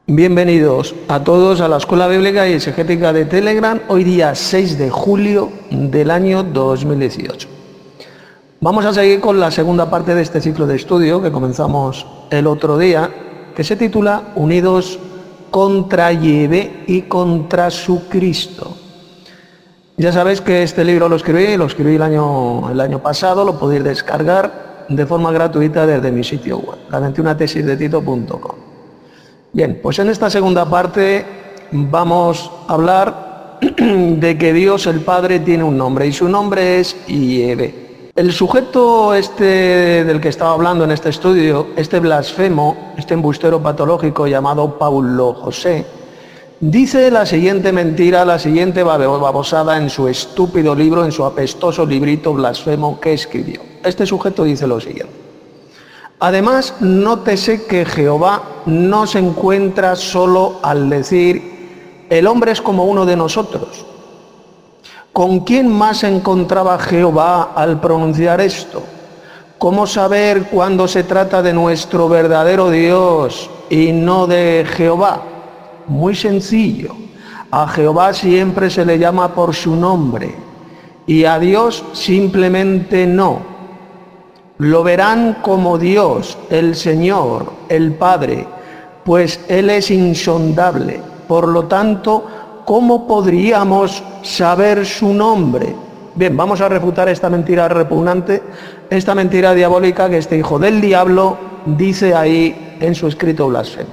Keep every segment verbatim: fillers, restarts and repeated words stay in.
Bienvenidos a todos a la Escuela Bíblica y Exegética de Telegram, hoy día seis de julio del año dos mil dieciocho. Vamos a seguir con la segunda parte de este ciclo de estudio que comenzamos el otro día, que se titula Unidos contra Yahvé y contra su Cristo. Ya sabéis que este libro lo escribí, lo escribí el año, el año pasado, lo podéis descargar de forma gratuita desde mi sitio web, la veintiuna tesis de tito punto com. Bien, pues en esta segunda parte vamos a hablar de que Dios el Padre tiene un nombre y su nombre es Yahvé. El sujeto este del que estaba hablando en este estudio, este blasfemo, este embustero patológico llamado Paulo José, dice la siguiente mentira, la siguiente babosada en su estúpido libro, en su apestoso librito blasfemo que escribió. Este sujeto dice lo siguiente: además, nótese que Jehová no se encuentra solo al decir el hombre es como uno de nosotros. ¿Con quién más se encontraba Jehová al pronunciar esto? ¿Cómo saber cuándo se trata de nuestro verdadero Dios y no de Jehová? Muy sencillo. A Jehová siempre se le llama por su nombre y a Dios simplemente no. Lo verán como Dios, el Señor, el Padre, pues Él es insondable. Por lo tanto, ¿cómo podríamos saber su nombre? Bien, vamos a refutar esta mentira repugnante, esta mentira diabólica que este hijo del diablo dice ahí en su escrito blasfemo.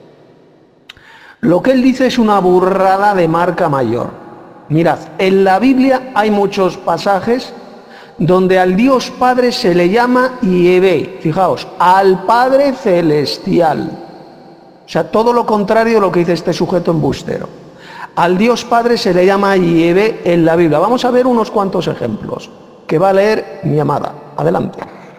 Lo que él dice es una burrada de marca mayor. Mirad, en la Biblia hay muchos pasajes donde al Dios Padre se le llama Yahvé, fijaos, al Padre Celestial. O sea, todo lo contrario de lo que dice este sujeto embustero. Al Dios Padre se le llama Yahvé en la Biblia. Vamos a ver unos cuantos ejemplos que va a leer mi amada. Adelante.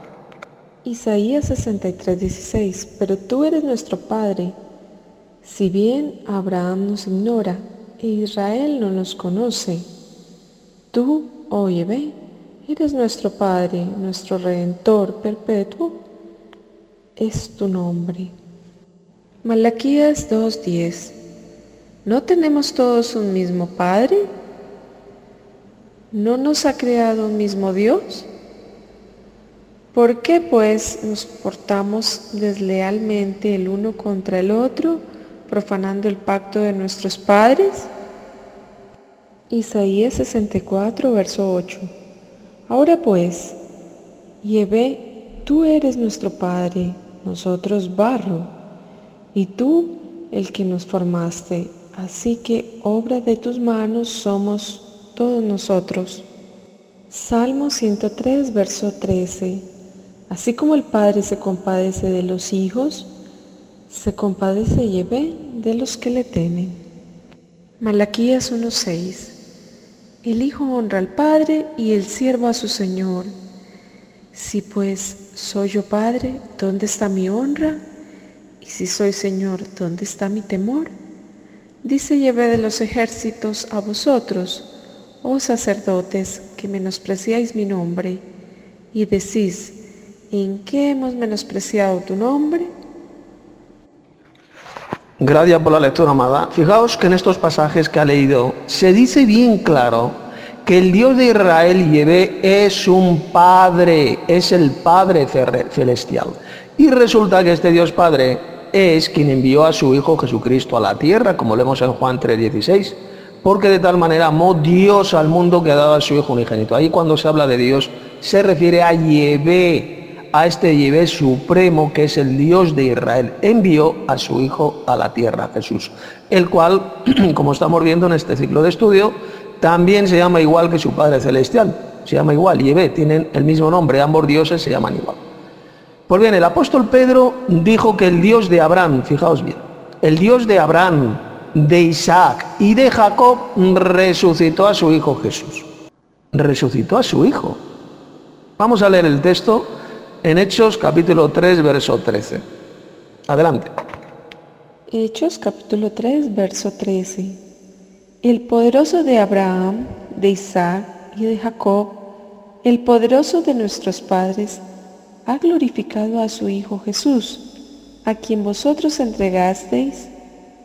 Isaías sesenta y tres, dieciséis. Pero tú eres nuestro Padre. Si bien Abraham nos ignora e Israel no nos conoce, tú, oh Yahvé, eres nuestro Padre, nuestro Redentor perpetuo, es tu nombre. Malaquías dos diez. ¿No tenemos todos un mismo Padre? ¿No nos ha creado un mismo Dios? ¿Por qué pues nos portamos deslealmente el uno contra el otro, profanando el pacto de nuestros padres? Isaías sesenta y cuatro, verso ocho. Ahora pues, Yahvé, tú eres nuestro Padre, nosotros barro, y tú el que nos formaste, así que obra de tus manos somos todos nosotros. Salmo ciento tres, verso trece. Así como el Padre se compadece de los hijos, se compadece Yahvé de los que le temen. Malaquías uno seis. El Hijo honra al Padre y el siervo a su Señor. Si pues soy yo Padre, ¿dónde está mi honra? Y si soy Señor, ¿dónde está mi temor? Dice Yahvé de los ejércitos a vosotros, oh sacerdotes, que menospreciáis mi nombre, y decís, ¿en qué hemos menospreciado tu nombre? Gracias por la lectura, amada. Fijaos que en estos pasajes que ha leído se dice bien claro que el Dios de Israel, Yahvé, es un Padre, es el Padre celestial. Y resulta que este Dios Padre es quien envió a su Hijo Jesucristo a la tierra, como leemos en Juan tres dieciséis, porque de tal manera amó Dios al mundo que ha dado a su Hijo unigénito. Ahí cuando se habla de Dios se refiere a Yahvé, a este Yahvé supremo que es el Dios de Israel. Envió a su Hijo a la tierra, Jesús, el cual, como estamos viendo en este ciclo de estudio, también se llama igual que su Padre Celestial. Se llama igual, Yahvé, tienen el mismo nombre, ambos dioses se llaman igual. Pues bien, el apóstol Pedro dijo que el Dios de Abraham, fijaos bien, el Dios de Abraham, de Isaac y de Jacob resucitó a su Hijo Jesús. Resucitó a su Hijo. Vamos a leer el texto en Hechos capítulo tres, verso trece. Adelante. Hechos capítulo tres, verso trece. El poderoso de Abraham, de Isaac y de Jacob, el poderoso de nuestros padres, ha glorificado a su Hijo Jesús, a quien vosotros entregasteis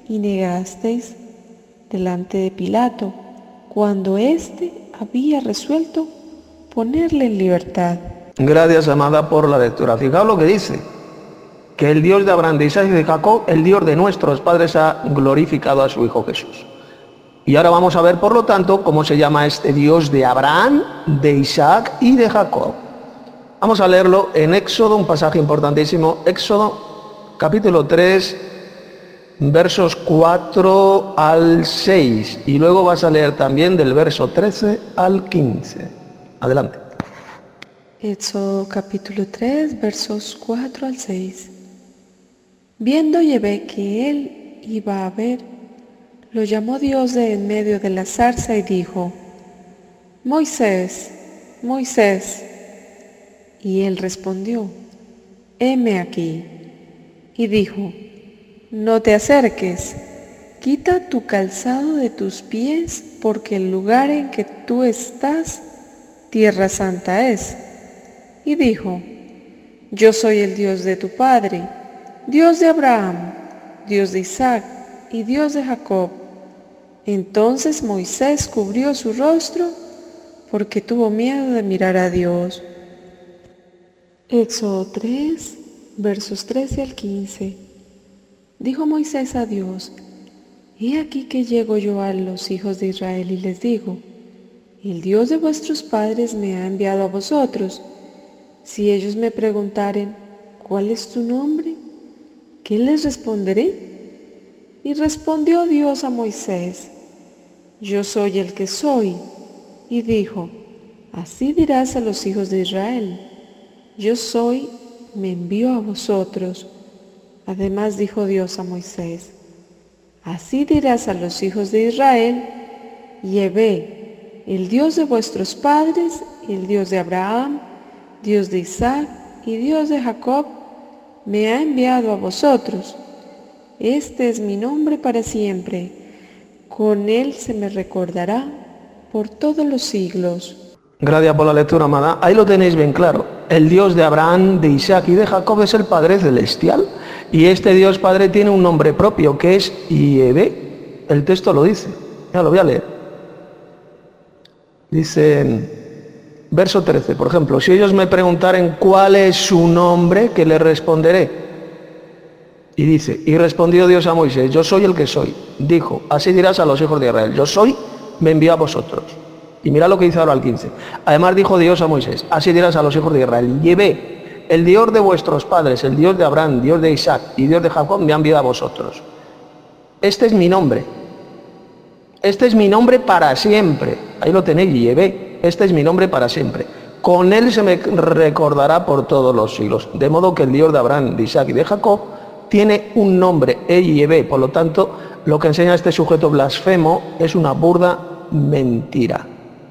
y negasteis delante de Pilato, cuando éste había resuelto ponerle en libertad. Gracias, amada, por la lectura. Fijaos lo que dice, que el Dios de Abraham, de Isaac y de Jacob, el Dios de nuestros padres, ha glorificado a su Hijo Jesús. Y ahora vamos a ver, por lo tanto, cómo se llama este Dios de Abraham, de Isaac y de Jacob. Vamos a leerlo en Éxodo, un pasaje importantísimo. Éxodo, capítulo tres, versos cuatro al seis. Y luego vas a leer también del verso trece al quince. Adelante. Éxodo capítulo tres, versos cuatro al seis. Viendo Yahvé que él iba a ver, lo llamó Dios de en medio de la zarza y dijo: Moisés, Moisés. Y él respondió: heme aquí. Y dijo: no te acerques, quita tu calzado de tus pies, porque el lugar en que tú estás, tierra santa es. Y dijo: yo soy el Dios de tu padre, Dios de Abraham, Dios de Isaac y Dios de Jacob. Entonces Moisés cubrió su rostro porque tuvo miedo de mirar a Dios. Éxodo tres, versos trece al quince. Dijo Moisés a Dios: he aquí que llego yo a los hijos de Israel y les digo: el Dios de vuestros padres me ha enviado a vosotros. Si ellos me preguntaren: ¿cuál es tu nombre?, ¿qué les responderé? Y respondió Dios a Moisés: yo soy el que soy. Y dijo: así dirás a los hijos de Israel: yo soy, me envió a vosotros. Además dijo Dios a Moisés: así dirás a los hijos de Israel: Yahvé, el Dios de vuestros padres, el Dios de Abraham, Dios de Isaac y Dios de Jacob, me ha enviado a vosotros. Este es mi nombre para siempre. Con él se me recordará por todos los siglos. Gracias por la lectura, amada. Ahí lo tenéis bien claro. El Dios de Abraham, de Isaac y de Jacob es el Padre Celestial. Y este Dios Padre tiene un nombre propio, que es Yahvé. El texto lo dice. Ya lo voy a leer. Dice, verso trece, por ejemplo: si ellos me preguntaren cuál es su nombre, ¿qué les responderé? Y dice: y respondió Dios a Moisés: yo soy el que soy. Dijo: así dirás a los hijos de Israel: yo soy, me envió a vosotros. Y mira lo que dice ahora al quince. Además dijo Dios a Moisés: así dirás a los hijos de Israel: Yahvé, el Dios de vuestros padres, el Dios de Abraham, Dios de Isaac y Dios de Jacob, me ha enviado a vosotros. Este es mi nombre. Este es mi nombre para siempre. Ahí lo tenéis, Yahvé. Este es mi nombre para siempre. Con él se me recordará por todos los siglos. De modo que el Dios de Abraham, de Isaac y de Jacob tiene un nombre, Yahvé. Por lo tanto, lo que enseña este sujeto blasfemo es una burda mentira.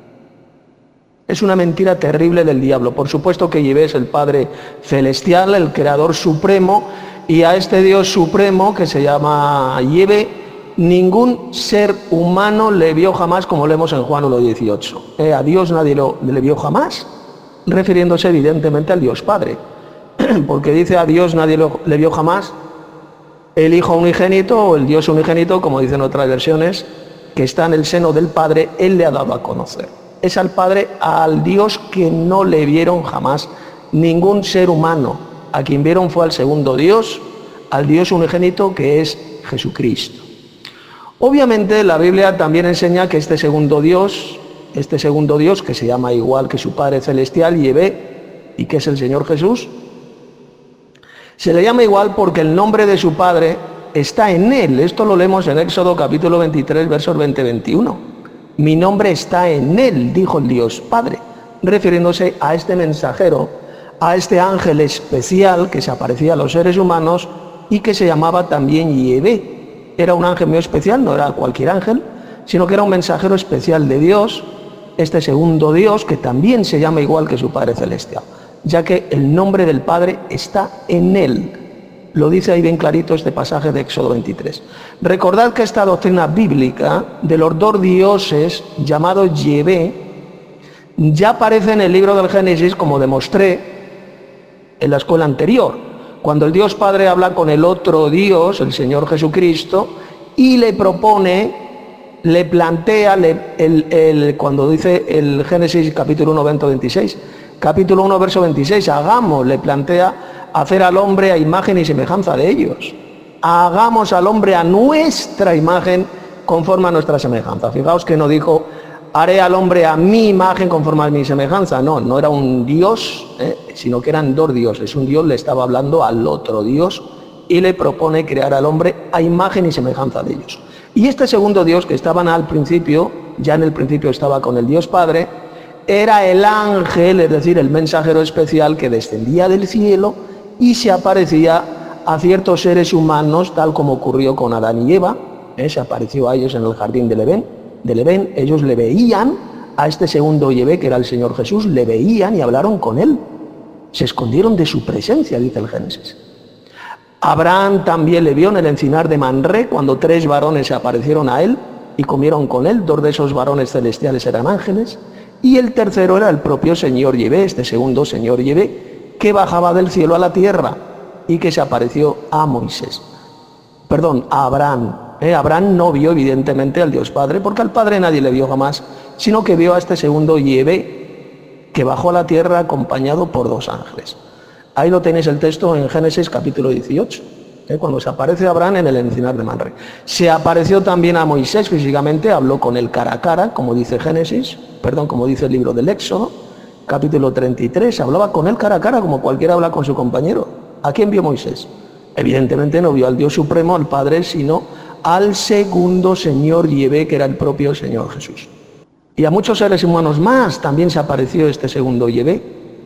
Es una mentira terrible del diablo. Por supuesto que Yahvé es el Padre Celestial, el Creador Supremo, y a este Dios Supremo, que se llama Yahvé, ningún ser humano le vio jamás, como leemos en Juan uno dieciocho. Eh, a Dios nadie lo, le vio jamás, refiriéndose evidentemente al Dios Padre. Porque dice: a Dios nadie lo, le vio jamás, el Hijo unigénito o el Dios unigénito, como dicen otras versiones, que está en el seno del Padre, Él le ha dado a conocer. Es al Padre, al Dios que no le vieron jamás ningún ser humano. A quien vieron fue al segundo Dios, al Dios unigénito, que es Jesucristo. Obviamente la Biblia también enseña que este segundo Dios, este segundo Dios que se llama igual que su Padre Celestial, Yahvé, y que es el Señor Jesús, se le llama igual porque el nombre de su Padre está en él. Esto lo leemos en Éxodo capítulo veintitrés, versos veinte a veintiuno. Mi nombre está en él, dijo el Dios Padre, refiriéndose a este mensajero, a este ángel especial que se aparecía a los seres humanos y que se llamaba también Yahvé. Era un ángel muy especial, no era cualquier ángel, sino que era un mensajero especial de Dios, este segundo Dios, que también se llama igual que su Padre Celestial, ya que el nombre del Padre está en él. Lo dice ahí bien clarito este pasaje de Éxodo veintitrés. Recordad que esta doctrina bíblica de los dos dioses llamados Yahvé ya aparece en el libro del Génesis, como demostré en la escuela anterior, cuando el Dios Padre habla con el otro Dios, el Señor Jesucristo, y le propone, le plantea, le, el, el, cuando dice el Génesis capítulo uno, verso veintiséis, capítulo uno, verso veintiséis, hagamos, le plantea hacer al hombre a imagen y semejanza de ellos. Hagamos al hombre a nuestra imagen conforme a nuestra semejanza. Fijaos que no dijo, haré al hombre a mi imagen conforme a mi semejanza. No, no era un Dios, eh, sino que eran dos dioses. Un Dios le estaba hablando al otro Dios y le propone crear al hombre a imagen y semejanza de ellos. Y este segundo Dios, que estaban al principio, ya en el principio estaba con el Dios Padre, era el ángel, es decir, el mensajero especial que descendía del cielo y se aparecía a ciertos seres humanos, tal como ocurrió con Adán y Eva. ¿eh? Se apareció a ellos en el jardín del Edén, del Edén. Ellos le veían a este segundo Yahvé, que era el Señor Jesús, le veían y hablaron con él. Se escondieron de su presencia, dice el Génesis. Abraham también le vio en el encinar de Manré, cuando tres varones se aparecieron a él y comieron con él. Dos de esos varones celestiales eran ángeles, y el tercero era el propio Señor Yahvé, este segundo Señor Yahvé, que bajaba del cielo a la tierra y que se apareció a Moisés. Perdón, a Abraham. ¿eh? Abraham no vio evidentemente al Dios Padre, porque al Padre nadie le vio jamás, sino que vio a este segundo Yahvé, que bajó a la tierra acompañado por dos ángeles. Ahí lo tenéis el texto en Génesis capítulo dieciocho, ¿eh? cuando se aparece a Abraham en el encinar de Manré. Se apareció también a Moisés físicamente, habló con él cara a cara, como dice Génesis, perdón, como dice el libro del Éxodo, capítulo treinta y tres, hablaba con él cara a cara como cualquiera habla con su compañero. ¿A quién vio Moisés? Evidentemente no vio al Dios Supremo, al Padre, sino al segundo Señor Yahvé, que era el propio Señor Jesús. Y a muchos seres humanos más también se apareció este segundo Yahvé.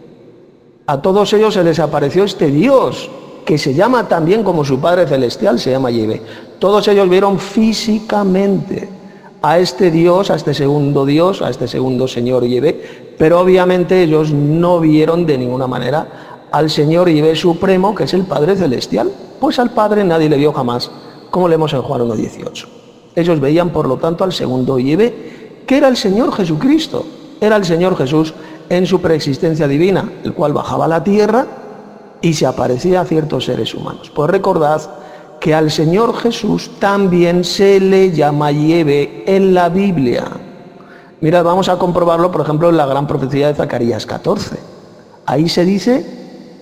A todos ellos se les apareció este Dios, que se llama también como su Padre Celestial, se llama Yahvé. Todos ellos vieron físicamente a este Dios, a este segundo Dios, a este segundo Señor Yahvé, pero obviamente ellos no vieron de ninguna manera al Señor Yahvé Supremo, que es el Padre Celestial. Pues al Padre nadie le vio jamás, como leemos en Juan uno dieciocho. Ellos veían, por lo tanto, al segundo Yahvé, que era el Señor Jesucristo. Era el Señor Jesús en su preexistencia divina, el cual bajaba a la tierra y se aparecía a ciertos seres humanos. Pues recordad que al Señor Jesús también se le llama Yahvé en la Biblia. Mirad, vamos a comprobarlo, por ejemplo, en la gran profecía de Zacarías catorce. Ahí se dice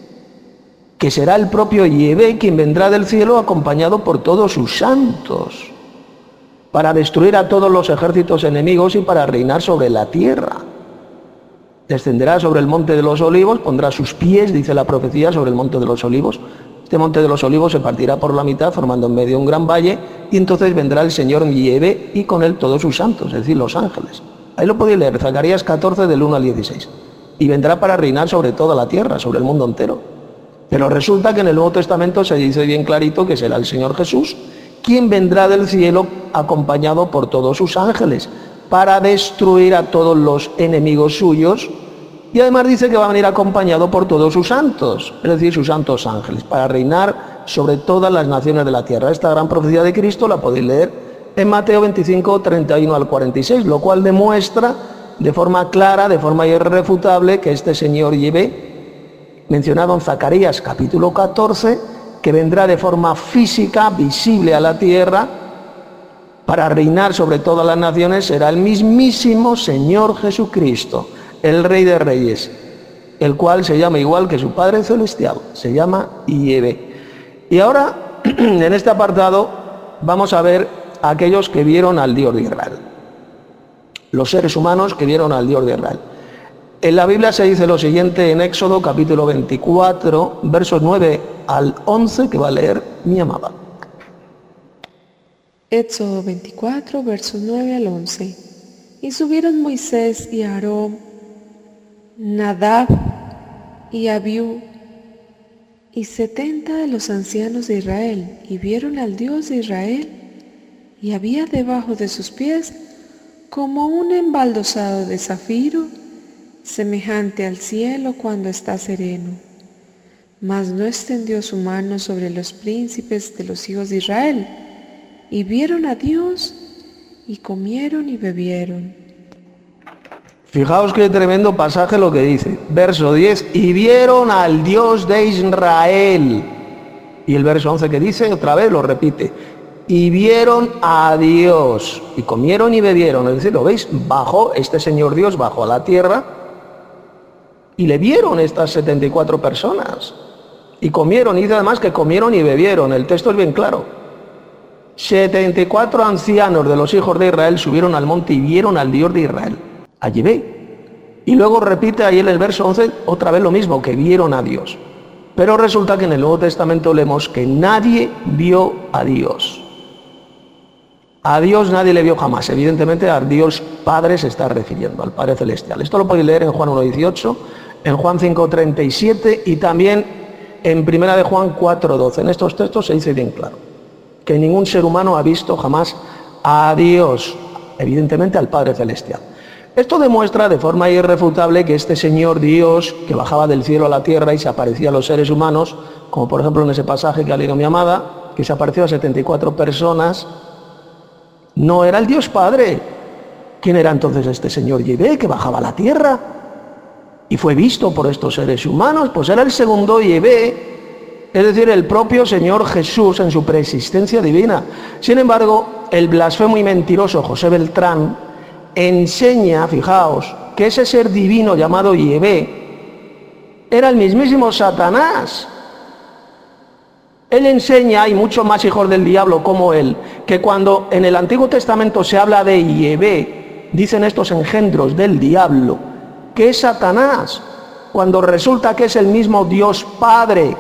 que será el propio Yahvé quien vendrá del cielo acompañado por todos sus santos, para destruir a todos los ejércitos enemigos y para reinar sobre la tierra. Descenderá sobre el monte de los olivos, pondrá sus pies, dice la profecía, sobre el monte de los olivos. Este monte de los olivos se partirá por la mitad, formando en medio un gran valle, y entonces vendrá el Señor Yahvé y con él todos sus santos, es decir, los ángeles. Ahí lo podéis leer, Zacarías catorce, del uno al dieciséis. Y vendrá para reinar sobre toda la tierra, sobre el mundo entero. Pero resulta que en el Nuevo Testamento se dice bien clarito que será el Señor Jesús quien vendrá del cielo acompañado por todos sus ángeles para destruir a todos los enemigos suyos, y además dice que va a venir acompañado por todos sus santos, es decir, sus santos ángeles, para reinar sobre todas las naciones de la tierra. Esta gran profecía de Cristo la podéis leer en Mateo veinticinco, treinta y uno al cuarenta y seis, lo cual demuestra de forma clara, de forma irrefutable, que este Señor Yahvé, mencionado en Zacarías capítulo catorce, que vendrá de forma física, visible a la tierra, para reinar sobre todas las naciones, será el mismísimo Señor Jesucristo, el Rey de Reyes, el cual se llama igual que su Padre Celestial, se llama Yahvé. Y ahora, en este apartado, vamos a ver a aquellos que vieron al Dios de Israel, los seres humanos que vieron al Dios de Israel. En la Biblia se dice lo siguiente en Éxodo capítulo veinticuatro, versos nueve al once, que va a leer mi amada. Éxodo veinticuatro, versos nueve al once. Y subieron Moisés y Aarón, Nadab y Abiú, y setenta de los ancianos de Israel, y vieron al Dios de Israel, y había debajo de sus pies como un embaldosado de zafiro, semejante al cielo cuando está sereno. Mas no extendió su mano sobre los príncipes de los hijos de Israel, y vieron a Dios, y comieron y bebieron. Fijaos qué tremendo pasaje lo que dice. Verso diez, y vieron al Dios de Israel. Y el verso once que dice, otra vez lo repite, y vieron a Dios, y comieron y bebieron. Es decir, ¿lo veis? Bajó, este Señor Dios bajó a la tierra, y le vieron estas setenta y cuatro personas. Y comieron, y dice además que comieron y bebieron. El texto es bien claro. setenta y cuatro ancianos de los hijos de Israel subieron al monte y vieron al Dios de Israel, a Yahvé. Y luego repite ahí en el verso once otra vez lo mismo, que vieron a Dios. Pero resulta que en el Nuevo Testamento leemos que nadie vio a Dios. A Dios nadie le vio jamás. Evidentemente a Dios Padre se está refiriendo, al Padre Celestial. Esto lo podéis leer en Juan uno dieciocho, en Juan cinco treinta y siete y también en Primera de Juan cuatro doce. En estos textos se dice bien claro que ningún ser humano ha visto jamás a Dios, evidentemente al Padre Celestial. Esto demuestra de forma irrefutable que este Señor Dios, que bajaba del cielo a la tierra y se aparecía a los seres humanos, como por ejemplo en ese pasaje que ha leído mi amada, que se apareció a setenta y cuatro personas, no era el Dios Padre. ¿Quién era entonces este Señor Yahvé que bajaba a la tierra y fue visto por estos seres humanos? Pues era el segundo Yahvé, es decir, el propio Señor Jesús en su preexistencia divina. Sin embargo, el blasfemo y mentiroso José Beltrán enseña, fijaos, que ese ser divino llamado Yahvé era el mismísimo Satanás. Él enseña, y muchos más hijos del diablo como él, que cuando en el Antiguo Testamento se habla de Yahvé, dicen estos engendros del diablo, que es Satanás, cuando resulta que es el mismo Dios Padre.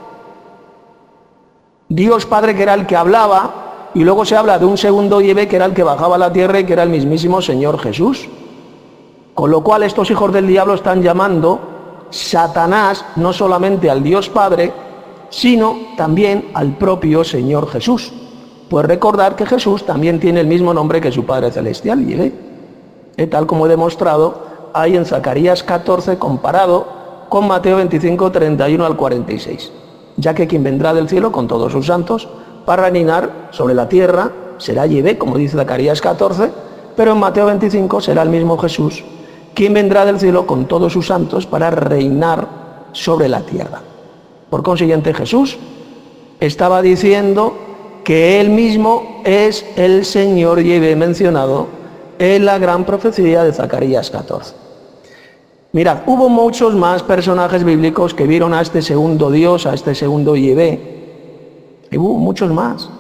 Dios Padre que era el que hablaba, y luego se habla de un segundo Yahvé que era el que bajaba a la tierra y que era el mismísimo Señor Jesús. Con lo cual estos hijos del diablo están llamando Satanás no solamente al Dios Padre, sino también al propio Señor Jesús. Pues recordar que Jesús también tiene el mismo nombre que su Padre Celestial, Yahvé, eh, tal como he demostrado ahí en Zacarías catorce comparado con Mateo veinticinco, treinta y uno al cuarenta y seis, ya que quien vendrá del cielo con todos sus santos para reinar sobre la tierra será Yahvé, como dice Zacarías catorce, pero en Mateo veinticinco será el mismo Jesús quien vendrá del cielo con todos sus santos para reinar sobre la tierra. Por consiguiente, Jesús estaba diciendo que él mismo es el Señor Yahvé mencionado en la gran profecía de Zacarías catorce. Mirad, hubo muchos más personajes bíblicos que vieron a este segundo Dios, a este segundo Yahvé. Y hubo muchos más.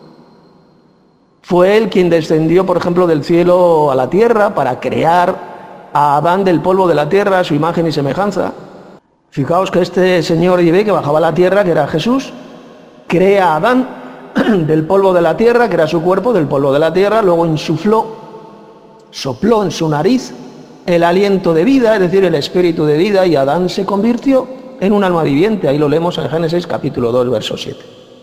Fue él quien descendió, por ejemplo, del cielo a la tierra para crear a Adán del polvo de la tierra, a su imagen y semejanza. Fijaos que este Señor Yahvé que bajaba a la tierra, que era Jesús, crea a Adán del polvo de la tierra, que era su cuerpo, del polvo de la tierra, luego insufló, sopló en su nariz el aliento de vida, es decir, el espíritu de vida, y Adán se convirtió en un alma viviente. Ahí lo leemos en Génesis capítulo dos, verso siete.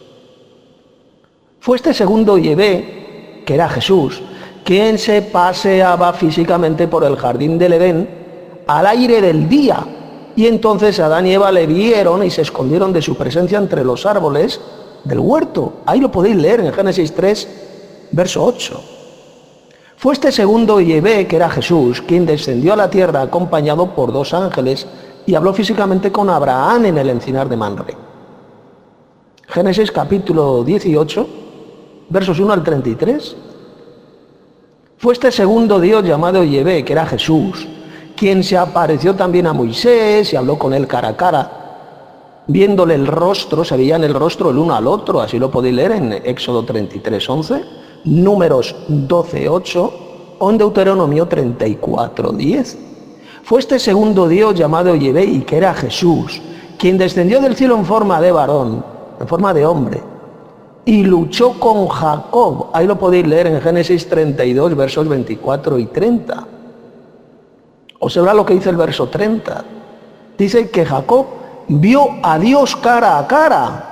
Fue este segundo Yahvé, que era Jesús, quien se paseaba físicamente por el jardín del Edén al aire del día. Y entonces Adán y Eva le vieron y se escondieron de su presencia entre los árboles del huerto. Ahí lo podéis leer en Génesis tres, verso ocho. Fue este segundo Yahvé, que era Jesús, quien descendió a la tierra acompañado por dos ángeles y habló físicamente con Abraham en el encinar de Mamre. Génesis capítulo dieciocho, versos uno al treinta y tres. Fue este segundo Dios llamado Yahvé, que era Jesús, quien se apareció también a Moisés y habló con él cara a cara. Viéndole el rostro, se veían el rostro el uno al otro, así lo podéis leer en Éxodo treinta y tres, once, Números doce, ocho, o en Deuteronomio treinta y cuatro, diez. Fue este segundo Dios llamado Yahvé y que era Jesús, quien descendió del cielo en forma de varón, en forma de hombre, y luchó con Jacob. Ahí lo podéis leer en Génesis treinta y dos, versos veinticuatro y treinta. Observad lo que dice el verso treinta. Dice que Jacob vio a Dios cara a cara.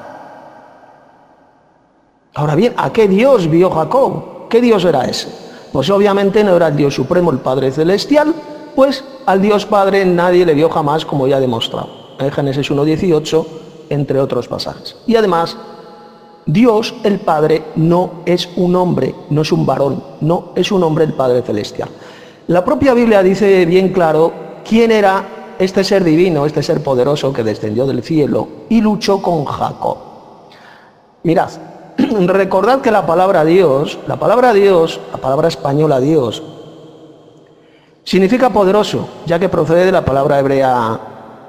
Ahora bien, ¿a qué Dios vio Jacob? ¿Qué Dios era ese? Pues obviamente no era el Dios supremo, el Padre Celestial, pues al Dios Padre nadie le vio jamás, como ya he demostrado en Génesis uno dieciocho, entre otros pasajes. Y además, Dios, el Padre, no es un hombre, no es un varón, no es un hombre el Padre Celestial. La propia Biblia dice bien claro quién era este ser divino, este ser poderoso que descendió del cielo y luchó con Jacob. Mirad, recordad que la palabra Dios, la palabra Dios, la palabra española Dios, significa poderoso, ya que procede de la palabra hebrea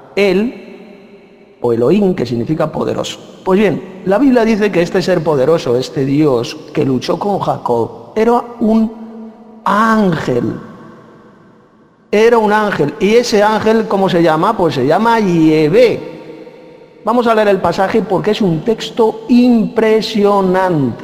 El o Elohim, que significa poderoso. Pues bien, la Biblia dice que este ser poderoso, este Dios que luchó con Jacob, era un ángel. Era un ángel. ¿Y ese ángel cómo se llama? Pues se llama Yahvé. Vamos a leer el pasaje porque es un texto impresionante.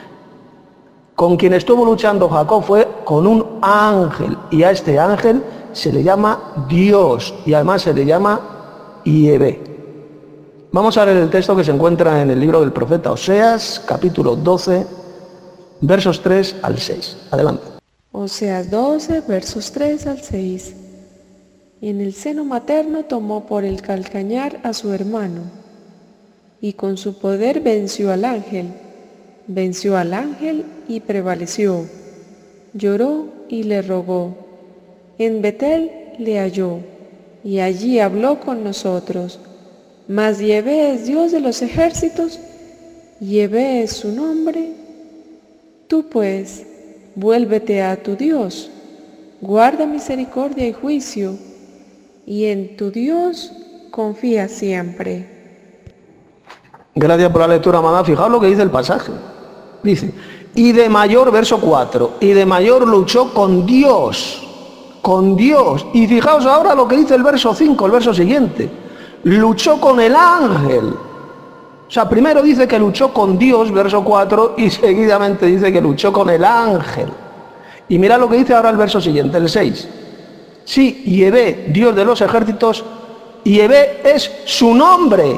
Con quien estuvo luchando Jacob fue con un ángel, y a este ángel se le llama Dios, y además se le llama Yahvé. Vamos a leer el texto que se encuentra en el libro del profeta Oseas, capítulo doce, versos tres al seis. Adelante. Oseas doce, versos tres al seis. Y en el seno materno tomó por el calcañar a su hermano, y con su poder venció al ángel. Venció al ángel y prevaleció. Lloró y le rogó. En Betel le halló, y allí habló con nosotros. Mas Yahvé es Dios de los ejércitos, Yahvé es su nombre. Tú pues, vuélvete a tu Dios, guarda misericordia y juicio, y en tu Dios confía siempre. Gracias por la lectura, amada. Fijaos lo que dice el pasaje. Dice, y de mayor, verso cuatro, y de mayor luchó con Dios, con Dios. Y fijaos ahora lo que dice el verso cinco, el verso siguiente. Luchó con el ángel. O sea, primero dice que luchó con Dios, verso cuatro, y seguidamente dice que luchó con el ángel. Y mira lo que dice ahora el verso siguiente, el seis. Sí, Yahvé, Dios de los ejércitos, Yahvé es su nombre.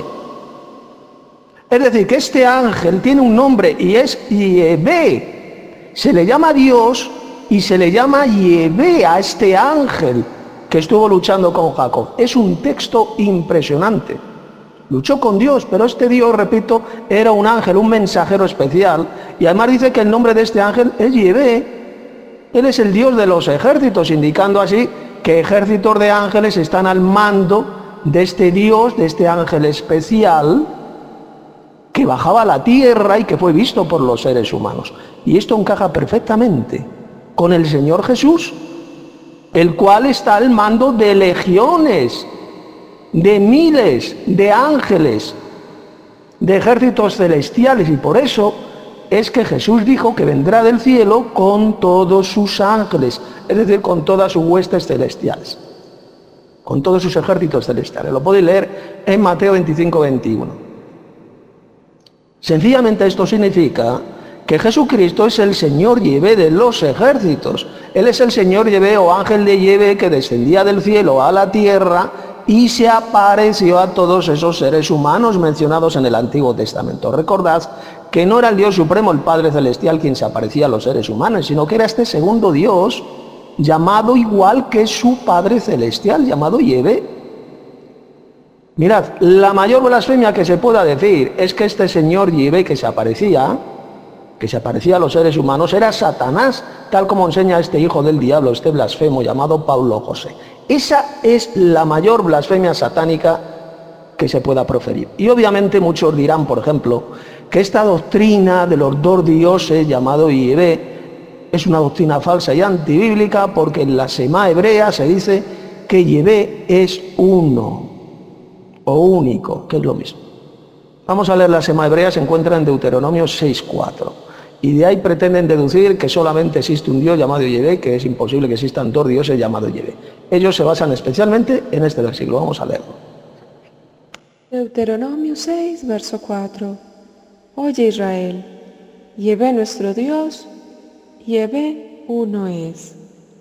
Es decir, que este ángel tiene un nombre y es Yahvé. Se le llama Dios y se le llama Yahvé a este ángel que estuvo luchando con Jacob. Es un texto impresionante. Luchó con Dios, pero este Dios, repito, era un ángel, un mensajero especial. Y además dice que el nombre de este ángel es Yahvé. Él es el Dios de los ejércitos, indicando así que ejércitos de ángeles están al mando de este Dios, de este ángel especial, que bajaba a la tierra y que fue visto por los seres humanos. Y esto encaja perfectamente con el Señor Jesús, el cual está al mando de legiones, de miles de ángeles, de ejércitos celestiales, y por eso es que Jesús dijo que vendrá del cielo con todos sus ángeles, es decir, con todas sus huestes celestiales, con todos sus ejércitos celestiales. Lo podéis leer en Mateo veinticinco, veintiuno. Sencillamente esto significa que Jesucristo es el Señor Yahvé de los ejércitos. Él es el Señor Yahvé o ángel de Yahvé que descendía del cielo a la tierra y se apareció a todos esos seres humanos mencionados en el Antiguo Testamento. Recordad que no era el Dios Supremo, el Padre Celestial, quien se aparecía a los seres humanos, sino que era este segundo Dios, llamado igual que su Padre Celestial, llamado Yahvé. Mirad, la mayor blasfemia que se pueda decir es que este señor Yahvé que se aparecía, que se aparecía a los seres humanos, era Satanás, tal como enseña este hijo del diablo, este blasfemo llamado Paulo José. Esa es la mayor blasfemia satánica que se pueda proferir. Y obviamente muchos dirán, por ejemplo, que esta doctrina de los dos dioses llamado Yahvé es una doctrina falsa y antibíblica, porque en la Semá hebrea se dice que Yahvé es uno o único, que es lo mismo. Vamos a leer la Semá hebrea, se encuentra en Deuteronomio seis, cuatro. Y de ahí pretenden deducir que solamente existe un Dios llamado Yahvé, que es imposible que existan dos dioses llamados Yahvé. Ellos se basan especialmente en este versículo. Vamos a leerlo. Deuteronomio seis, verso cuatro. Oye Israel, Yahvé nuestro Dios, Yahvé uno es.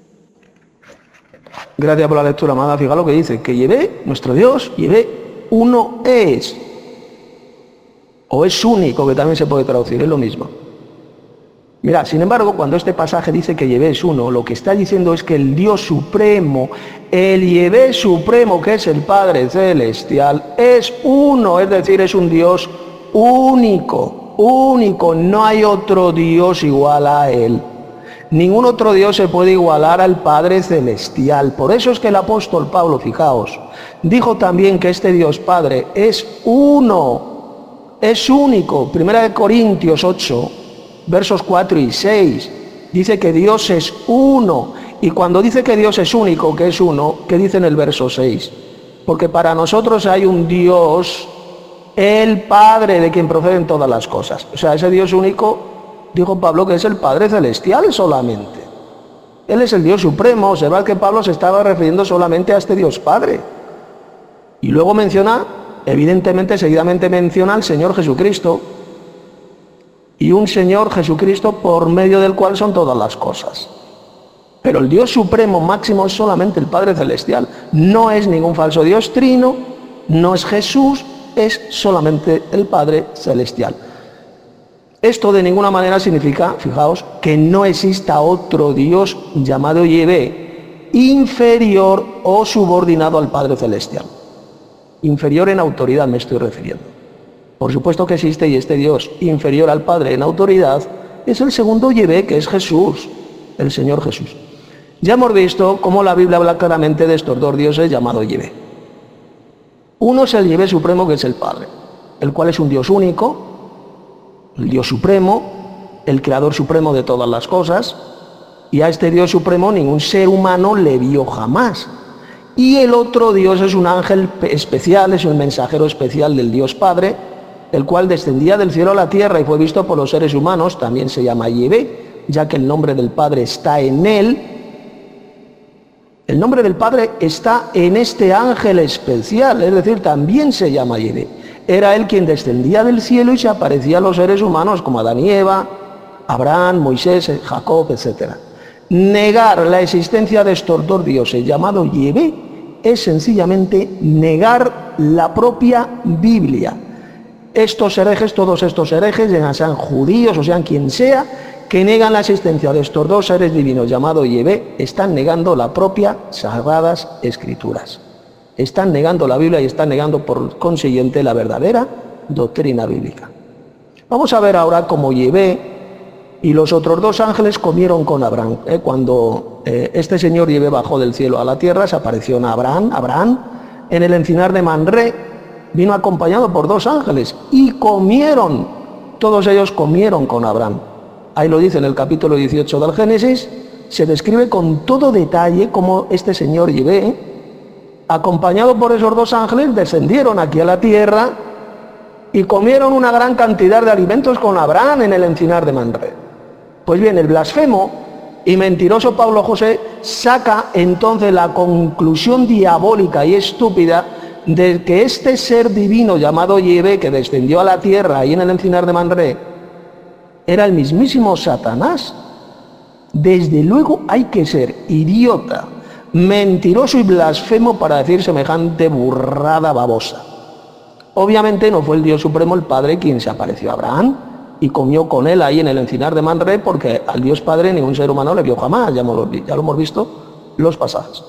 Gracias por la lectura, amada. Fija lo que dice, que Yahvé, nuestro Dios, Yahvé uno es. O es único, que también se puede traducir, es lo mismo. Mirad, sin embargo, cuando este pasaje dice que Yahvé es uno, lo que está diciendo es que el Dios supremo, el Yahvé supremo, que es el Padre Celestial, es uno, es decir, es un Dios único, único, no hay otro Dios igual a Él. Ningún otro Dios se puede igualar al Padre Celestial. Por eso es que el apóstol Pablo, fijaos, dijo también que este Dios Padre es uno. es único. Primera de Corintios ocho, versos cuatro y seis, dice que Dios es uno. Y cuando dice que Dios es único, que es uno, ¿qué dice en el verso seis? Porque para nosotros hay un Dios, el Padre, de quien proceden todas las cosas. O sea, ese Dios único, dijo Pablo, que es el Padre celestial solamente. Él es el Dios supremo. Observad que Pablo se estaba refiriendo solamente a este Dios Padre. Y luego menciona, evidentemente, seguidamente menciona al Señor Jesucristo. Y un Señor Jesucristo por medio del cual son todas las cosas. Pero el Dios supremo máximo es solamente el Padre celestial. No es ningún falso Dios trino, no es Jesús, es solamente el Padre celestial. Esto de ninguna manera significa, fijaos, que no exista otro Dios llamado Yahvé, inferior o subordinado al Padre celestial. Inferior en autoridad me estoy refiriendo. Por supuesto que existe, y este Dios inferior al Padre en autoridad es el segundo Yahvé, que es Jesús, el Señor Jesús. Ya hemos visto cómo la Biblia habla claramente de estos dos dioses llamados Yahvé. Uno es el Yahvé supremo, que es el Padre, el cual es un Dios único, el Dios supremo, el creador supremo de todas las cosas, y a este Dios supremo ningún ser humano le vio jamás. Y el otro Dios es un ángel especial, es un mensajero especial del Dios Padre, el cual descendía del cielo a la tierra y fue visto por los seres humanos, también se llama Yahvé, ya que el nombre del Padre está en él. El nombre del Padre está en este ángel especial, es decir, también se llama Yahvé. Era él quien descendía del cielo y se aparecía a los seres humanos como Adán y Eva, Abraham, Moisés, Jacob, etcétera. Negar la existencia de estos dos dioses llamados Yahvé es sencillamente negar la propia Biblia. Estos herejes, todos estos herejes, ya sean judíos o sean quien sea, que negan la existencia de estos dos seres divinos llamados Yahvé, están negando la propia Sagradas Escrituras. Están negando la Biblia y están negando por consiguiente la verdadera doctrina bíblica. Vamos a ver ahora cómo Yahvé y los otros dos ángeles comieron con Abraham. ¿eh? Cuando eh, este señor Yahvé bajó del cielo a la tierra, se apareció a Abraham, Abraham en el encinar de Manré, vino acompañado por dos ángeles y comieron, todos ellos comieron con Abraham. Ahí lo dice en el capítulo dieciocho del Génesis, se describe con todo detalle cómo este señor Yahvé, acompañado por esos dos ángeles, descendieron aquí a la tierra y comieron una gran cantidad de alimentos con Abraham en el encinar de Manré. Pues bien, el blasfemo y mentiroso Pablo José saca entonces la conclusión diabólica y estúpida de que este ser divino llamado Yahvé, que descendió a la tierra ahí en el encinar de Manré, era el mismísimo Satanás. Desde luego hay que ser idiota, mentiroso y blasfemo para decir semejante burrada babosa. Obviamente no fue el Dios Supremo, el Padre, quien se apareció a Abraham y comió con él ahí en el encinar de Manré, porque al Dios Padre ningún ser humano le vio jamás, ya, ya lo hemos visto los pasajes.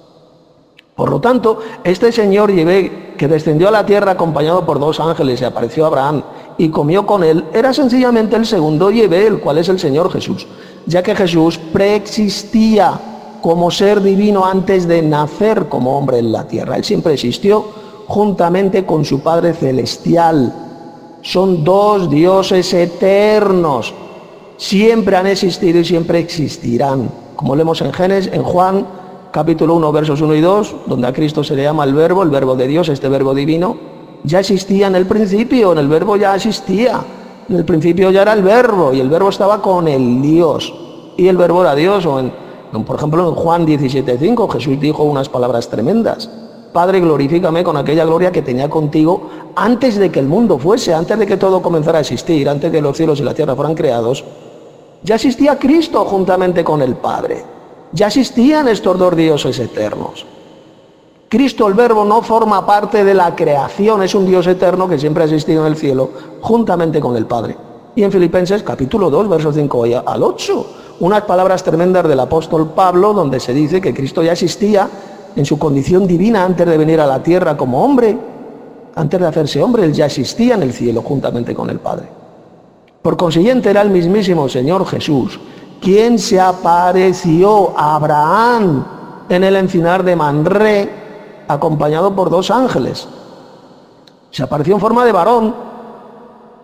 Por lo tanto, este señor Yahvé, que descendió a la tierra acompañado por dos ángeles, se apareció a Abraham y comió con él, era sencillamente el segundo Yahvé, el cual es el Señor Jesús, ya que Jesús preexistía como ser divino antes de nacer como hombre en la tierra. Él siempre existió juntamente con su Padre celestial. Son dos dioses eternos, siempre han existido y siempre existirán. Como leemos en Génesis, en Juan capítulo uno, versos uno y dos, donde a Cristo se le llama el verbo, el verbo de Dios, este verbo divino, ya existía en el principio, en el verbo ya existía, en el principio ya era el verbo, y el verbo estaba con el Dios, y el verbo era Dios. O en, por ejemplo, en Juan diecisiete cinco, Jesús dijo unas palabras tremendas: Padre, glorifícame con aquella gloria que tenía contigo antes de que el mundo fuese, antes de que todo comenzara a existir, antes de que los cielos y la tierra fueran creados. Ya existía Cristo juntamente con el Padre. Ya existían estos dos dioses eternos. Cristo, el Verbo, no forma parte de la creación, es un Dios eterno que siempre ha existido en el cielo, juntamente con el Padre. Y en Filipenses capítulo dos, versos cinco al ocho, unas palabras tremendas del apóstol Pablo, donde se dice que Cristo ya existía en su condición divina antes de venir a la tierra como hombre, antes de hacerse hombre, él ya existía en el cielo juntamente con el Padre. Por consiguiente, era el mismísimo Señor Jesús quien se apareció a Abraham en el encinar de Manré, acompañado por dos ángeles. Se apareció en forma de varón,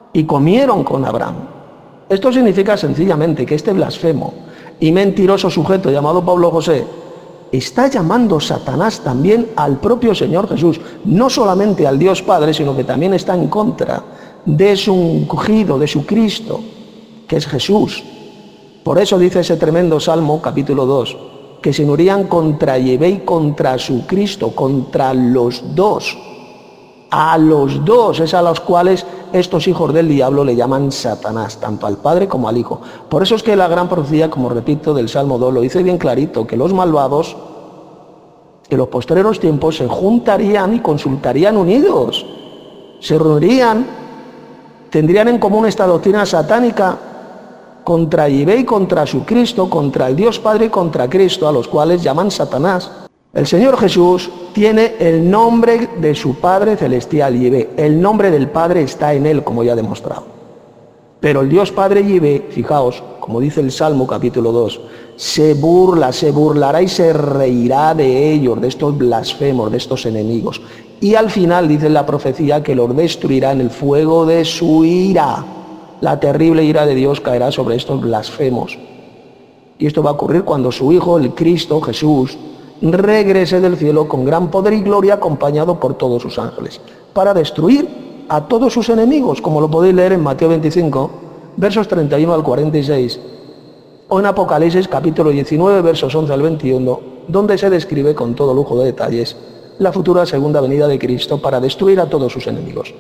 y comieron con Abraham. Esto significa sencillamente que este blasfemo y mentiroso sujeto llamado Pablo José está llamando Satanás también al propio Señor Jesús, no solamente al Dios Padre, sino que también está en contra de su ungido, de su Cristo, que es Jesús. Por eso dice ese tremendo Salmo, capítulo dos, que se unían contra Yahvé y contra su Cristo, contra los dos. A los dos es a los cuales estos hijos del diablo le llaman Satanás, tanto al Padre como al Hijo. Por eso es que la gran profecía, como repito, del Salmo dos lo dice bien clarito, que los malvados en los postreros tiempos se juntarían y consultarían unidos, se reunirían, tendrían en común esta doctrina satánica contra Yahvé y contra su Cristo, contra el Dios Padre y contra Cristo, a los cuales llaman Satanás. El Señor Jesús tiene el nombre de su Padre celestial, Yahvé. El nombre del Padre está en él, como ya he demostrado. Pero el Dios Padre Yahvé, fijaos, como dice el Salmo capítulo dos, se burla, se burlará y se reirá de ellos, de estos blasfemos, de estos enemigos. Y al final dice la profecía que los destruirá en el fuego de su ira. La terrible ira de Dios caerá sobre estos blasfemos. Y esto va a ocurrir cuando su Hijo, el Cristo, Jesús, regrese del cielo con gran poder y gloria acompañado por todos sus ángeles, para destruir a todos sus enemigos, como lo podéis leer en Mateo veinticinco, versos treinta y uno al cuarenta y seis, o en Apocalipsis capítulo diecinueve, versos once al veintiuno, donde se describe con todo lujo de detalles la futura segunda venida de Cristo para destruir a todos sus enemigos.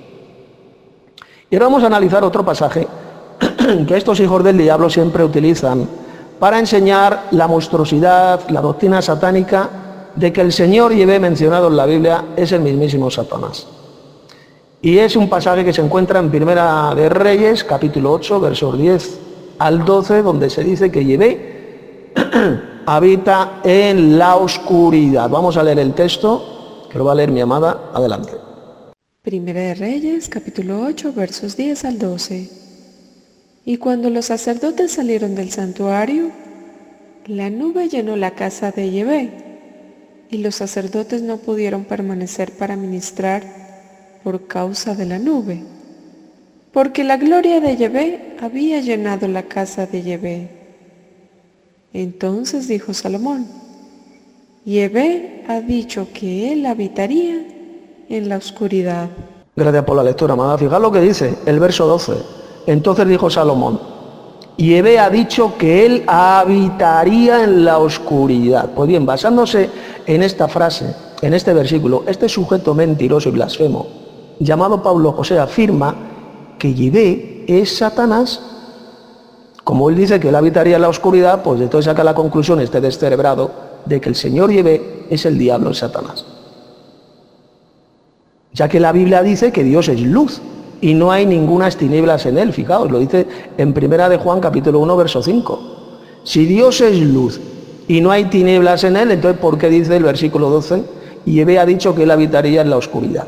Y ahora vamos a analizar otro pasaje que estos hijos del diablo siempre utilizan para enseñar la monstruosidad, la doctrina satánica de que el Señor Yahvé mencionado en la Biblia es el mismísimo Satanás. Y es un pasaje que se encuentra en Primera de Reyes, capítulo ocho, versos diez al doce, donde se dice que Yahvé habita en la oscuridad. Vamos a leer el texto, que lo va a leer mi amada. Adelante. Primera de Reyes, capítulo ocho, versos diez al doce. Y cuando los sacerdotes salieron del santuario, la nube llenó la casa de Yahvé, y los sacerdotes no pudieron permanecer para ministrar por causa de la nube, porque la gloria de Yahvé había llenado la casa de Yahvé. Entonces dijo Salomón: Yahvé ha dicho que él habitaría en la oscuridad. Gracias por la lectura, amada. Fijad lo que dice el verso doce. Entonces dijo Salomón: Yahvé ha dicho que él habitaría en la oscuridad. Pues bien, basándose en esta frase, en este versículo, este sujeto mentiroso y blasfemo, llamado Pablo José, afirma que Yahvé es Satanás. Como él dice que él habitaría en la oscuridad, pues de todo saca la conclusión este descerebrado de que el Señor Yahvé es el diablo, es Satanás. Ya que la Biblia dice que Dios es luz y no hay ningunas tinieblas en él. Fijaos, lo dice en Primera de Juan capítulo uno, verso cinco. Si Dios es luz y no hay tinieblas en él, entonces ¿por qué dice el versículo doce? Yahvé ha dicho que él habitaría en la oscuridad.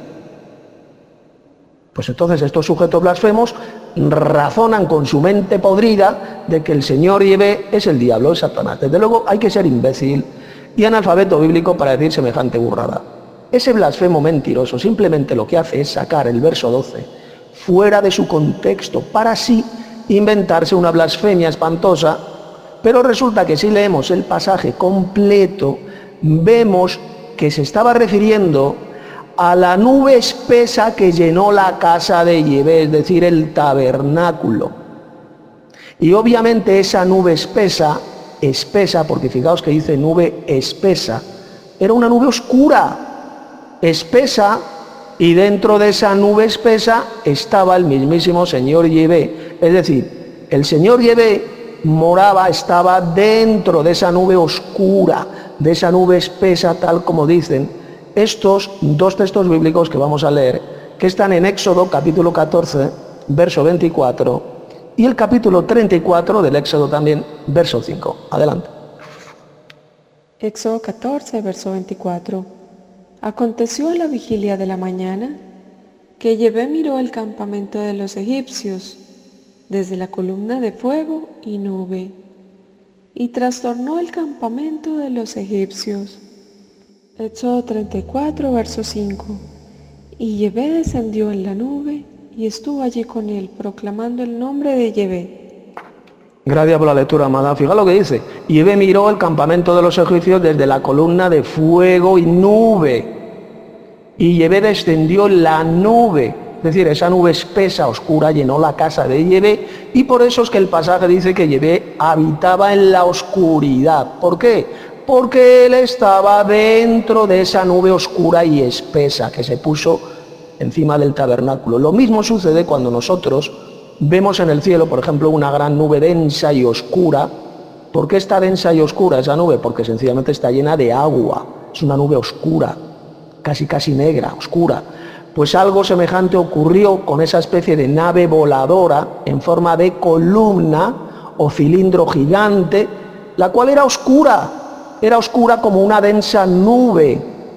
Pues entonces estos sujetos blasfemos razonan con su mente podrida de que el Señor Yahvé es el diablo, es Satanás. Desde luego hay que ser imbécil y analfabeto bíblico para decir semejante burrada. Ese blasfemo mentiroso simplemente lo que hace es sacar el verso doce fuera de su contexto para así inventarse una blasfemia espantosa, pero resulta que si leemos el pasaje completo vemos que se estaba refiriendo a la nube espesa que llenó la casa de Yahvé, es decir, el tabernáculo. Y obviamente esa nube espesa, espesa, porque fijaos que dice nube espesa, era una nube oscura, espesa, y dentro de esa nube espesa estaba el mismísimo Señor Yahvé. Es decir, el Señor Yahvé moraba, estaba dentro de esa nube oscura, de esa nube espesa, tal como dicen estos dos textos bíblicos que vamos a leer, que están en Éxodo capítulo catorce, verso veinticuatro, y el capítulo treinta y cuatro del Éxodo también, verso cinco. Adelante. Éxodo catorce, verso veinticuatro. Aconteció a la vigilia de la mañana que Yahvé miró el campamento de los egipcios desde la columna de fuego y nube, y trastornó el campamento de los egipcios. Éxodo treinta y cuatro, verso cinco. Y Yahvé descendió en la nube y estuvo allí con él, proclamando el nombre de Yahvé. Gracias por la lectura, amada. Fija lo que dice. Yahvé miró el campamento de los egipcios desde la columna de fuego y nube. Y Yahvé descendió la nube. Es decir, esa nube espesa, oscura, llenó la casa de Yahvé. Y por eso es que el pasaje dice que Yahvé habitaba en la oscuridad. ¿Por qué? Porque él estaba dentro de esa nube oscura y espesa que se puso encima del tabernáculo. Lo mismo sucede cuando nosotros vemos en el cielo, por ejemplo, una gran nube densa y oscura. ¿Por qué está densa y oscura esa nube? Porque sencillamente está llena de agua. Es una nube oscura, casi casi negra, oscura. Pues algo semejante ocurrió con esa especie de nave voladora en forma de columna o cilindro gigante, la cual era oscura. Era oscura como una densa nube.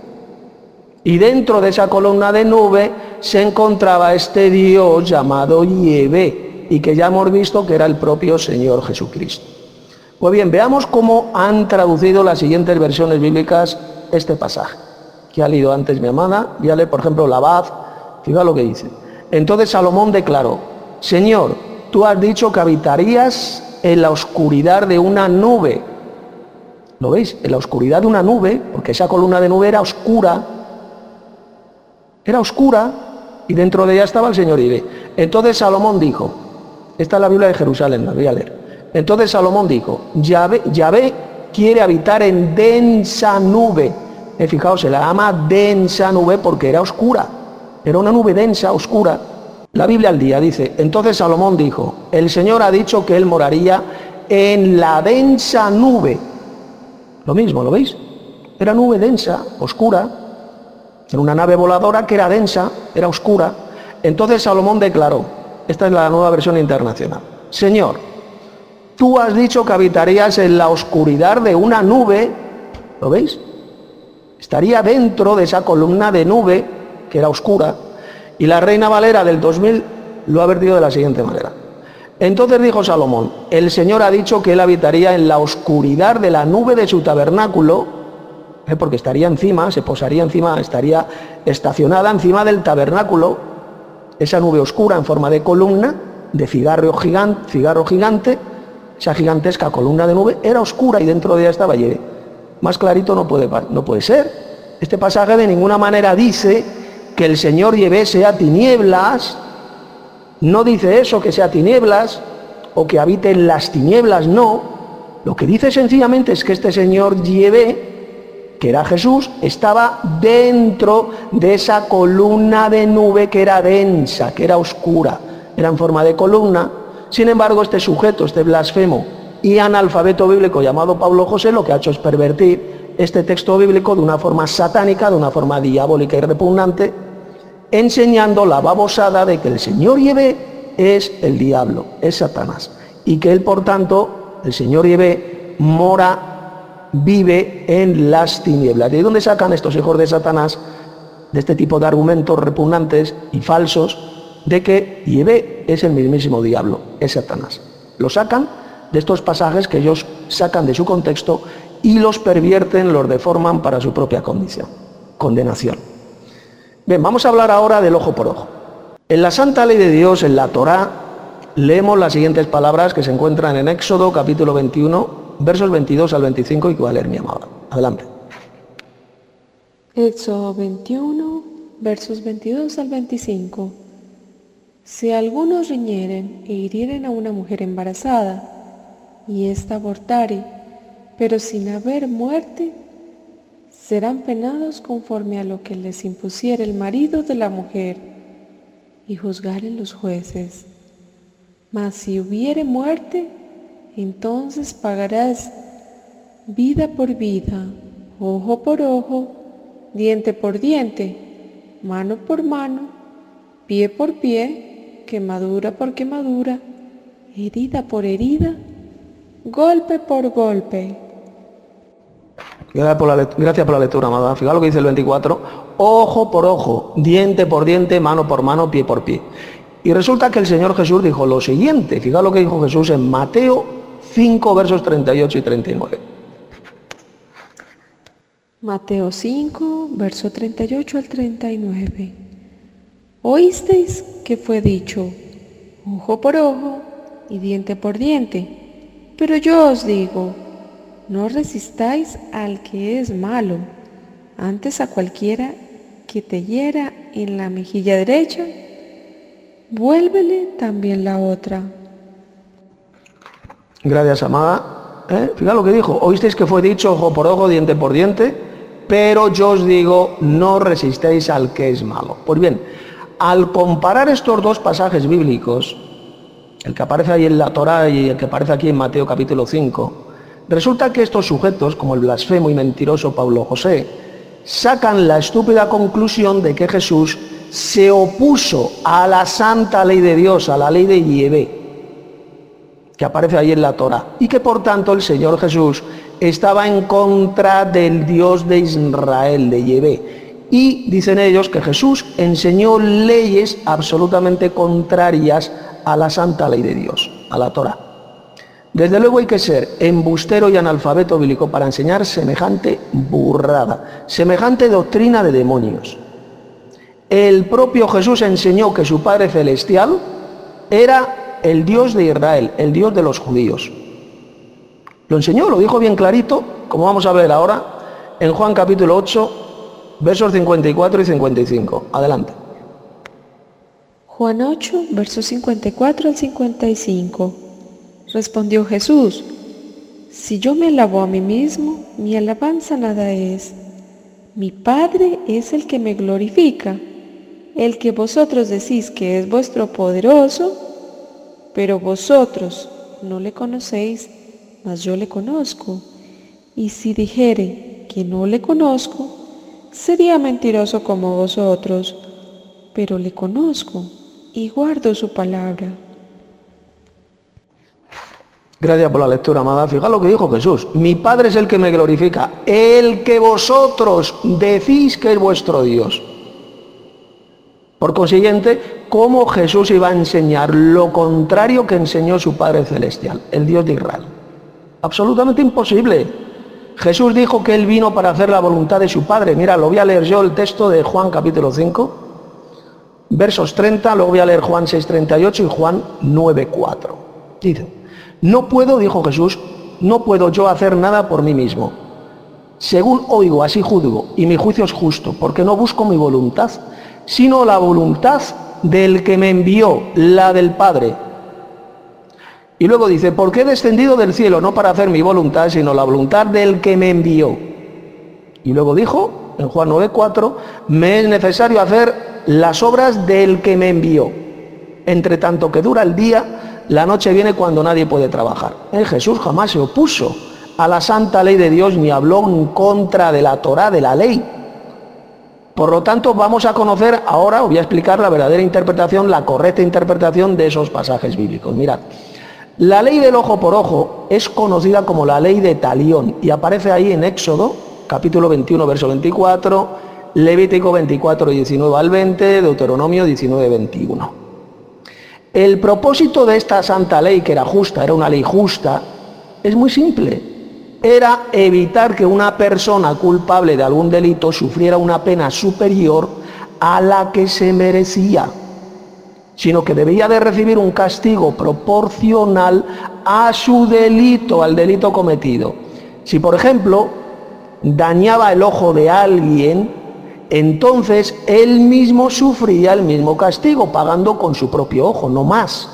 Y dentro de esa columna de nube se encontraba este Dios llamado Yahvé, y que ya hemos visto que era el propio Señor Jesucristo. Pues bien, veamos cómo han traducido las siguientes versiones bíblicas este pasaje, que ha leído antes mi amada. Voy a leer, por ejemplo, la Baz. Fíjate lo que dice. Entonces Salomón declaró: Señor, tú has dicho que habitarías en la oscuridad de una nube. ¿Lo veis? En la oscuridad de una nube, porque esa columna de nube era oscura. Era oscura y dentro de ella estaba el Señor Yahvé. Entonces Salomón dijo, esta es la Biblia de Jerusalén, la voy a leer. Entonces Salomón dijo, Yahvé, Yahvé quiere habitar en densa nube. Eh, fijaos, se la llama densa nube porque era oscura. Era una nube densa, oscura. La Biblia al día dice, entonces Salomón dijo, el Señor ha dicho que él moraría en la densa nube. Lo mismo, ¿lo veis? Era nube densa, oscura. Era una nave voladora que era densa, era oscura. Entonces Salomón declaró, esta es la nueva versión internacional, Señor, tú has dicho que habitarías en la oscuridad de una nube, ¿lo veis? Estaría dentro de esa columna de nube que era oscura, y la Reina Valera del dos mil lo ha vertido de la siguiente manera. Entonces dijo Salomón, el Señor ha dicho que él habitaría en la oscuridad de la nube de su tabernáculo, ¿eh? porque estaría encima, se posaría encima, estaría estacionada encima del tabernáculo, esa nube oscura en forma de columna, de cigarro gigante, cigarro gigante, esa gigantesca columna de nube era oscura y dentro de ella estaba Yahvé. Más clarito no puede, no puede ser. Este pasaje de ninguna manera dice que el Señor Yahvé sea tinieblas, no dice eso, que sea tinieblas o que habite en las tinieblas, no. Lo que dice sencillamente es que este Señor Yahvé, que era Jesús, estaba dentro de esa columna de nube que era densa, que era oscura, era en forma de columna. Sin embargo, este sujeto, este blasfemo y analfabeto bíblico llamado Pablo José, lo que ha hecho es pervertir este texto bíblico de una forma satánica, de una forma diabólica y repugnante, enseñando la babosada de que el Señor Yahvé es el diablo, es Satanás, y que él, por tanto, el Señor Yahvé mora, vive en las tinieblas. ¿De dónde sacan estos hijos de Satanás de este tipo de argumentos repugnantes y falsos de que Yahvé es el mismísimo diablo, es Satanás? Lo sacan de estos pasajes que ellos sacan de su contexto y los pervierten, los deforman para su propia condición, condenación. Bien, vamos a hablar ahora del ojo por ojo. En la Santa Ley de Dios, en la Torá, leemos las siguientes palabras que se encuentran en Éxodo capítulo veintiuno, versos veintidós al veinticinco, y que va a leer mi amada. Adelante. Éxodo veintiuno, versos veintidós al veinticinco. Si algunos riñeren e hirieren a una mujer embarazada, y ésta abortare, pero sin haber muerte, serán penados conforme a lo que les impusiere el marido de la mujer, y juzgaren los jueces. Mas si hubiere muerte, entonces pagarás vida por vida, ojo por ojo, diente por diente, mano por mano, pie por pie, quemadura por quemadura, herida por herida, golpe por golpe. Gracias por, la, gracias por la lectura, amada. Fíjate lo que dice el veinticuatro. Ojo por ojo, diente por diente, mano por mano, pie por pie. Y resulta que el Señor Jesús dijo lo siguiente. Fíjate lo que dijo Jesús en Mateo cinco, versos treinta y ocho y treinta y nueve. Mateo cinco, verso treinta y ocho al treinta y nueve. Oísteis que fue dicho, ojo por ojo y diente por diente. Pero yo os digo, no resistáis al que es malo, antes a cualquiera que te hiera en la mejilla derecha, vuélvele también la otra. Gracias, amada. ¿Eh? Fíjate lo que dijo. Oísteis que fue dicho ojo por ojo, diente por diente, pero yo os digo, no resistéis al que es malo. Pues bien, al comparar estos dos pasajes bíblicos, el que aparece ahí en la Torá y el que aparece aquí en Mateo capítulo cinco, resulta que estos sujetos, como el blasfemo y mentiroso Pablo José, sacan la estúpida conclusión de que Jesús se opuso a la santa ley de Dios, a la ley de Yahvé, que aparece ahí en la Torá, y que por tanto el Señor Jesús estaba en contra del Dios de Israel, de Yahvé. Y dicen ellos que Jesús enseñó leyes absolutamente contrarias a la santa ley de Dios, a la Torá. Desde luego hay que ser embustero y analfabeto bíblico para enseñar semejante burrada, semejante doctrina de demonios. El propio Jesús enseñó que su Padre Celestial era el Dios de Israel, el Dios de los judíos. Lo enseñó, lo dijo bien clarito, como vamos a ver ahora, en Juan capítulo ocho, versos cincuenta y cuatro y cincuenta y cinco. Adelante. Juan ocho, versos cincuenta y cuatro al cincuenta y cinco. Respondió Jesús, si yo me alabo a mí mismo, mi alabanza nada es. Mi Padre es el que me glorifica, el que vosotros decís que es vuestro poderoso, pero vosotros no le conocéis, mas yo le conozco. Y si dijere que no le conozco, sería mentiroso como vosotros, pero le conozco y guardo su palabra. Gracias por la lectura, amada. Fijad lo que dijo Jesús. Mi Padre es el que me glorifica, el que vosotros decís que es vuestro Dios. Por consiguiente, ¿cómo Jesús iba a enseñar lo contrario que enseñó su Padre Celestial, el Dios de Israel? Absolutamente imposible. Jesús dijo que Él vino para hacer la voluntad de su Padre. Mira, lo voy a leer yo el texto de Juan capítulo cinco, versos treinta, luego voy a leer Juan seis, treinta y ocho y Juan nueve, cuatro. Dice, no puedo, dijo Jesús, no puedo yo hacer nada por mí mismo. Según oigo, así juzgo, y mi juicio es justo, porque no busco mi voluntad, sino la voluntad del que me envió, la del Padre. Y luego dice, porque he descendido del cielo, no para hacer mi voluntad, sino la voluntad del que me envió. Y luego dijo, en Juan nueve, cuatro, me es necesario hacer las obras del que me envió. Entre tanto que dura el día, la noche viene cuando nadie puede trabajar. ¿Eh? Jesús jamás se opuso a la santa ley de Dios, ni habló en contra de la Torá, de la ley. Por lo tanto, vamos a conocer ahora, os voy a explicar la verdadera interpretación, la correcta interpretación de esos pasajes bíblicos. Mirad, la ley del ojo por ojo es conocida como la ley de Talión y aparece ahí en Éxodo, capítulo veintiuno, verso veinticuatro, Levítico veinticuatro, diecinueve al veinte, Deuteronomio diecinueve, veintiuno. El propósito de esta santa ley, que era justa, era una ley justa, es muy simple. Era evitar que una persona culpable de algún delito sufriera una pena superior a la que se merecía, sino que debía de recibir un castigo proporcional a su delito, al delito cometido. Si, por ejemplo, dañaba el ojo de alguien, entonces él mismo sufría el mismo castigo, pagando con su propio ojo, no más.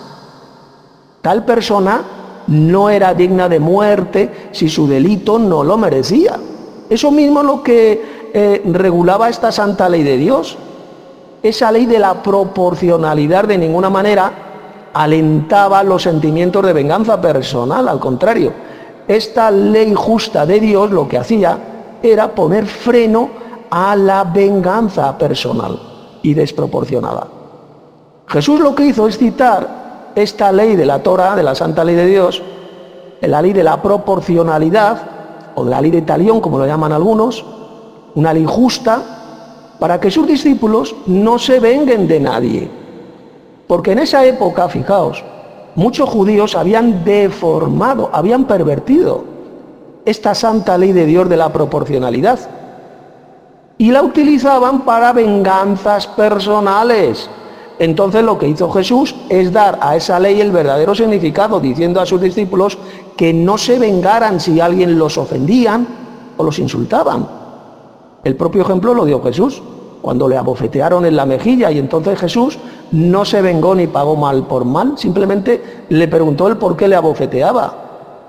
Tal persona no era digna de muerte si su delito no lo merecía. Eso mismo es lo que eh, regulaba esta santa ley de Dios. Esa ley de la proporcionalidad de ninguna manera alentaba los sentimientos de venganza personal, al contrario. Esta ley justa de Dios lo que hacía era poner freno a la venganza personal y desproporcionada. Jesús lo que hizo es citar esta ley de la Torá, de la santa ley de Dios, la ley de la proporcionalidad, o de la ley de Talión, como lo llaman algunos, una ley justa, para que sus discípulos no se venguen de nadie. Porque en esa época, fijaos, muchos judíos habían deformado, habían pervertido esta santa ley de Dios de la proporcionalidad y la utilizaban para venganzas personales. Entonces lo que hizo Jesús es dar a esa ley el verdadero significado, diciendo a sus discípulos que no se vengaran si alguien los ofendían o los insultaban. El propio ejemplo lo dio Jesús, cuando le abofetearon en la mejilla, y entonces Jesús no se vengó ni pagó mal por mal, simplemente le preguntó el por qué le abofeteaba.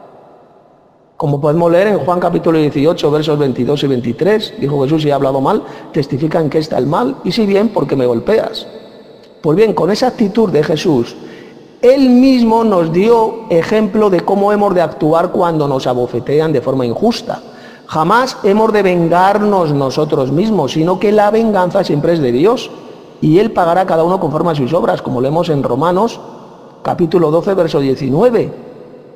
Como podemos leer en Juan capítulo dieciocho, versos veintidós y veintitrés, dijo Jesús: si he hablado mal, testifica en qué está el mal, y si bien, porque me golpeas. Pues bien, con esa actitud de Jesús, Él mismo nos dio ejemplo de cómo hemos de actuar cuando nos abofetean de forma injusta. Jamás hemos de vengarnos nosotros mismos, sino que la venganza siempre es de Dios, y Él pagará a cada uno conforme a sus obras, como leemos en Romanos capítulo doce, verso diecinueve.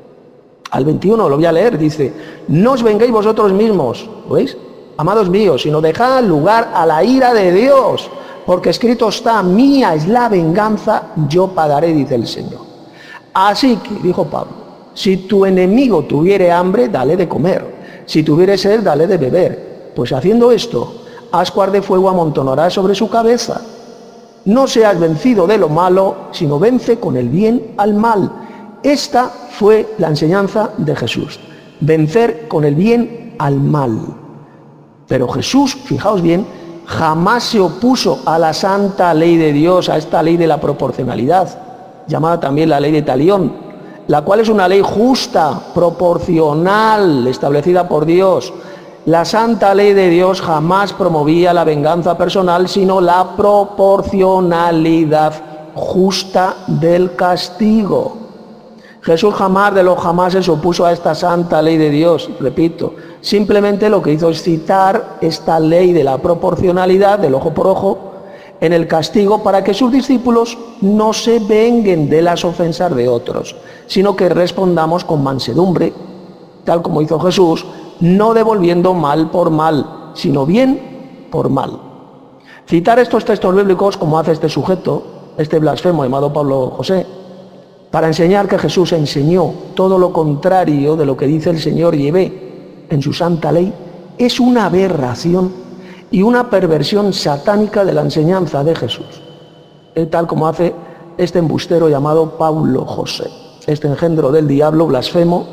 Al veintiuno, lo voy a leer, dice: no os vengáis vosotros mismos, ¿veis? Amados míos, sino dejad lugar a la ira de Dios, porque escrito está: mía es la venganza, yo pagaré, dice el Señor. Así que, dijo Pablo, si tu enemigo tuviere hambre, dale de comer, si tuviere sed, dale de beber, pues haciendo esto, ascuas de fuego amontonarás sobre su cabeza. No seas vencido de lo malo, sino vence con el bien al mal. Esta fue la enseñanza de Jesús, vencer con el bien al mal. Pero Jesús, fijaos bien, jamás se opuso a la santa ley de Dios, a esta ley de la proporcionalidad, llamada también la ley de Talión, la cual es una ley justa, proporcional, establecida por Dios. La santa ley de Dios jamás promovía la venganza personal, sino la proporcionalidad justa del castigo. Jesús jamás de los jamás se opuso a esta santa ley de Dios, repito. Simplemente lo que hizo es citar esta ley de la proporcionalidad, del ojo por ojo, en el castigo, para que sus discípulos no se venguen de las ofensas de otros, sino que respondamos con mansedumbre, tal como hizo Jesús, no devolviendo mal por mal, sino bien por mal. Citar estos textos bíblicos, como hace este sujeto, este blasfemo llamado Pablo José, para enseñar que Jesús enseñó todo lo contrario de lo que dice el Señor Yahvé en su santa ley, es una aberración y una perversión satánica de la enseñanza de Jesús, tal como hace este embustero llamado Pablo José, este engendro del diablo blasfemo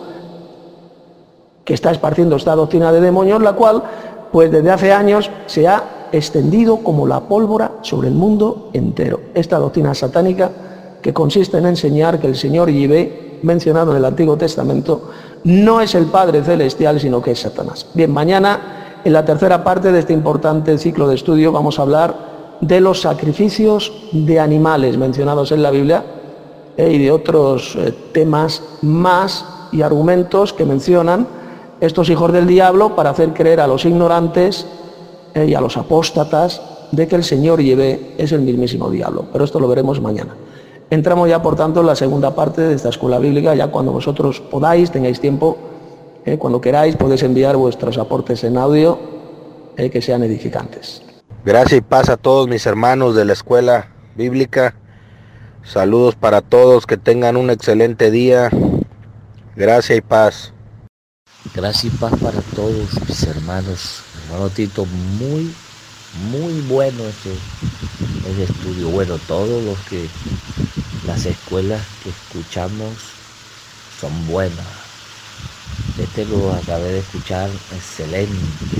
que está esparciendo esta doctrina de demonios, la cual pues desde hace años se ha extendido como la pólvora sobre el mundo entero. Esta doctrina satánica, que consiste en enseñar que el Señor Yahvé, mencionado en el Antiguo Testamento, no es el Padre Celestial, sino que es Satanás. Bien, mañana, en la tercera parte de este importante ciclo de estudio, vamos a hablar de los sacrificios de animales mencionados en la Biblia eh, y de otros eh, temas más y argumentos que mencionan estos hijos del diablo para hacer creer a los ignorantes eh, y a los apóstatas de que el Señor Yahvé es el mismísimo diablo. Pero esto lo veremos mañana. Entramos ya, por tanto, en la segunda parte de esta escuela bíblica, ya cuando vosotros podáis, tengáis tiempo, eh, cuando queráis, podéis enviar vuestros aportes en audio, eh, que sean edificantes. Gracias y paz a todos mis hermanos de la escuela bíblica. Saludos para todos, que tengan un excelente día. Gracias y paz. Gracias y paz para todos mis hermanos. Hermano Tito, muy, muy bueno este, este estudio. Bueno, todos los que, las escuelas que escuchamos son buenas. Este lo acabé de escuchar, excelente,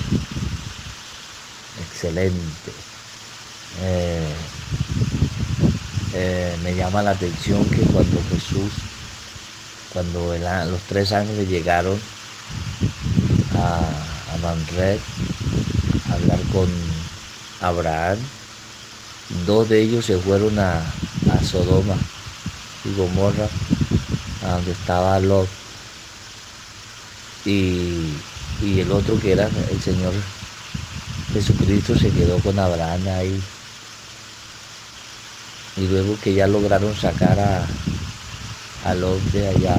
excelente. Eh, eh, me llama la atención que cuando Jesús, cuando el, los tres ángeles llegaron a, a Mamre a hablar con Abraham, dos de ellos se fueron a, a Sodoma y Gomorra, a donde estaba Lot, y, y el otro, que era el Señor Jesucristo, se quedó con Abraham ahí. Y luego que ya lograron sacar a, a Lot de allá,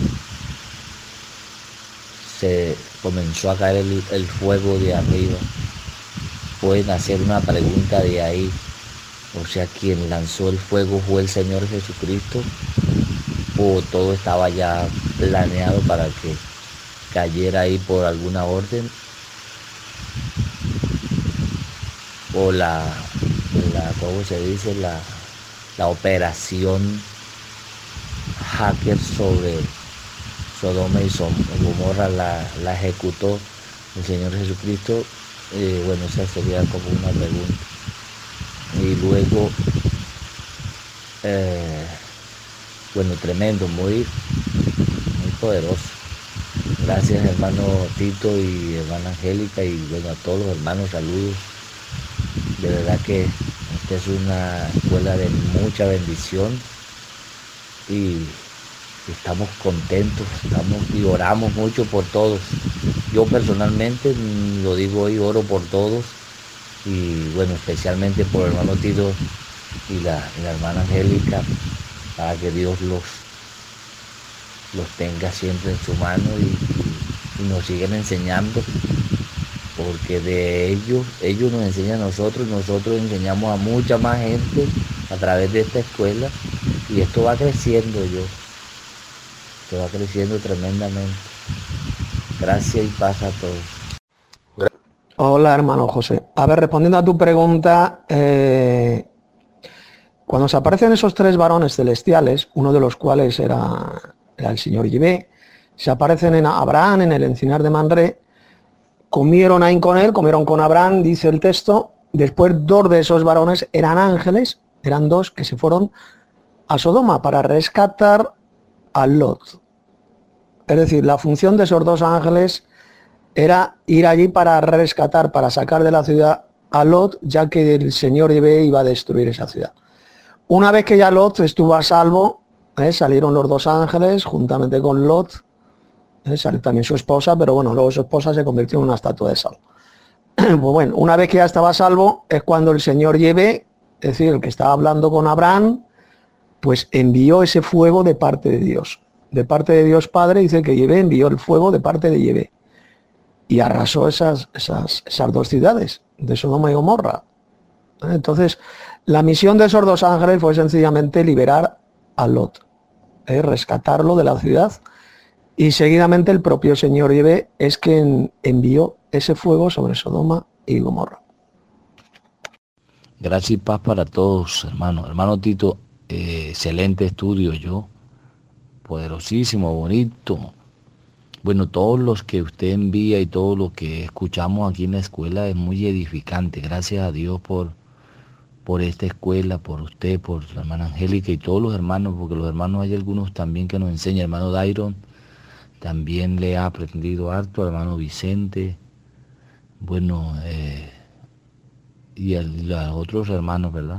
se comenzó a caer el, el fuego de arriba. Pueden hacer una pregunta de ahí. O sea, quien lanzó el fuego fue el Señor Jesucristo, o todo estaba ya planeado para que cayera ahí por alguna orden, o la, la ¿cómo se dice? La, la operación hacker sobre Sodoma y Gomorra la, la ejecutó el Señor Jesucristo. Eh, bueno, esa sería como una pregunta. Y luego, eh, bueno, tremendo, muy, muy poderoso. Gracias, hermano Tito y hermana Angélica, y bueno, a todos los hermanos, saludos. De verdad que esta es una escuela de mucha bendición y estamos contentos, estamos y oramos mucho por todos. Yo personalmente, lo digo hoy, oro por todos, y bueno, especialmente por el hermano Tito y la, y la hermana Angélica, para que Dios los, los tenga siempre en su mano y, y, y nos sigan enseñando, porque de ellos, ellos nos enseñan a nosotros, nosotros enseñamos a mucha más gente a través de esta escuela, y esto va creciendo, yo, esto va creciendo tremendamente. Gracias y paz a todos. Hola, hermano José. A ver, respondiendo a tu pregunta, eh, cuando se aparecen esos tres varones celestiales, uno de los cuales era, era el señor Yahvé, se aparecen en Abraham, en el encinar de Manré, comieron ahí con él, comieron con Abraham, dice el texto. Después dos de esos varones eran ángeles, eran dos que se fueron a Sodoma para rescatar a Lot. Es decir, la función de esos dos ángeles era ir allí para rescatar, para sacar de la ciudad a Lot, ya que el señor Yahvé iba a destruir esa ciudad. Una vez que ya Lot estuvo a salvo, ¿eh? salieron los dos ángeles juntamente con Lot, ¿eh? salió también su esposa, pero bueno, luego su esposa se convirtió en una estatua de sal. Pues bueno, una vez que ya estaba a salvo, es cuando el señor Yahvé, es decir, el que estaba hablando con Abraham, pues envió ese fuego de parte de Dios. De parte de Dios Padre, dice que Yahvé envió el fuego de parte de Yahvé y arrasó esas, esas, esas dos ciudades de Sodoma y Gomorra. Entonces, la misión de esos dos ángeles fue sencillamente liberar a Lot, ¿eh? rescatarlo de la ciudad, y seguidamente el propio señor Yahvé es quien envió ese fuego sobre Sodoma y Gomorra. Gracias y paz para todos, hermano. Hermano Tito, eh, excelente estudio, yo. Poderosísimo, bonito. Bueno, todos los que usted envía y todo lo que escuchamos aquí en la escuela es muy edificante. Gracias a Dios por, por esta escuela, por usted, por la hermana Angélica y todos los hermanos, porque los hermanos hay algunos también que nos enseñan. El hermano Dairon también le ha aprendido harto, el hermano Vicente, bueno, eh, y a los otros hermanos, ¿verdad?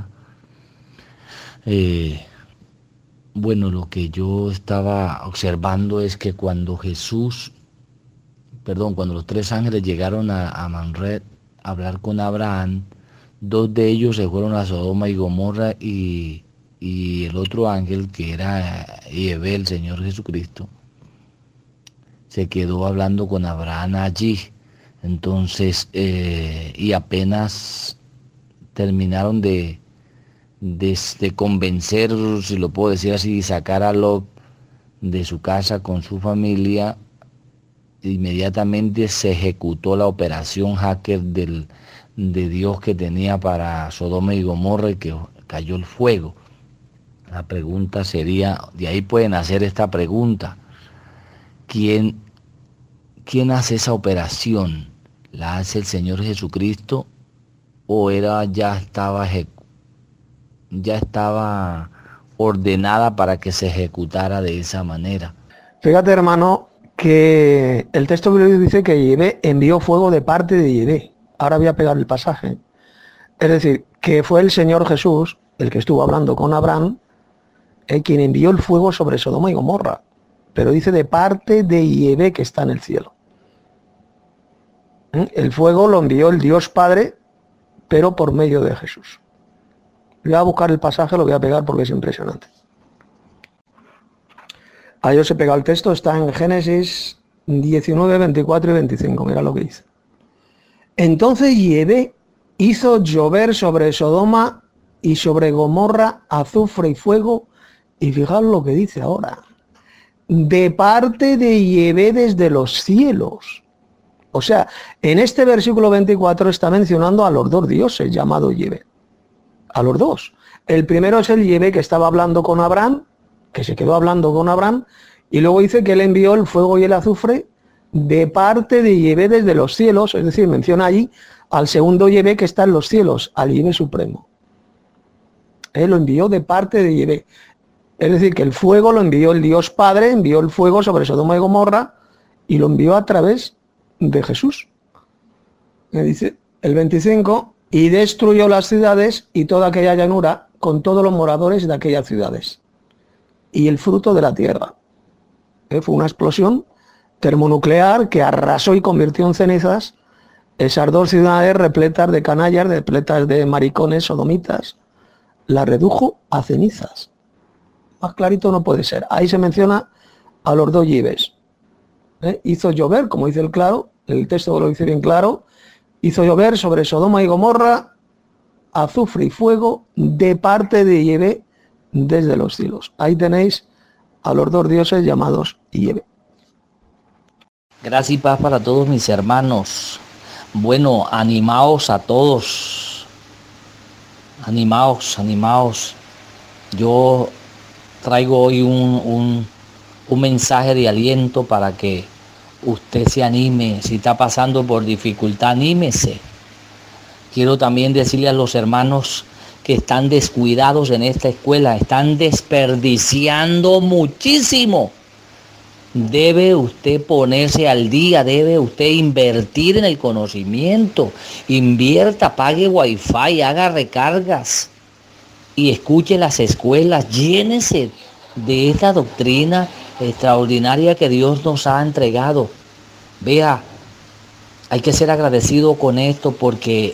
Eh, Bueno, lo que yo estaba observando es que cuando Jesús, perdón, cuando los tres ángeles llegaron a, a Manré a hablar con Abraham, dos de ellos se fueron a Sodoma y Gomorra, y, y el otro ángel, que era Yahvé, el Señor Jesucristo, se quedó hablando con Abraham allí. Entonces, eh, y apenas terminaron de... De, de convencer, si lo puedo decir así, sacar a Lot de su casa con su familia, inmediatamente se ejecutó la operación hacker del, de Dios que tenía para Sodoma y Gomorra, y que cayó el fuego. La pregunta sería, de ahí pueden hacer esta pregunta: ¿quién, quién hace esa operación? ¿La hace el Señor Jesucristo o era ya estaba ejecutada? ya estaba ordenada para que se ejecutara de esa manera? Fíjate, hermano, que el texto bíblico dice que Yahvé envió fuego de parte de Yahvé. Ahora voy a pegar el pasaje. Es decir, que fue el Señor Jesús, el que estuvo hablando con Abraham, el quien envió el fuego sobre Sodoma y Gomorra. Pero dice de parte de Yahvé que está en el cielo. El fuego lo envió el Dios Padre, pero por medio de Jesús. Voy a buscar el pasaje, lo voy a pegar porque es impresionante. Ahí os he pegado el texto, está en Génesis diecinueve, veinticuatro y veinticinco, mira lo que dice. Entonces Yahvé hizo llover sobre Sodoma y sobre Gomorra azufre y fuego, y fijaos lo que dice ahora, de parte de Yahvé desde los cielos. O sea, en este versículo veinticuatro está mencionando a los dos dioses llamados Yahvé. A los dos. El primero es el Yahvé que estaba hablando con Abraham, que se quedó hablando con Abraham, y luego dice que él envió el fuego y el azufre de parte de Yahvé desde los cielos, es decir, menciona allí al segundo Yahvé que está en los cielos, al Yahvé supremo. Él lo envió de parte de Yahvé. Es decir, que el fuego lo envió el Dios Padre, envió el fuego sobre Sodoma y Gomorra y lo envió a través de Jesús. Me dice el veinticinco, y destruyó las ciudades y toda aquella llanura con todos los moradores de aquellas ciudades y el fruto de la tierra. ¿Eh? Fue una explosión termonuclear que arrasó y convirtió en cenizas esas dos ciudades repletas de canallas, repletas de maricones sodomitas. La redujo a cenizas. Más clarito no puede ser. Ahí se menciona a los dos Yahvés. ¿Eh? Hizo llover, como dice el claro, el texto lo dice bien claro, hizo llover sobre Sodoma y Gomorra azufre y fuego de parte de Yahvé desde los cielos. Ahí tenéis a los dos dioses llamados Yahvé. Gracias y paz para todos mis hermanos. Bueno, animaos a todos. Animaos, animaos. Yo traigo hoy un, un, un mensaje de aliento para que usted se anime. Si está pasando por dificultad, anímese. Quiero también decirle a los hermanos que están descuidados en esta escuela, están desperdiciando muchísimo. Debe usted ponerse al día, debe usted invertir en el conocimiento. Invierta, pague wifi, haga recargas y escuche las escuelas. Llénese de esta doctrina extraordinaria que Dios nos ha entregado. Vea, hay que ser agradecido con esto porque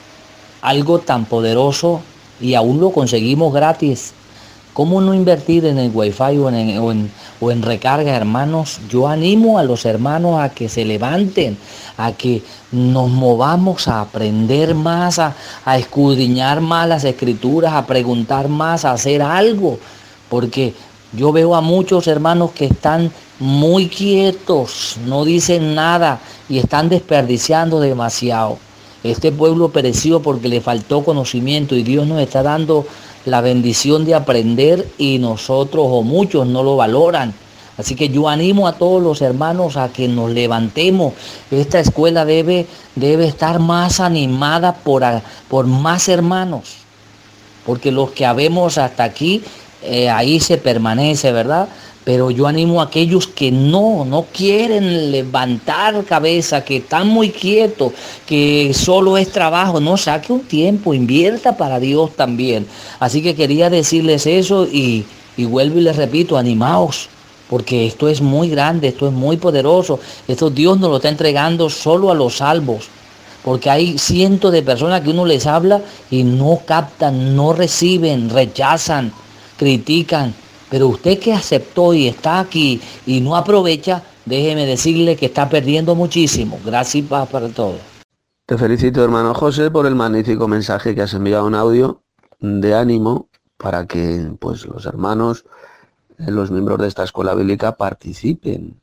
algo tan poderoso y aún lo conseguimos gratis. ¿Cómo no invertir en el wifi o en, o en, o en recarga, hermanos? Yo animo a los hermanos a que se levanten, a que nos movamos a aprender más, a, a escudriñar más las escrituras, a preguntar más, a hacer algo. Porque yo veo a muchos hermanos que están muy quietos, no dicen nada y están desperdiciando demasiado. Este pueblo pereció porque le faltó conocimiento y Dios nos está dando la bendición de aprender y nosotros o muchos no lo valoran. Así que yo animo a todos los hermanos a que nos levantemos. Esta escuela debe, debe estar más animada por, por más hermanos, porque los que habemos hasta aquí, eh, ahí se permanece, ¿verdad? Pero yo animo a aquellos que no, no quieren levantar cabeza, que están muy quietos, que solo es trabajo. No, saque un tiempo, invierta para Dios también. Así que quería decirles eso y, y vuelvo y les repito, animaos, porque esto es muy grande, esto es muy poderoso. Esto Dios nos lo está entregando solo a los salvos. Porque hay cientos de personas que uno les habla y no captan, no reciben, rechazan, critican. Pero usted que aceptó y está aquí y no aprovecha, déjeme decirle que está perdiendo muchísimo. Gracias y paz para todos. Te felicito, hermano José, por el magnífico mensaje que has enviado en audio de ánimo para que pues, los hermanos, los miembros de esta escuela bíblica participen.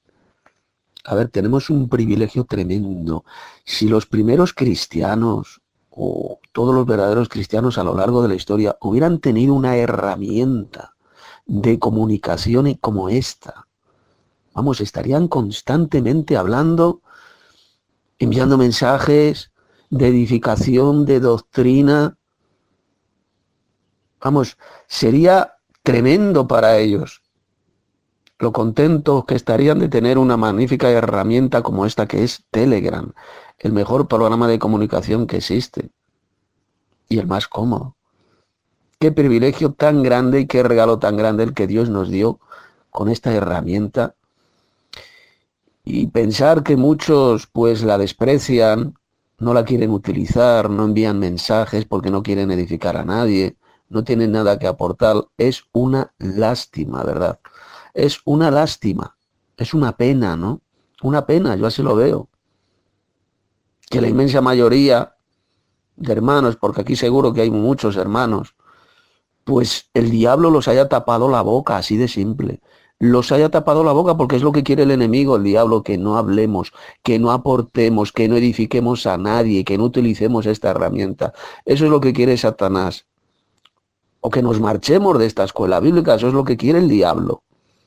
A ver, tenemos un privilegio tremendo. Si los primeros cristianos o todos los verdaderos cristianos a lo largo de la historia hubieran tenido una herramienta de comunicación como esta, vamos, estarían constantemente hablando, enviando mensajes de edificación, de doctrina. Vamos, sería tremendo para ellos lo contentos que estarían de tener una magnífica herramienta como esta que es Telegram, el mejor programa de comunicación que existe y el más cómodo. Qué privilegio tan grande y qué regalo tan grande el que Dios nos dio con esta herramienta. Y pensar que muchos pues la desprecian, no la quieren utilizar, no envían mensajes porque no quieren edificar a nadie, no tienen nada que aportar, es una lástima, ¿verdad? Es una lástima, es una pena, ¿no? Una pena, yo así lo veo. Que la inmensa mayoría de hermanos, porque aquí seguro que hay muchos hermanos, pues el diablo los haya tapado la boca, así de simple. Los haya tapado la boca porque es lo que quiere el enemigo, el diablo, que no hablemos, que no aportemos, que no edifiquemos a nadie, que no utilicemos esta herramienta. Eso es lo que quiere Satanás. o que nos marchemos de esta escuela bíblica. Eso es lo que quiere el diablo,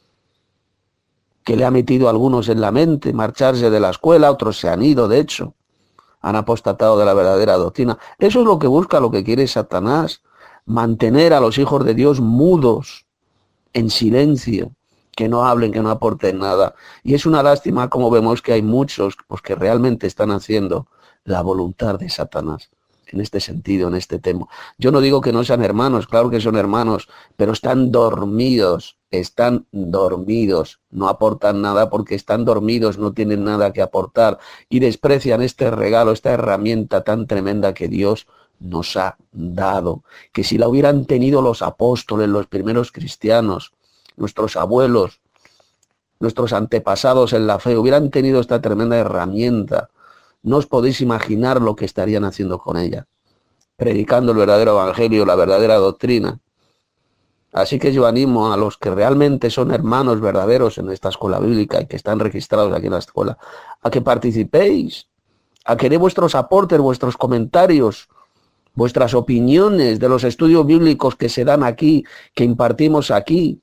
que le ha metido a algunos en la mente marcharse de la escuela, otros se han ido, de hecho, han apostatado de la verdadera doctrina. Eso es lo que busca, lo que quiere Satanás, mantener a los hijos de Dios mudos, en silencio, que no hablen, que no aporten nada. Y es una lástima como vemos que hay muchos pues, que realmente están haciendo la voluntad de Satanás, en este sentido, en este tema. Yo no digo que no sean hermanos, claro que son hermanos, pero están dormidos, están dormidos, no aportan nada porque están dormidos, no tienen nada que aportar y desprecian este regalo, esta herramienta tan tremenda que Dios nos ha dado, que si la hubieran tenido los apóstoles, los primeros cristianos, nuestros abuelos, nuestros antepasados en la fe, hubieran tenido esta tremenda herramienta, no os podéis imaginar lo que estarían haciendo con ella, predicando el verdadero evangelio, la verdadera doctrina. Así que yo animo a los que realmente son hermanos verdaderos en esta escuela bíblica y que están registrados aquí en la escuela, a que participéis, a que dé vuestros aportes, vuestros comentarios, vuestras opiniones de los estudios bíblicos que se dan aquí, que impartimos aquí,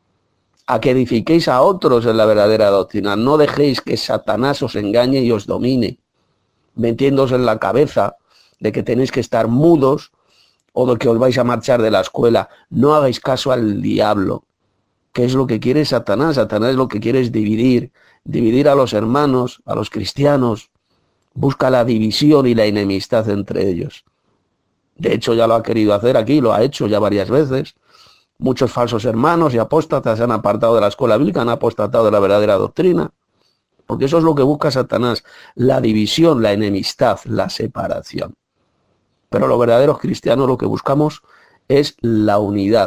a que edifiquéis a otros en la verdadera doctrina. No dejéis que Satanás os engañe y os domine, metiéndose en la cabeza de que tenéis que estar mudos o de que os vais a marchar de la escuela. No hagáis caso al diablo, que es lo que quiere Satanás. Satanás lo que quiere es dividir, dividir a los hermanos, a los cristianos. Busca la división y la enemistad entre ellos. De hecho, ya lo ha querido hacer aquí, lo ha hecho ya varias veces. Muchos falsos hermanos y apóstatas se han apartado de la escuela bíblica, han apostatado de la verdadera doctrina. Porque eso es lo que busca Satanás, la división, la enemistad, la separación. Pero los verdaderos cristianos lo que buscamos es la unidad.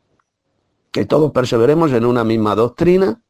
Que todos perseveremos en una misma doctrina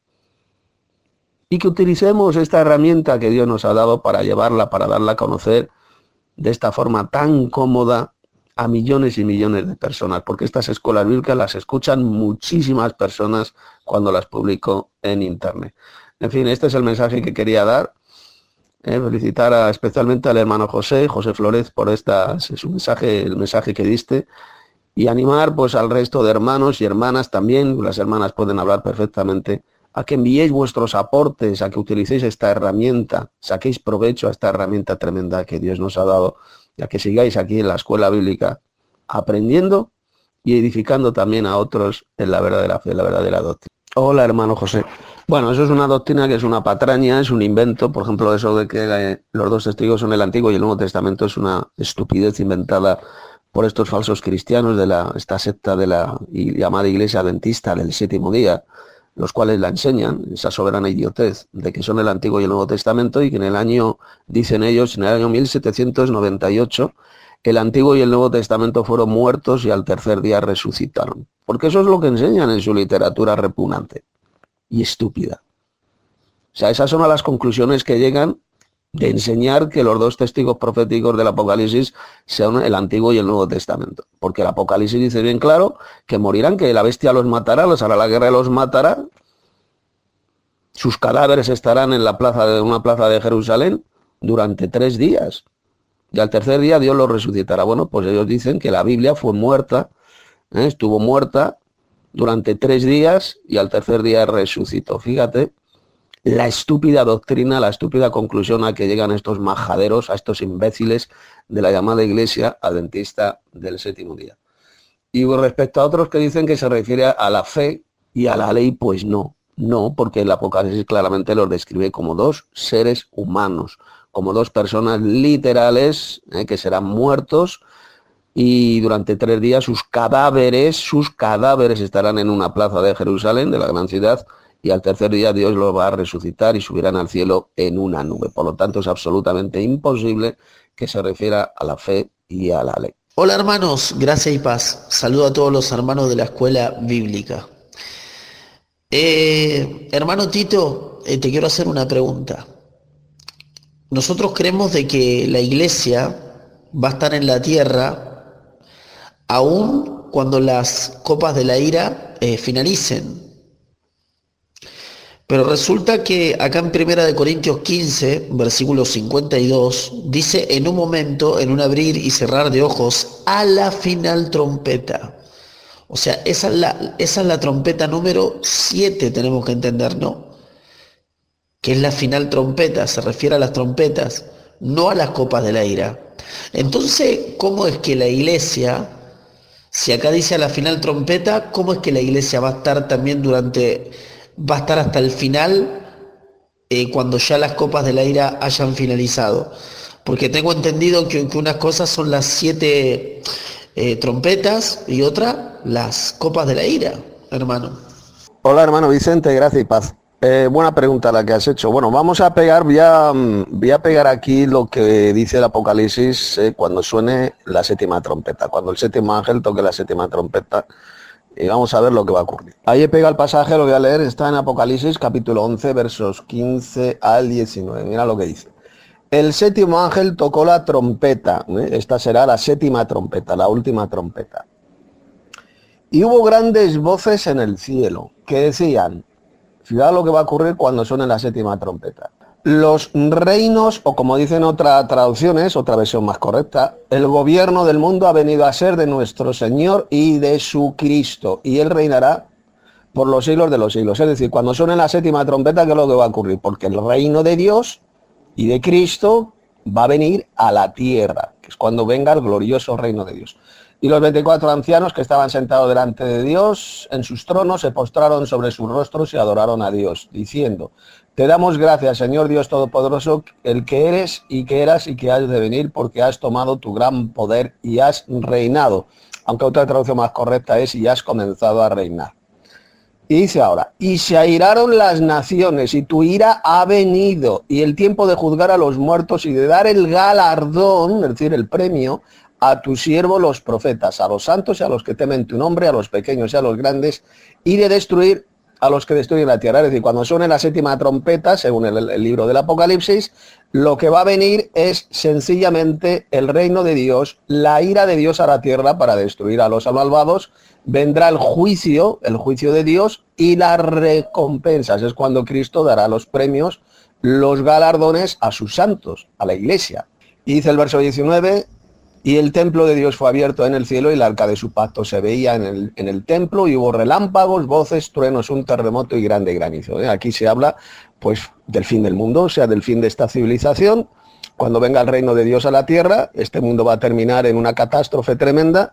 y que utilicemos esta herramienta que Dios nos ha dado para llevarla, para darla a conocer de esta forma tan cómoda a millones y millones de personas, porque estas escuelas bíblicas las escuchan muchísimas personas cuando las publico en internet. En fin, este es el mensaje que quería dar. Eh, felicitar a, especialmente al hermano José, José Flores, por esta, es un mensaje, el mensaje que diste, y animar pues al resto de hermanos y hermanas también, las hermanas pueden hablar perfectamente, a que enviéis vuestros aportes, a que utilicéis esta herramienta, saquéis provecho a esta herramienta tremenda que Dios nos ha dado, y a que sigáis aquí en la escuela bíblica aprendiendo y edificando también a otros en la verdadera fe, en la verdadera doctrina. Hola, hermano José. Bueno, eso es una doctrina que es una patraña, es un invento. Por ejemplo, eso de que eh, los dos testigos son el Antiguo y el Nuevo Testamento es una estupidez inventada por estos falsos cristianos de la, esta secta de la y, llamada Iglesia Adventista del Séptimo Día, los cuales la enseñan, esa soberana idiotez de que son el Antiguo y el Nuevo Testamento y que en el año, dicen ellos, en el año mil setecientos noventa y ocho, el Antiguo y el Nuevo Testamento fueron muertos y al tercer día resucitaron. Porque eso es lo que enseñan en su literatura repugnante y estúpida. O sea, esas son las conclusiones que llegan de enseñar que los dos testigos proféticos del Apocalipsis son el Antiguo y el Nuevo Testamento. Porque el Apocalipsis dice bien claro que morirán, que la bestia los matará, los hará la guerra y los matará. Sus cadáveres estarán en la plaza de una plaza de Jerusalén durante tres días. Y al tercer día Dios los resucitará. Bueno, pues ellos dicen que la Biblia fue muerta, ¿eh? estuvo muerta durante tres días y al tercer día resucitó. Fíjate la estúpida doctrina, la estúpida conclusión a que llegan estos majaderos, a estos imbéciles de la llamada Iglesia Adventista del Séptimo Día. Y respecto a otros que dicen que se refiere a la fe y a la ley, pues no, no, porque el Apocalipsis claramente los describe como dos seres humanos, como dos personas literales eh, que serán muertos y durante tres días sus cadáveres, sus cadáveres estarán en una plaza de Jerusalén, de la gran ciudad, y al tercer día Dios los va a resucitar y subirán al cielo en una nube. Por lo tanto, es absolutamente imposible que se refiera a la fe y a la ley. Hola hermanos, gracia y paz. Saludo a todos los hermanos de la escuela bíblica. Eh, hermano Tito, eh, te quiero hacer una pregunta. Nosotros creemos de que la iglesia va a estar en la tierra aún cuando las copas de la ira eh, finalicen. Pero resulta que acá en Primera de Corintios quince, versículo cincuenta y dos, dice en un momento, en un abrir y cerrar de ojos, a la final trompeta. O sea, esa es la, esa es la trompeta número siete, tenemos que entender, ¿no? Que es la final trompeta, se refiere a las trompetas, no a las copas de la ira. Entonces, ¿cómo es que la iglesia, si acá dice a la final trompeta, cómo es que la iglesia va a estar también durante, va a estar hasta el final, eh, cuando ya las copas de la ira hayan finalizado? Porque tengo entendido que, que unas cosas son las siete eh, trompetas y otra las copas de la ira, hermano. Hola hermano Vicente, gracias y paz. Eh, buena pregunta la que has hecho. Bueno, vamos a pegar, voy a, voy a pegar aquí lo que dice el Apocalipsis eh, cuando suene la séptima trompeta, cuando el séptimo ángel toque la séptima trompeta, y vamos a ver lo que va a ocurrir. Ahí he pegado el pasaje, lo voy a leer, está en Apocalipsis capítulo once, versos quince al diecinueve. Mira lo que dice. El séptimo ángel tocó la trompeta, ¿eh? Esta será la séptima trompeta, la última trompeta. Y hubo grandes voces en el cielo que decían, fíjate lo que va a ocurrir cuando suene la séptima trompeta. Los reinos, o como dicen otras traducciones, otra versión más correcta, el gobierno del mundo ha venido a ser de nuestro Señor y de su Cristo, y Él reinará por los siglos de los siglos. Es decir, cuando suene la séptima trompeta, ¿qué es lo que va a ocurrir? Porque el reino de Dios y de Cristo va a venir a la tierra, que es cuando venga el glorioso reino de Dios. Y los veinticuatro ancianos que estaban sentados delante de Dios en sus tronos se postraron sobre sus rostros y adoraron a Dios, diciendo, te damos gracias, Señor Dios Todopoderoso, el que eres y que eras y que has de venir, porque has tomado tu gran poder y has reinado. Aunque otra traducción más correcta es, y has comenzado a reinar. Y dice ahora, y se airaron las naciones, y tu ira ha venido, y el tiempo de juzgar a los muertos y de dar el galardón, es decir, el premio, a tu siervo los profetas, a los santos y a los que temen tu nombre, a los pequeños y a los grandes, y de destruir a los que destruyen la tierra. Es decir, cuando suene la séptima trompeta, según el, el libro del Apocalipsis, lo que va a venir es sencillamente el reino de Dios, la ira de Dios a la tierra para destruir a los malvados, vendrá el juicio, el juicio de Dios y las recompensas. Es cuando Cristo dará los premios, los galardones a sus santos, a la iglesia. Y dice el verso diecinueve, y el templo de Dios fue abierto en el cielo y el arca de su pacto se veía en el, en el templo y hubo relámpagos, voces, truenos, un terremoto y grande granizo. ¿eh? Aquí se habla pues del fin del mundo, o sea, del fin de esta civilización. Cuando venga el reino de Dios a la tierra, este mundo va a terminar en una catástrofe tremenda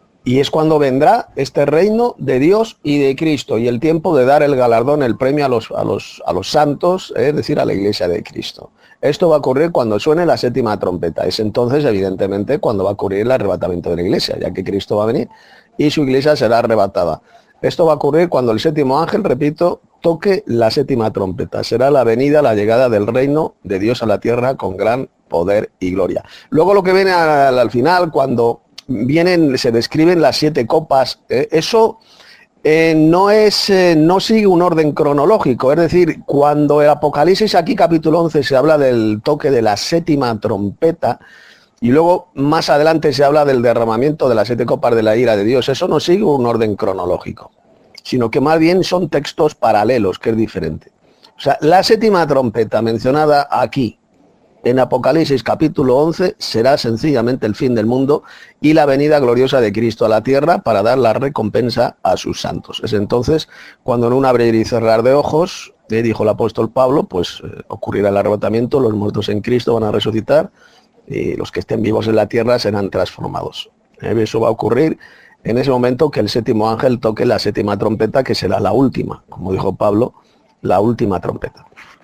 y es cuando vendrá este reino de Dios y de Cristo y el tiempo de dar el galardón, el premio a los, a los, a los santos, ¿eh? Es decir, a la iglesia de Cristo. Esto va a ocurrir cuando suene la séptima trompeta. Es entonces, evidentemente, cuando va a ocurrir el arrebatamiento de la iglesia, ya que Cristo va a venir y su iglesia será arrebatada. Esto va a ocurrir cuando el séptimo ángel, repito, toque la séptima trompeta. Será la venida, la llegada del reino de Dios a la tierra con gran poder y gloria. Luego lo que viene al, al final, cuando vienen, se describen las siete copas, eh, eso... Eh, no es eh, no sigue un orden cronológico, es decir, cuando el Apocalipsis aquí capítulo once se habla del toque de la séptima trompeta y luego más adelante se habla del derramamiento de las siete copas de la ira de Dios, eso no sigue un orden cronológico, sino que más bien son textos paralelos, que es diferente. O sea, la séptima trompeta mencionada aquí en Apocalipsis capítulo once será sencillamente el fin del mundo y la venida gloriosa de Cristo a la tierra para dar la recompensa a sus santos. Es entonces cuando en un abrir y cerrar de ojos, eh, dijo el apóstol Pablo, pues eh, ocurrirá el arrebatamiento, los muertos en Cristo van a resucitar y los que estén vivos en la tierra serán transformados. Eh, eso va a ocurrir en ese momento que el séptimo ángel toque la séptima trompeta, que será la última, como dijo Pablo, la última trompeta.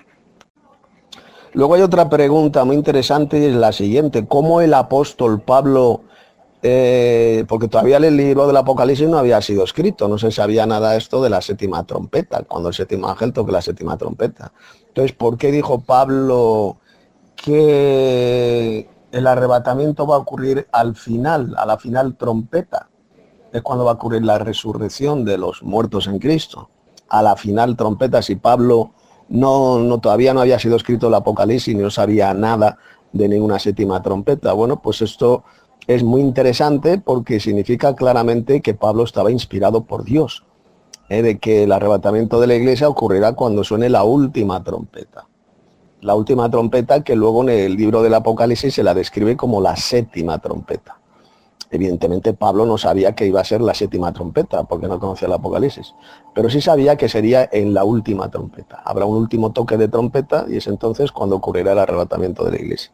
Luego hay otra pregunta muy interesante y es la siguiente. ¿Cómo el apóstol Pablo, eh, porque todavía el libro del Apocalipsis no había sido escrito, no se sabía nada de esto de la séptima trompeta, cuando el séptimo ángel toque la séptima trompeta? Entonces, ¿por qué dijo Pablo que el arrebatamiento va a ocurrir al final, a la final trompeta? Es cuando va a ocurrir la resurrección de los muertos en Cristo. A la final trompeta, si Pablo... No, no, todavía no había sido escrito el Apocalipsis, no sabía nada de ninguna séptima trompeta. Bueno, pues esto es muy interesante porque significa claramente que Pablo estaba inspirado por Dios, ¿eh? De que el arrebatamiento de la iglesia ocurrirá cuando suene la última trompeta. La última trompeta que luego en el libro del Apocalipsis se la describe como la séptima trompeta. Evidentemente Pablo no sabía que iba a ser la séptima trompeta, porque no conocía el Apocalipsis, pero sí sabía que sería en la última trompeta. Habrá un último toque de trompeta y es entonces cuando ocurrirá el arrebatamiento de la iglesia.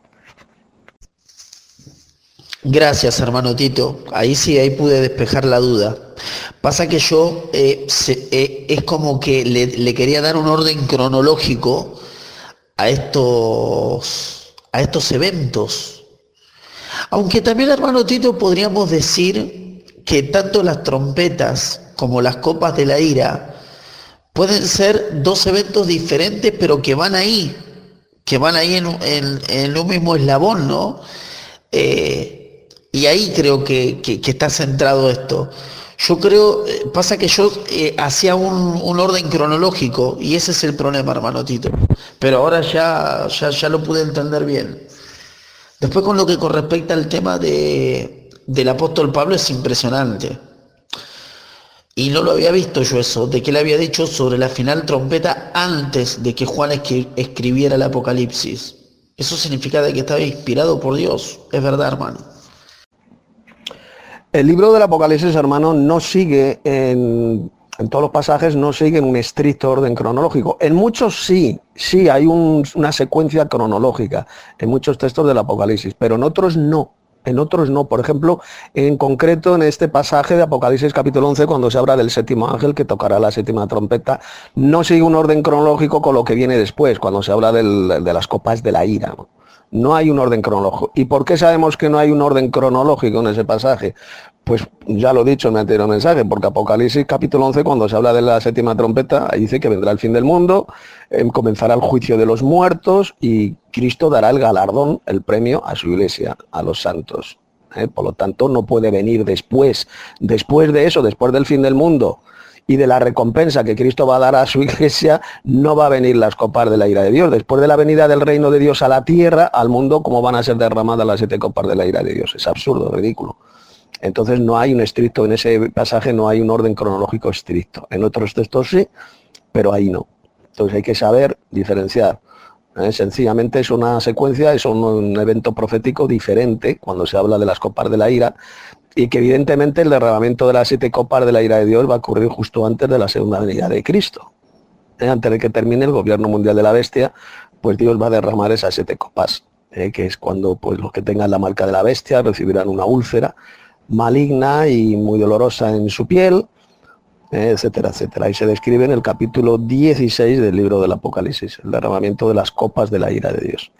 Gracias, hermano Tito. Ahí sí, ahí pude despejar la duda. Pasa que yo eh, se, eh, es como que le, le quería dar un orden cronológico a estos, a estos eventos. Aunque también, hermano Tito, podríamos decir que tanto las trompetas como las copas de la ira pueden ser dos eventos diferentes, pero que van ahí, que van ahí en, en, en un mismo eslabón, ¿no? Eh, y ahí creo que, que, que está centrado esto. Yo creo, pasa que yo eh, hacía un, un orden cronológico y ese es el problema, hermano Tito. Pero ahora ya, ya, ya lo pude entender bien. Después con lo que con respecto al tema de, del apóstol Pablo es impresionante. Y no lo había visto yo eso, de que él había dicho sobre la final trompeta antes de que Juan escri- escribiera el Apocalipsis. Eso significa de que estaba inspirado por Dios. Es verdad, hermano. El libro del Apocalipsis, hermano, no sigue en, en todos los pasajes, no sigue en un estricto orden cronológico. En muchos sí, sí hay un, una secuencia cronológica en muchos textos del Apocalipsis, pero en otros no. En otros no. Por ejemplo, en concreto en este pasaje de Apocalipsis capítulo once, cuando se habla del séptimo ángel que tocará la séptima trompeta, no sigue un orden cronológico con lo que viene después, cuando se habla del, de las copas de la ira, ¿no? No hay un orden cronológico. ¿Y por qué sabemos que no hay un orden cronológico en ese pasaje? Pues ya lo he dicho en mi anterior mensaje, porque Apocalipsis capítulo once, cuando se habla de la séptima trompeta, ahí dice que vendrá el fin del mundo, eh, comenzará el juicio de los muertos y Cristo dará el galardón, el premio a su iglesia, a los santos. ¿eh? Por lo tanto, no puede venir después, después de eso, después del fin del mundo y de la recompensa que Cristo va a dar a su iglesia, no va a venir las copas de la ira de Dios. Después de la venida del reino de Dios a la tierra, al mundo, ¿cómo van a ser derramadas las siete copas de la ira de Dios? Es absurdo, ridículo. Entonces no hay un estricto, en ese pasaje no hay un orden cronológico estricto. En otros textos sí, pero ahí no. Entonces hay que saber diferenciar. ¿eh? Sencillamente es una secuencia, es un, un evento profético diferente cuando se habla de las copas de la ira, y que evidentemente el derramamiento de las siete copas de la ira de Dios va a ocurrir justo antes de la segunda venida de Cristo. ¿eh? Antes de que termine el gobierno mundial de la bestia, pues Dios va a derramar esas siete copas, ¿eh? que es cuando pues los que tengan la marca de la bestia recibirán una úlcera maligna y muy dolorosa en su piel, eh, etcétera, etcétera. Y se describe en el capítulo dieciséis del libro del Apocalipsis, el derramamiento de las copas de la ira de Dios.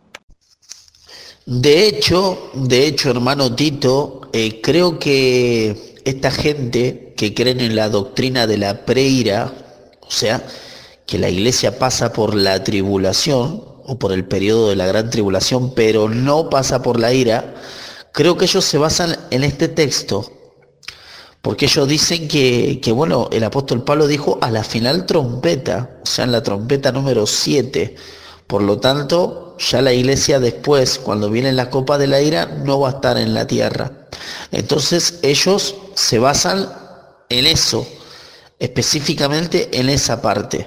De hecho, de hecho, hermano Tito, eh, creo que esta gente que creen en la doctrina de la preira, o sea, que la iglesia pasa por la tribulación o por el periodo de la gran tribulación, pero no pasa por la ira, creo que ellos se basan en este texto, porque ellos dicen que, que, bueno, el apóstol Pablo dijo a la final trompeta, o sea, en la trompeta número siete. Por lo tanto, ya la iglesia después, cuando viene la copa de la ira, no va a estar en la tierra. Entonces, ellos se basan en eso, específicamente en esa parte.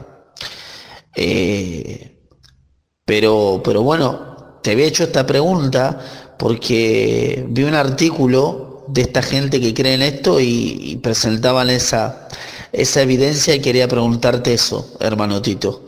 Eh, pero, pero bueno, te había hecho esta pregunta porque vi un artículo de esta gente que cree en esto y, y presentaban esa, esa evidencia y quería preguntarte eso, hermano Tito.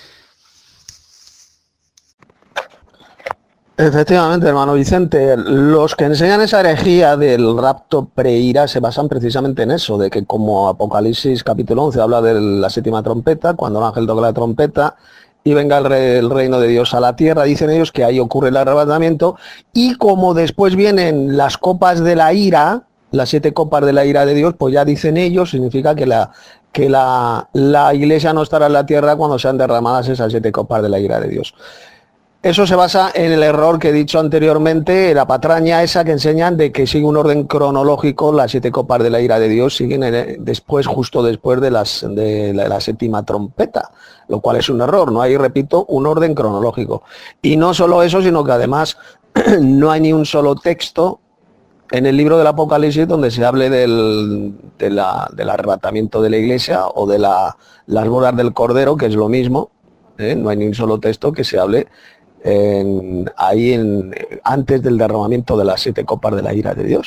Efectivamente, hermano Vicente, los que enseñan esa herejía del rapto preira se basan precisamente en eso, de que como Apocalipsis capítulo once habla de la séptima trompeta, cuando el ángel toca la trompeta y venga el, re, el reino de Dios a la tierra, dicen ellos que ahí ocurre el arrebatamiento, y como después vienen las copas de la ira, las siete copas de la ira de Dios, pues ya dicen ellos, significa que la que la, la iglesia no estará en la tierra cuando sean derramadas esas siete copas de la ira de Dios. Eso se basa en el error que he dicho anteriormente, la patraña esa que enseñan de que sigue un orden cronológico, las siete copas de la ira de Dios siguen en, después, justo después de, las, de la, la séptima trompeta, lo cual es un error, no hay, repito, un orden cronológico. Y no solo eso, sino que además no hay ni un solo texto en el libro del Apocalipsis donde se hable del, de la, del arrebatamiento de la iglesia o de la, las bodas del Cordero, que es lo mismo, ¿eh? No hay ni un solo texto que se hable En, ahí en, antes del derramamiento de las siete copas de la ira de Dios.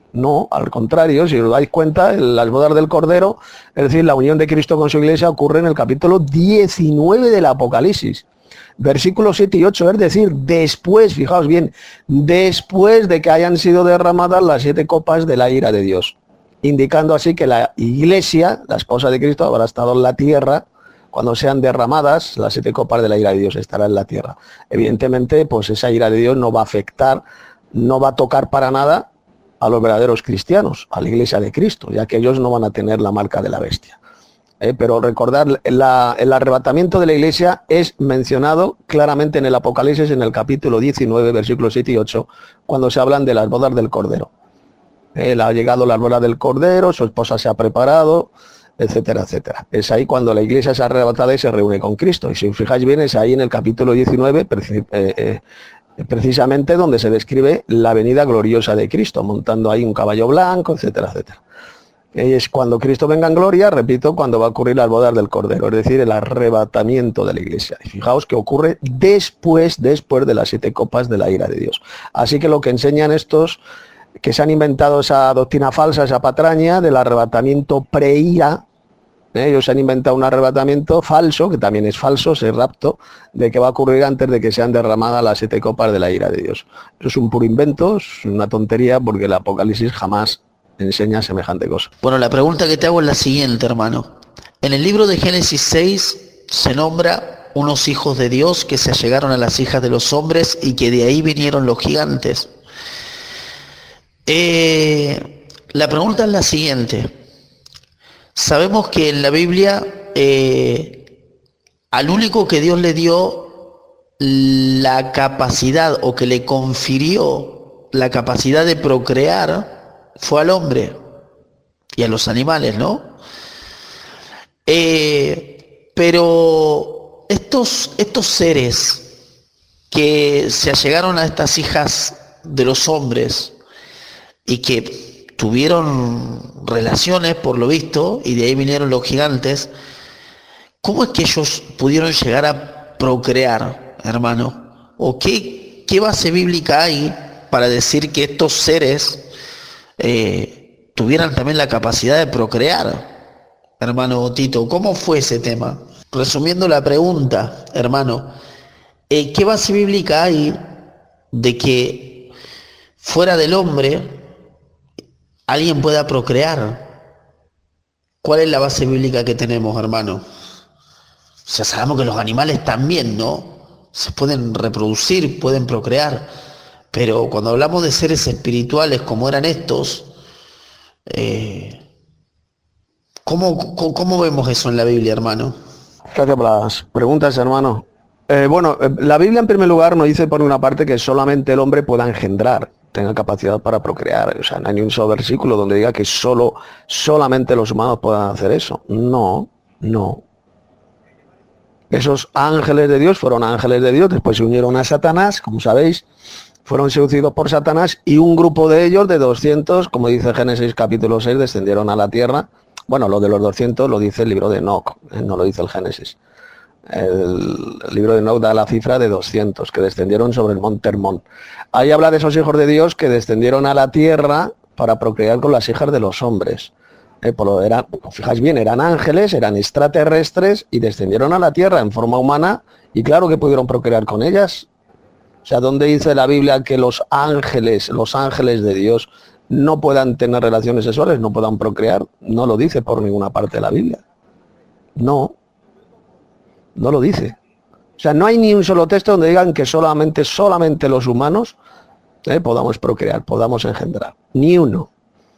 No, al contrario, si os dais cuenta, en las bodas del Cordero, es decir, la unión de Cristo con su iglesia ocurre en el capítulo diecinueve del Apocalipsis. Versículos siete y ocho, es decir, después, fijaos bien, después de que hayan sido derramadas las siete copas de la ira de Dios, indicando así que la iglesia, la esposa de Cristo, habrá estado en la tierra. Cuando sean derramadas, las siete copas de la ira de Dios estará en la tierra. Evidentemente, pues esa ira de Dios no va a afectar, no va a tocar para nada a los verdaderos cristianos, a la iglesia de Cristo, ya que ellos no van a tener la marca de la bestia. Eh, pero recordar, la, el arrebatamiento de la iglesia es mencionado claramente en el Apocalipsis, en el capítulo diecinueve, versículos siete y ocho, cuando se hablan de las bodas del Cordero. Él ha llegado la boda del Cordero, su esposa se ha preparado, etcétera, etcétera. Es ahí cuando la iglesia es arrebatada y se reúne con Cristo. Y si os fijáis bien, es ahí en el capítulo diecinueve, eh, eh, precisamente donde se describe la venida gloriosa de Cristo, montando ahí un caballo blanco, etcétera, etcétera. Y es cuando Cristo venga en gloria, repito, cuando va a ocurrir las bodas del Cordero, es decir, el arrebatamiento de la iglesia. Y fijaos que ocurre después, después de las siete copas de la ira de Dios. Así que lo que enseñan estos que se han inventado esa doctrina falsa, esa patraña del arrebatamiento pre-ira, ¿eh? Ellos han inventado un arrebatamiento falso, que también es falso, ese rapto, de que va a ocurrir antes de que sean derramadas las siete copas de la ira de Dios. Eso es un puro invento, es una tontería, porque el Apocalipsis jamás enseña semejante cosa. Bueno, la pregunta que te hago es la siguiente, hermano. En el libro de Génesis seis se nombra unos hijos de Dios que se allegaron a las hijas de los hombres y que de ahí vinieron los gigantes. Eh, la pregunta es la siguiente. Sabemos que en la Biblia eh, al único que Dios le dio la capacidad o que le confirió la capacidad de procrear fue al hombre y a los animales, ¿no? Eh, pero estos, estos seres que se allegaron a estas hijas de los hombres y que tuvieron relaciones, por lo visto, y de ahí vinieron los gigantes, ¿cómo es que ellos pudieron llegar a procrear, hermano? ¿O qué, qué base bíblica hay para decir que estos seres eh, tuvieran también la capacidad de procrear, hermano Tito? ¿Cómo fue ese tema? Resumiendo la pregunta, hermano, eh, ¿qué base bíblica hay de que fuera del hombre alguien pueda procrear? ¿Cuál es la base bíblica que tenemos, hermano? O sea, sabemos que los animales también, ¿no? Se pueden reproducir, pueden procrear, pero cuando hablamos de seres espirituales como eran estos, eh, ¿cómo, cómo, ¿cómo vemos eso en la Biblia, hermano? Gracias por las preguntas, hermano. Eh, bueno, la Biblia en primer lugar nos dice por una parte que solamente el hombre pueda engendrar, tenga capacidad para procrear. O sea, no hay ni un solo versículo donde diga que solo, solamente los humanos puedan hacer eso. No, no. Esos ángeles de Dios fueron ángeles de Dios, después se unieron a Satanás, como sabéis, fueron seducidos por Satanás y un grupo de ellos, de doscientos, como dice Génesis capítulo seis, descendieron a la tierra. Bueno, lo de los doscientos lo dice el libro de Enoc, ¿eh? No lo dice el Génesis. El libro de Enoc da la cifra de doscientos que descendieron sobre el monte Hermón. Ahí habla de esos hijos de Dios que descendieron a la tierra para procrear con las hijas de los hombres. Eh, por lo eran, fijáis bien, eran ángeles, eran extraterrestres y descendieron a la tierra en forma humana y claro que pudieron procrear con ellas. O sea, ¿dónde dice la Biblia que los ángeles, los ángeles de Dios no puedan tener relaciones sexuales, no puedan procrear? No lo dice por ninguna parte de la Biblia. No. No lo dice. O sea, no hay ni un solo texto donde digan que solamente, solamente los humanos eh, podamos procrear, podamos engendrar. Ni uno.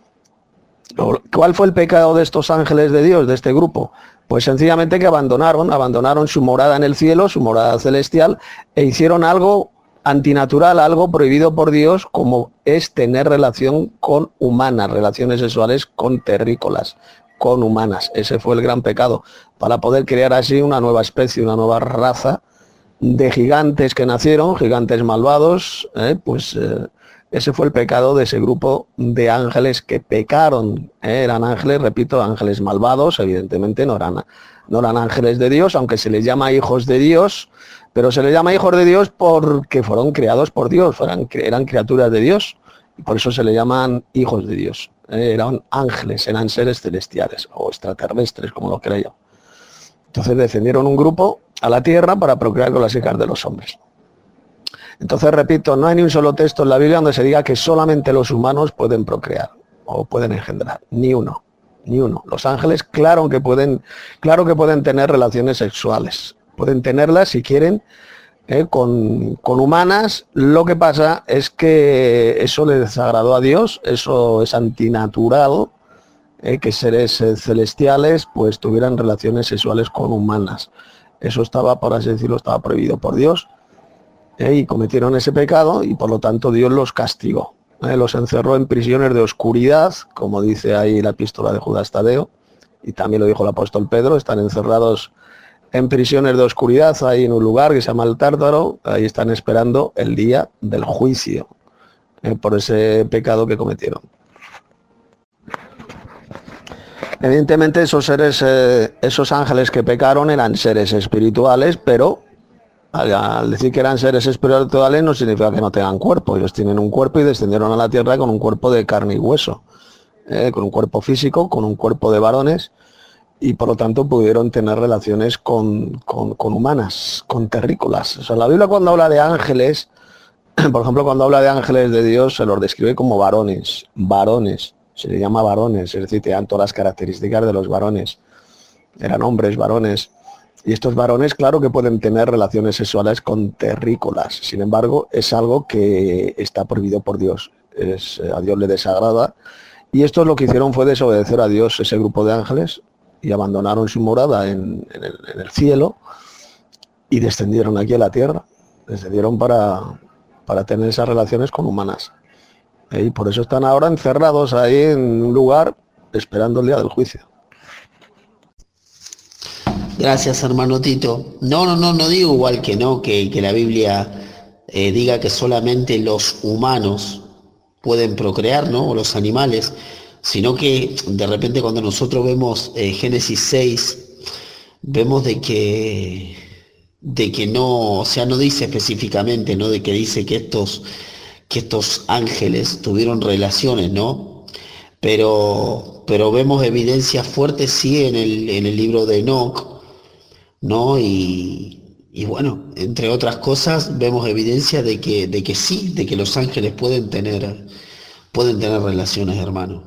¿Cuál fue el pecado de estos ángeles de Dios, de este grupo? Pues sencillamente que abandonaron, abandonaron su morada en el cielo, su morada celestial, e hicieron algo antinatural, algo prohibido por Dios, como es tener relación con humanas, relaciones sexuales con terrícolas, con humanas. Ese fue el gran pecado, para poder crear así una nueva especie, una nueva raza de gigantes que nacieron, gigantes malvados, ¿eh? pues eh, ese fue el pecado de ese grupo de ángeles que pecaron, ¿eh? Eran ángeles, repito, ángeles malvados, evidentemente no eran, no eran ángeles de Dios, aunque se les llama hijos de Dios, pero se les llama hijos de Dios porque fueron creados por Dios, fueran, eran criaturas de Dios, Por eso se le llaman hijos de Dios. Eh, eran ángeles, eran seres celestiales o extraterrestres, como lo creo. Entonces descendieron un grupo a la tierra para procrear con las hijas de los hombres. Entonces, repito, no hay ni un solo texto en la Biblia donde se diga que solamente los humanos pueden procrear o pueden engendrar. Ni uno, ni uno. Los ángeles, claro que pueden, claro que pueden tener relaciones sexuales. Pueden tenerlas si quieren eh, con, con humanas. Lo que pasa es que eso le desagradó a Dios, eso es antinatural, eh, que seres eh, celestiales pues tuvieran relaciones sexuales con humanas. Eso estaba, por así decirlo, estaba prohibido por Dios. Eh, y cometieron ese pecado y por lo tanto Dios los castigó. Eh, los encerró en prisiones de oscuridad, como dice ahí la epístola de Judas Tadeo, y también lo dijo el apóstol Pedro, están encerrados en prisiones de oscuridad, ahí en un lugar que se llama el Tártaro, ahí están esperando el día del juicio, eh, por ese pecado que cometieron. Evidentemente esos seres, eh, esos ángeles que pecaron eran seres espirituales, pero al decir que eran seres espirituales no significa que no tengan cuerpo. Ellos tienen un cuerpo y descendieron a la tierra con un cuerpo de carne y hueso, eh, con un cuerpo físico, con un cuerpo de varones, y por lo tanto pudieron tener relaciones con, con, con humanas, con terrícolas. O sea, la Biblia cuando habla de ángeles, por ejemplo, cuando habla de ángeles de Dios, se los describe como varones, varones, se les llama varones, es decir, te dan todas las características de los varones. Eran hombres, varones. Y estos varones, claro que pueden tener relaciones sexuales con terrícolas. Sin embargo, es algo que está prohibido por Dios. Es, a Dios le desagrada. Y esto lo que hicieron fue desobedecer a Dios, ese grupo de ángeles, y abandonaron su morada en, en, el, en el cielo y descendieron aquí a la tierra. Descendieron para, para tener esas relaciones con humanas. Y por eso están ahora encerrados ahí en un lugar esperando el día del juicio. Gracias, hermano Tito. No, no, no, no digo igual que no, que, que la Biblia eh, diga que solamente los humanos pueden procrear, ¿no? O los animales, sino que de repente cuando nosotros vemos eh, Génesis seis, vemos de que, de que no, o sea, no dice específicamente, ¿no? De que dice que estos, que estos ángeles tuvieron relaciones, ¿no? Pero, pero vemos evidencias fuertes, sí, en el, en el libro de Enoc, ¿no? Y, y bueno, entre otras cosas, vemos evidencia de que, de que sí, de que los ángeles pueden tener, pueden tener relaciones, hermano.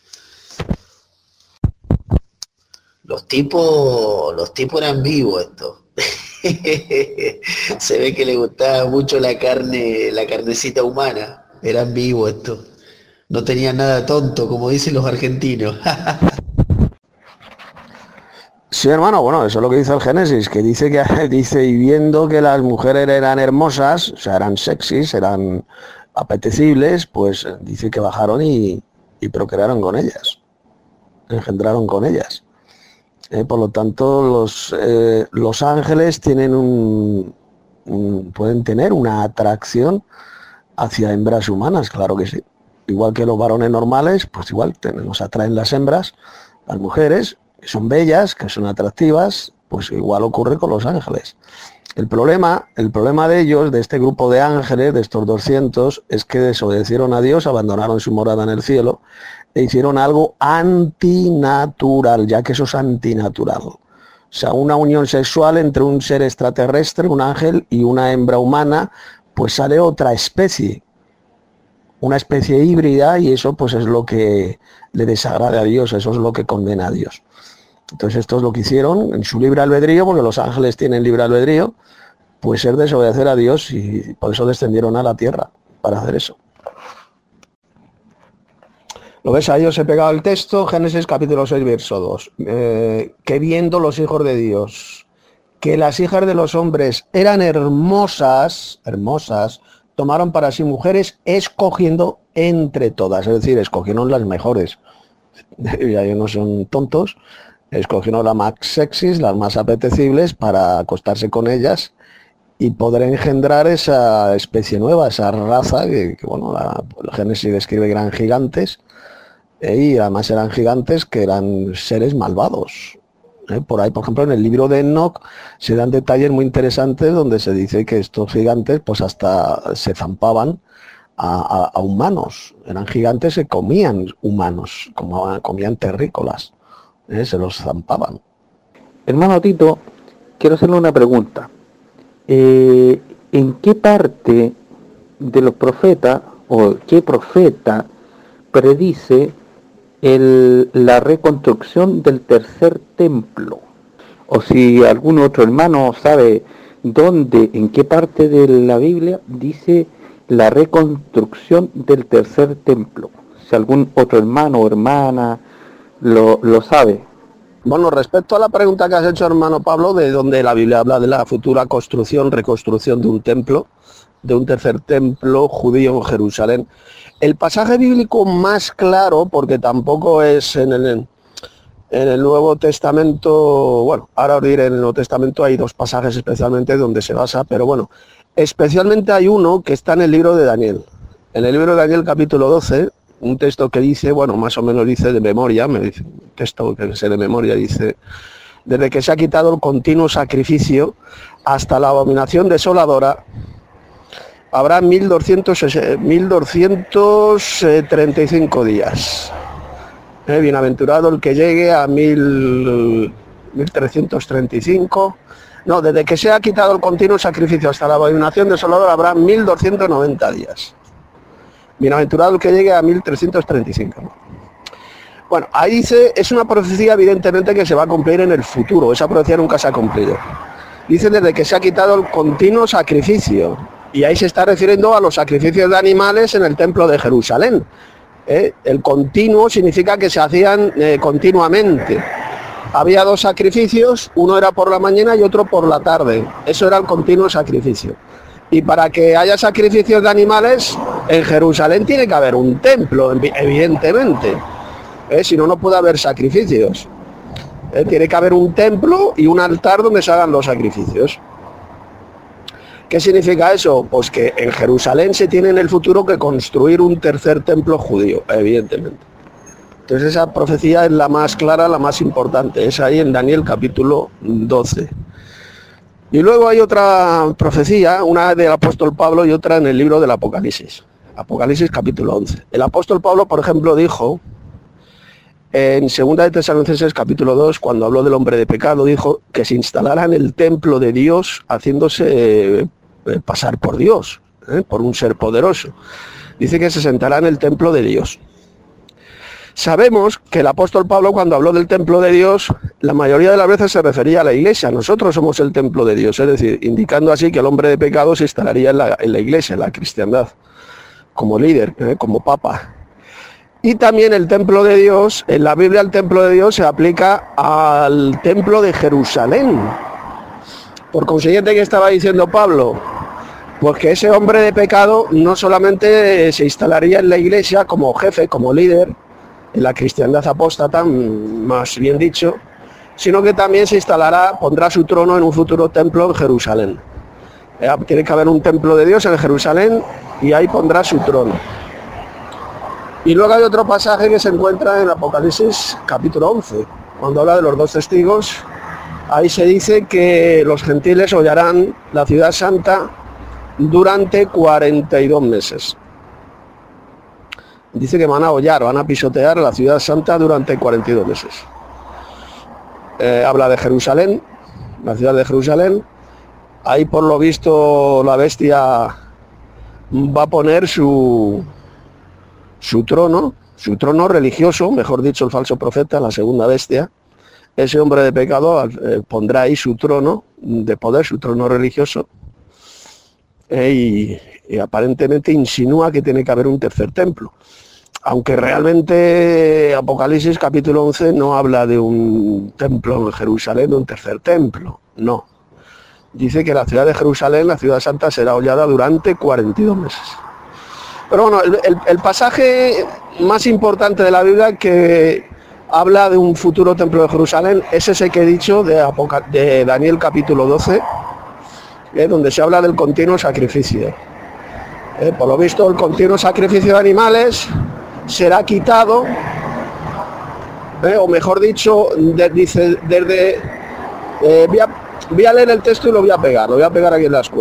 Los tipos, los tipos eran vivos estos. Se ve que les gustaba mucho la carne, la carnecita humana. Eran vivos estos. No tenían nada tonto, como dicen los argentinos. Sí, hermano, bueno, eso es lo que dice el Génesis, que dice que dice y viendo que las mujeres eran hermosas, o sea, eran sexys, eran apetecibles, pues dice que bajaron y, y procrearon con ellas, engendraron con ellas. Eh, por lo tanto, los, eh, los ángeles tienen un, un, pueden tener una atracción hacia hembras humanas, claro que sí. Igual que los varones normales, pues igual nos atraen las hembras, las mujeres, que son bellas, que son atractivas, pues igual ocurre con los ángeles. El problema, el problema de ellos, de este grupo de ángeles, de estos doscientos, es que desobedecieron a Dios, abandonaron su morada en el cielo e hicieron algo antinatural, ya que eso es antinatural. O sea, una unión sexual entre un ser extraterrestre, un ángel, y una hembra humana, pues sale otra especie, una especie híbrida, y eso pues es lo que le desagrada a Dios, eso es lo que condena a Dios. Entonces esto es lo que hicieron en su libre albedrío, porque los ángeles tienen libre albedrío, pues es desobedecer a Dios, y por eso descendieron a la tierra, para hacer eso. ¿Lo ves? Ahí os he pegado el texto, Génesis capítulo seis, verso dos. Eh, que viendo los hijos de Dios, que las hijas de los hombres eran hermosas, hermosas, tomaron para sí mujeres, escogiendo entre todas, es decir, escogieron las mejores. Ya ellos no son tontos, escogieron las más sexys, las más apetecibles para acostarse con ellas y poder engendrar esa especie nueva, esa raza que, que bueno, la, el Génesis describe que eran gigantes, eh, y además eran gigantes que eran seres malvados. Eh, por ahí, por ejemplo, en el libro de Enoc se dan detalles muy interesantes donde se dice que estos gigantes pues hasta se zampaban a, a, a humanos, eran gigantes que comían humanos, como comían terrícolas, ¿eh? Se los zampaban. Hermano Tito, quiero hacerle una pregunta. Eh, ¿En qué parte de los profetas, o qué profeta predice el, la reconstrucción del tercer templo? O si algún otro hermano sabe dónde, en qué parte de la Biblia dice la reconstrucción del tercer templo. Si algún otro hermano o hermana lo, lo sabe. Bueno, respecto a la pregunta que has hecho, hermano Pablo, de donde la Biblia habla de la futura construcción, reconstrucción de un templo, de un tercer templo judío en Jerusalén, el pasaje bíblico más claro, porque tampoco es en el, en el Nuevo Testamento, bueno, ahora os diré, en el Nuevo Testamento hay dos pasajes especialmente donde se basa, pero bueno, especialmente hay uno que está en el libro de Daniel. En el libro de Daniel capítulo doce, un texto que dice, bueno, más o menos dice de memoria, me dice, un texto que sé de memoria, dice, desde que se ha quitado el continuo sacrificio hasta la abominación desoladora, habrá mil doscientos treinta y cinco días. Eh, bienaventurado el que llegue a mil trescientos treinta y cinco. No, desde que se ha quitado el continuo sacrificio hasta la abominación desoladora habrá mil doscientos noventa días. Bienaventurado el que llegue a mil trescientos treinta y cinco. Bueno, ahí dice, es una profecía evidentemente que se va a cumplir en el futuro. Esa profecía nunca se ha cumplido. Dice desde que se ha quitado el continuo sacrificio. Y ahí se está refiriendo a los sacrificios de animales en el templo de Jerusalén. ¿Eh? El continuo significa que se hacían eh, continuamente. Había dos sacrificios, uno era por la mañana y otro por la tarde. Eso era el continuo sacrificio. Y para que haya sacrificios de animales, en Jerusalén tiene que haber un templo, evidentemente. ¿Eh? Si no, no puede haber sacrificios. ¿Eh? Tiene que haber un templo y un altar donde se hagan los sacrificios. ¿Qué significa eso? Pues que en Jerusalén se tiene en el futuro que construir un tercer templo judío, evidentemente. Entonces esa profecía es la más clara, la más importante, es ahí en Daniel capítulo doce. Y luego hay otra profecía, una del apóstol Pablo y otra en el libro del Apocalipsis. Apocalipsis capítulo once. El apóstol Pablo, por ejemplo, dijo en segunda de Tesalonicenses capítulo dos, cuando habló del hombre de pecado, dijo que se instalara en el templo de Dios haciéndose eh, pasar por Dios, eh, por un ser poderoso. Dice que se sentará en el templo de Dios. Sabemos que el apóstol Pablo, cuando habló del templo de Dios, la mayoría de las veces se refería a la iglesia. Nosotros somos el templo de Dios, es decir, indicando así que el hombre de pecado se instalaría en la, en la iglesia, en la cristiandad, como líder, eh, como papa. Y también el templo de Dios, en la Biblia el templo de Dios se aplica al templo de Jerusalén. Por consiguiente, ¿qué estaba diciendo Pablo? Pues que ese hombre de pecado no solamente se instalaría en la iglesia como jefe, como líder, en la cristiandad apóstata, más bien dicho, sino que también se instalará, pondrá su trono en un futuro templo en Jerusalén. Eh, tiene que haber un templo de Dios en Jerusalén y ahí pondrá su trono. Y luego hay otro pasaje que se encuentra en Apocalipsis capítulo once, cuando habla de los dos testigos. Ahí se dice que los gentiles hollarán la ciudad santa durante cuarenta y dos meses. Dice que van a hollar, van a pisotear la ciudad santa durante cuarenta y dos meses. Eh, habla de Jerusalén, la ciudad de Jerusalén. Ahí por lo visto la bestia va a poner su... su trono, su trono religioso, mejor dicho el falso profeta, la segunda bestia. Ese hombre de pecado eh, pondrá ahí su trono de poder, su trono religioso, eh, y, y aparentemente insinúa que tiene que haber un tercer templo. Aunque realmente Apocalipsis capítulo once no habla de un templo en Jerusalén, de un tercer templo, no. Dice que la ciudad de Jerusalén, la ciudad santa, será hollada durante cuarenta y dos meses. Pero bueno, el, el, el pasaje más importante de la Biblia que habla de un futuro templo de Jerusalén es ese que he dicho de, Apocal- de Daniel capítulo doce, eh, donde se habla del continuo sacrificio. Eh, por lo visto, el continuo sacrificio de animales será quitado, eh, o mejor dicho, de, dice desde... Eh, voy, a, voy a leer el texto y lo voy a pegar, lo voy a pegar aquí en la escuela.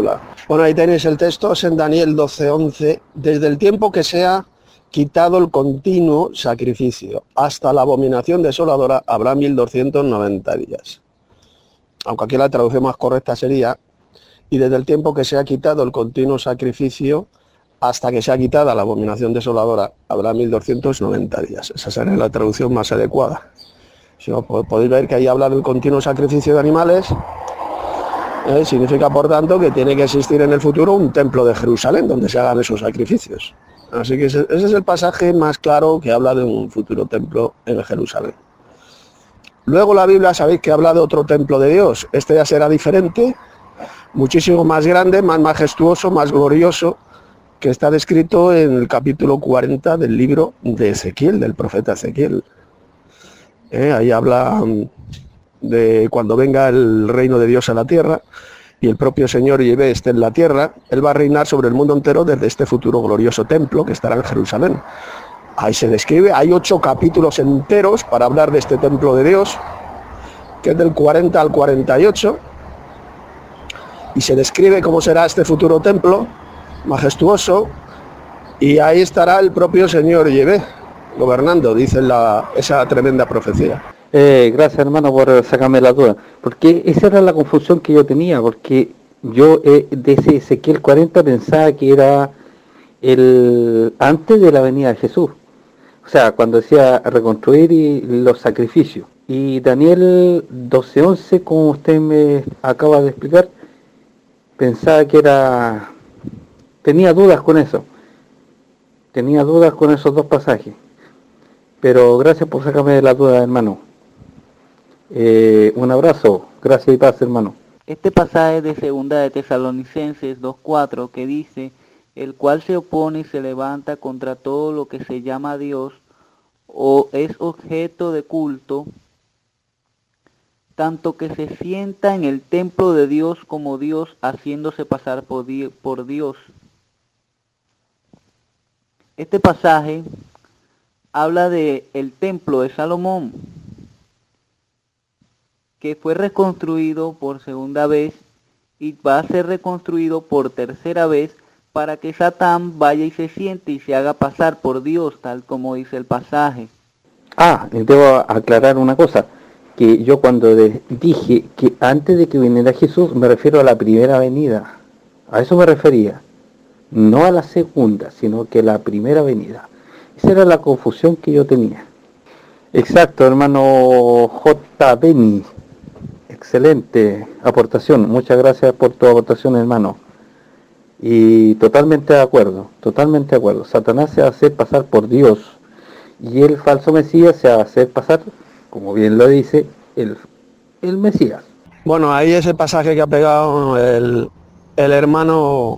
Bueno, ahí tenéis el texto, es en Daniel doce once. Desde el tiempo que sea quitado el continuo sacrificio hasta la abominación desoladora habrá mil doscientos noventa días. Aunque aquí la traducción más correcta sería, y desde el tiempo que se ha quitado el continuo sacrificio hasta que se ha quitada la abominación desoladora habrá mil doscientos noventa días. Esa sería la traducción más adecuada. Si no, podéis ver que ahí habla del continuo sacrificio de animales. Eh, significa, por tanto, que tiene que existir en el futuro un templo de Jerusalén donde se hagan esos sacrificios. Así que ese, ese es el pasaje más claro que habla de un futuro templo en Jerusalén. Luego la Biblia, sabéis que habla de otro templo de Dios. Este ya será diferente, muchísimo más grande, más majestuoso, más glorioso, que está descrito en el capítulo cuarenta del libro de Ezequiel, del profeta Ezequiel. Eh, ahí habla de cuando venga el reino de Dios a la tierra y el propio Señor Yahvé esté en la tierra, Él va a reinar sobre el mundo entero desde este futuro glorioso templo que estará en Jerusalén. Ahí se describe, hay ocho capítulos enteros para hablar de este templo de Dios, que es del cuarenta al cuarenta y ocho, y se describe cómo será este futuro templo majestuoso, y ahí estará el propio Señor Yahvé gobernando, dice la, esa tremenda profecía. Eh, gracias, hermano, por sacarme la duda, porque esa era la confusión que yo tenía, porque yo eh, de ese Ezequiel cuarenta pensaba que era el antes de la venida de Jesús, o sea, cuando decía reconstruir y los sacrificios. Y Daniel doce once, como usted me acaba de explicar, pensaba que era... tenía dudas con eso, tenía dudas con esos dos pasajes, pero gracias por sacarme de la duda, hermano. Eh, un abrazo, gracias y paz, hermano. Este pasaje de segunda de Tesalonicenses dos cuatro que dice, el cual se opone y se levanta contra todo lo que se llama Dios o es objeto de culto, tanto que se sienta en el templo de Dios como Dios, haciéndose pasar por, di- por Dios. Este pasaje habla de el templo de Salomón, que fue reconstruido por segunda vez y va a ser reconstruido por tercera vez para que Satán vaya y se siente y se haga pasar por Dios, tal como dice el pasaje. Ah, debo aclarar una cosa, que yo cuando de- dije que antes de que viniera Jesús me refiero a la primera venida, a eso me refería, no a la segunda, sino que la primera venida. Esa era la confusión que yo tenía. Exacto, hermano J. Beni. Excelente aportación, muchas gracias por tu aportación, hermano. Y totalmente de acuerdo, totalmente de acuerdo. Satanás se va a hacer pasar por Dios y el falso Mesías se va a hacer pasar, como bien lo dice, el, el Mesías. Bueno, ahí ese pasaje que ha pegado el, el hermano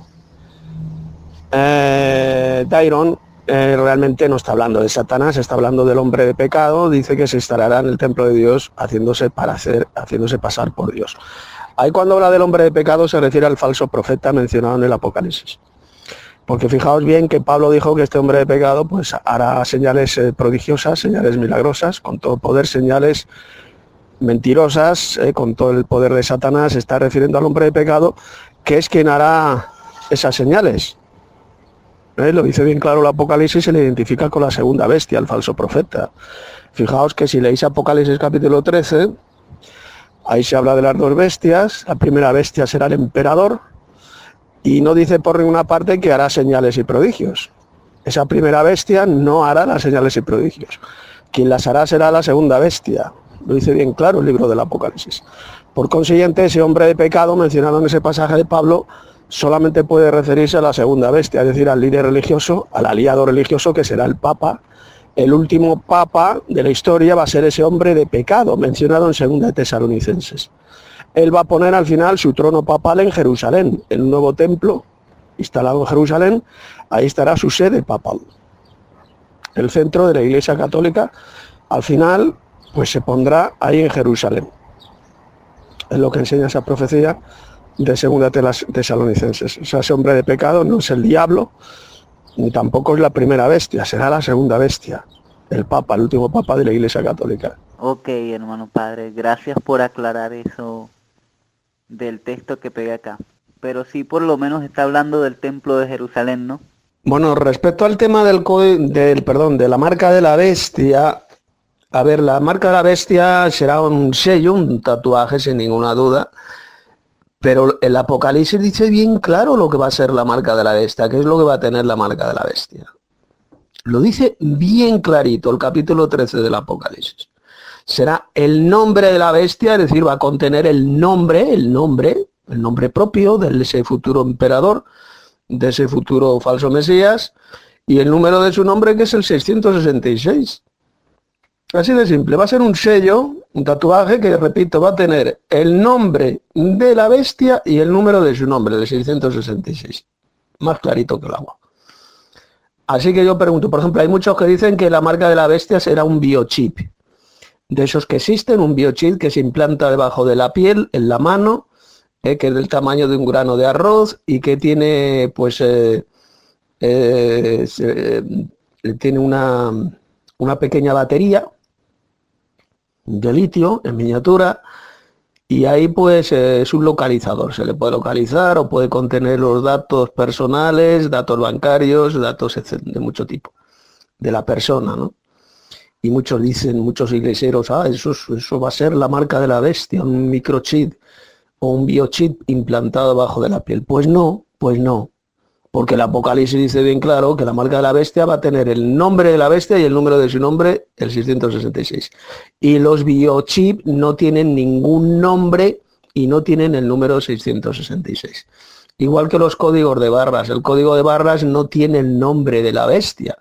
eh, Tyron, eh, realmente no está hablando de Satanás, está hablando del hombre de pecado. Dice que se instalará en el templo de Dios haciéndose, para hacer, haciéndose pasar por Dios. Ahí cuando habla del hombre de pecado se refiere al falso profeta mencionado en el Apocalipsis. Porque fijaos bien que Pablo dijo que este hombre de pecado pues hará señales eh, prodigiosas, señales milagrosas, con todo poder, señales mentirosas, eh, con todo el poder de Satanás. Se está refiriendo al hombre de pecado, que es quien hará esas señales. ¿Eh? Lo dice bien claro el Apocalipsis, se le identifica con la segunda bestia, el falso profeta. Fijaos que si leéis Apocalipsis capítulo trece, ahí se habla de las dos bestias. La primera bestia será el emperador, y no dice por ninguna parte que hará señales y prodigios. Esa primera bestia no hará las señales y prodigios. Quien las hará será la segunda bestia. Lo dice bien claro el libro del Apocalipsis. Por consiguiente, ese hombre de pecado mencionado en ese pasaje de Pablo solamente puede referirse a la segunda bestia, es decir, al líder religioso, al aliado religioso que será el Papa. El último Papa de la historia va a ser ese hombre de pecado mencionado en segunda de Tesalonicenses. Él va a poner al final su trono papal en Jerusalén, en un nuevo templo instalado en Jerusalén. Ahí estará su sede papal, el centro de la Iglesia Católica. Al final, pues se pondrá ahí en Jerusalén. Es lo que enseña esa profecía de segunda Tesalonicenses. O sea, ese hombre de pecado no es el diablo, ni tampoco es la primera bestia, será la segunda bestia, el Papa, el último Papa de la Iglesia Católica. Ok, hermano padre, gracias por aclarar eso del texto que pegué acá. pero sí por lo menos está hablando del templo de Jerusalén, ¿no? Bueno, respecto al tema del, del, perdón, de la marca de la bestia, a ver, la marca de la bestia será un sello, un tatuaje sin ninguna duda, pero el Apocalipsis dice bien claro lo que va a ser la marca de la bestia, qué es lo que va a tener la marca de la bestia. Lo dice bien clarito el capítulo trece del Apocalipsis. Será el nombre de la bestia, es decir, va a contener el nombre, el nombre, el nombre propio de ese futuro emperador, de ese futuro falso Mesías, y el número de su nombre, que es el seiscientos sesenta y seis. Así de simple, va a ser un sello, un tatuaje que, repito, va a tener el nombre de la bestia y el número de su nombre, el seiscientos sesenta y seis. Más clarito que el agua. Así que yo pregunto, por ejemplo, hay muchos que dicen que la marca de la bestia será un biochip. De esos que existen, un biochip que se implanta debajo de la piel, en la mano, eh, que es del tamaño de un grano de arroz y que tiene, pues, eh, eh, se, eh, tiene una, una pequeña batería de litio en miniatura, y ahí pues eh, es un localizador, se le puede localizar o puede contener los datos personales, datos bancarios, datos de mucho tipo, de la persona, ¿no? Y muchos dicen, muchos iglesieros, ah, eso, eso va a ser la marca de la bestia, un microchip o un biochip implantado debajo de la piel. Pues no, pues no. Porque el Apocalipsis dice bien claro que la marca de la bestia va a tener el nombre de la bestia y el número de su nombre, el seiscientos sesenta y seis. Y los biochips no tienen ningún nombre y no tienen el número seiscientos sesenta y seis. Igual que los códigos de barras. El código de barras no tiene el nombre de la bestia.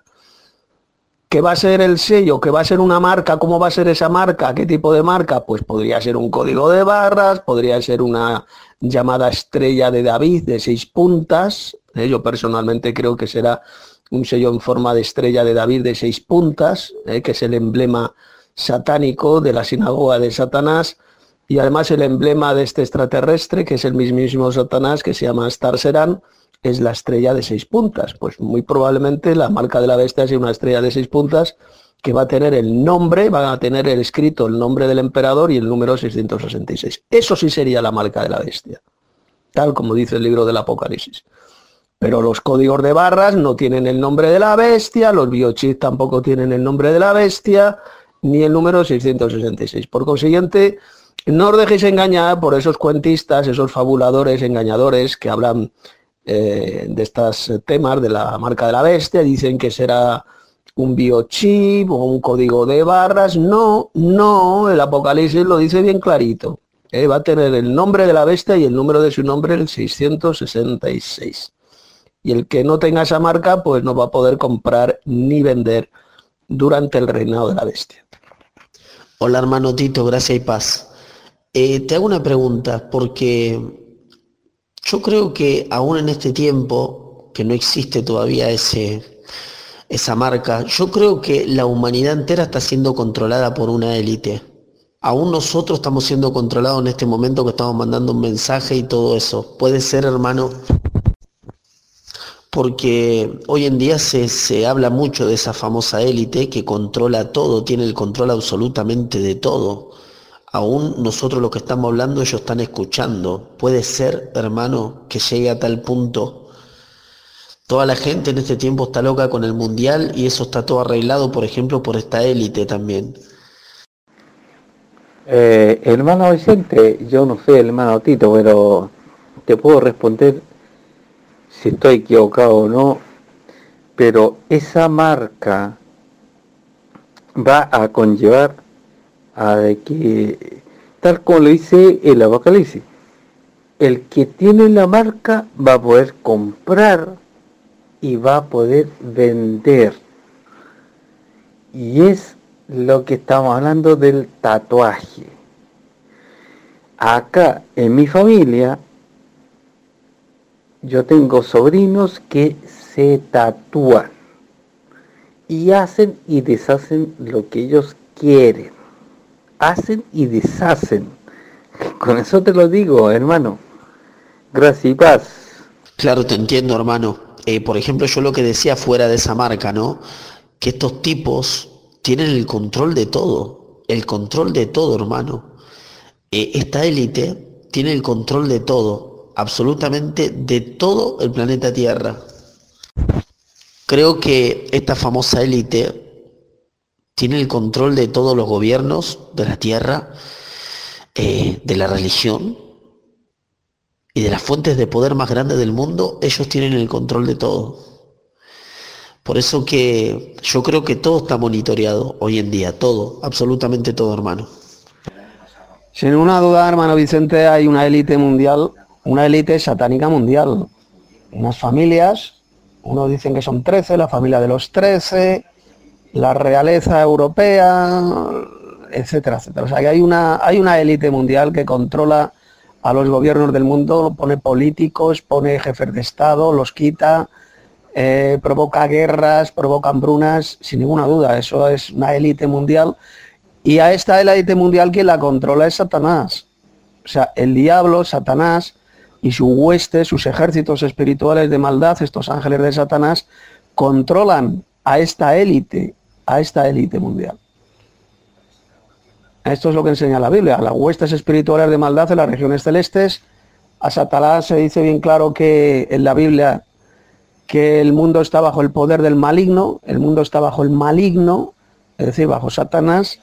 ¿Qué va a ser el sello? ¿Qué va a ser una marca? ¿Cómo va a ser esa marca? ¿Qué tipo de marca? Pues podría ser un código de barras, podría ser una llamada estrella de David de seis puntas. Eh, yo personalmente creo que será un sello en forma de estrella de David de seis puntas, eh, que es el emblema satánico de la sinagoga de Satanás, y además el emblema de este extraterrestre, que es el mismísimo Satanás, que se llama Star Serán, es la estrella de seis puntas. Pues muy probablemente la marca de la bestia sea una estrella de seis puntas que va a tener el nombre, va a tener el escrito el nombre del emperador y el número seiscientos sesenta y seis. Eso sí sería la marca de la bestia, tal como dice el libro del Apocalipsis. Pero los códigos de barras no tienen el nombre de la bestia, los biochips tampoco tienen el nombre de la bestia, ni el número seiscientos sesenta y seis. Por consiguiente, no os dejéis engañar por esos cuentistas, esos fabuladores, engañadores que hablan eh, de estos temas de la marca de la bestia, dicen que será un biochip o un código de barras. No, no, el Apocalipsis lo dice bien clarito. Eh, va a tener el nombre de la bestia y el número de su nombre, el seiscientos sesenta y seis. Y el que no tenga esa marca, pues no va a poder comprar ni vender durante el reinado de la bestia. Hola hermano Tito, gracia y paz. Eh, te hago una pregunta, porque yo creo que aún en este tiempo, que no existe todavía ese, esa marca, yo creo que la humanidad entera está siendo controlada por una élite. Aún nosotros estamos siendo controlados en este momento que estamos mandando un mensaje y todo eso. Puede ser, hermano, porque hoy en día se, se habla mucho de esa famosa élite que controla todo, tiene el control absolutamente de todo. Aún nosotros lo que estamos hablando, ellos están escuchando. Puede ser, hermano, que llegue a tal punto. Toda la gente en este tiempo está loca con el mundial y eso está todo arreglado, por ejemplo, por esta élite también. Eh, hermano Vicente, yo no sé, hermano Tito, pero te puedo responder si estoy equivocado o no, pero esa marca va a conllevar a que, tal como lo dice el Apocalipsis, el que tiene la marca va a poder comprar y va a poder vender. Y es lo que estamos hablando del tatuaje. Acá en mi familia yo tengo sobrinos que se tatúan y hacen y deshacen lo que ellos quieren. Hacen y deshacen. Con eso te lo digo, hermano. Gracias y paz. Claro, te entiendo, hermano. Eh, por ejemplo, yo lo que decía fuera de esa marca, ¿no? Que estos tipos tienen el control de todo. El control de todo, hermano. Eh, esta élite tiene el control de todo. absolutamente de todo el planeta Tierra. Creo que esta famosa élite tiene el control de todos los gobiernos de la Tierra, eh, de la religión y de las fuentes de poder más grandes del mundo. Ellos tienen el control de todo. Por eso que yo creo que todo está monitoreado hoy en día, todo, absolutamente todo, hermano. Sin una duda, hermano Vicente, hay una élite mundial, una élite satánica mundial. Unas familias, unos dicen que son trece, la familia de los trece, la realeza europea, etcétera, etcétera. O sea que hay una, hay una élite mundial que controla a los gobiernos del mundo, pone políticos, pone jefes de Estado, los quita, eh, provoca guerras, provoca hambrunas, sin ninguna duda. Eso es una élite mundial. Y a esta élite mundial quien la controla es Satanás. O sea, el diablo, Satanás y su hueste, sus ejércitos espirituales de maldad, estos ángeles de Satanás, controlan a esta élite, a esta élite mundial. Esto es lo que enseña la Biblia. Las huestes espirituales de maldad en las regiones celestes. A Satanás se dice bien claro que en la Biblia que el mundo está bajo el poder del maligno, el mundo está bajo el maligno, es decir, bajo Satanás.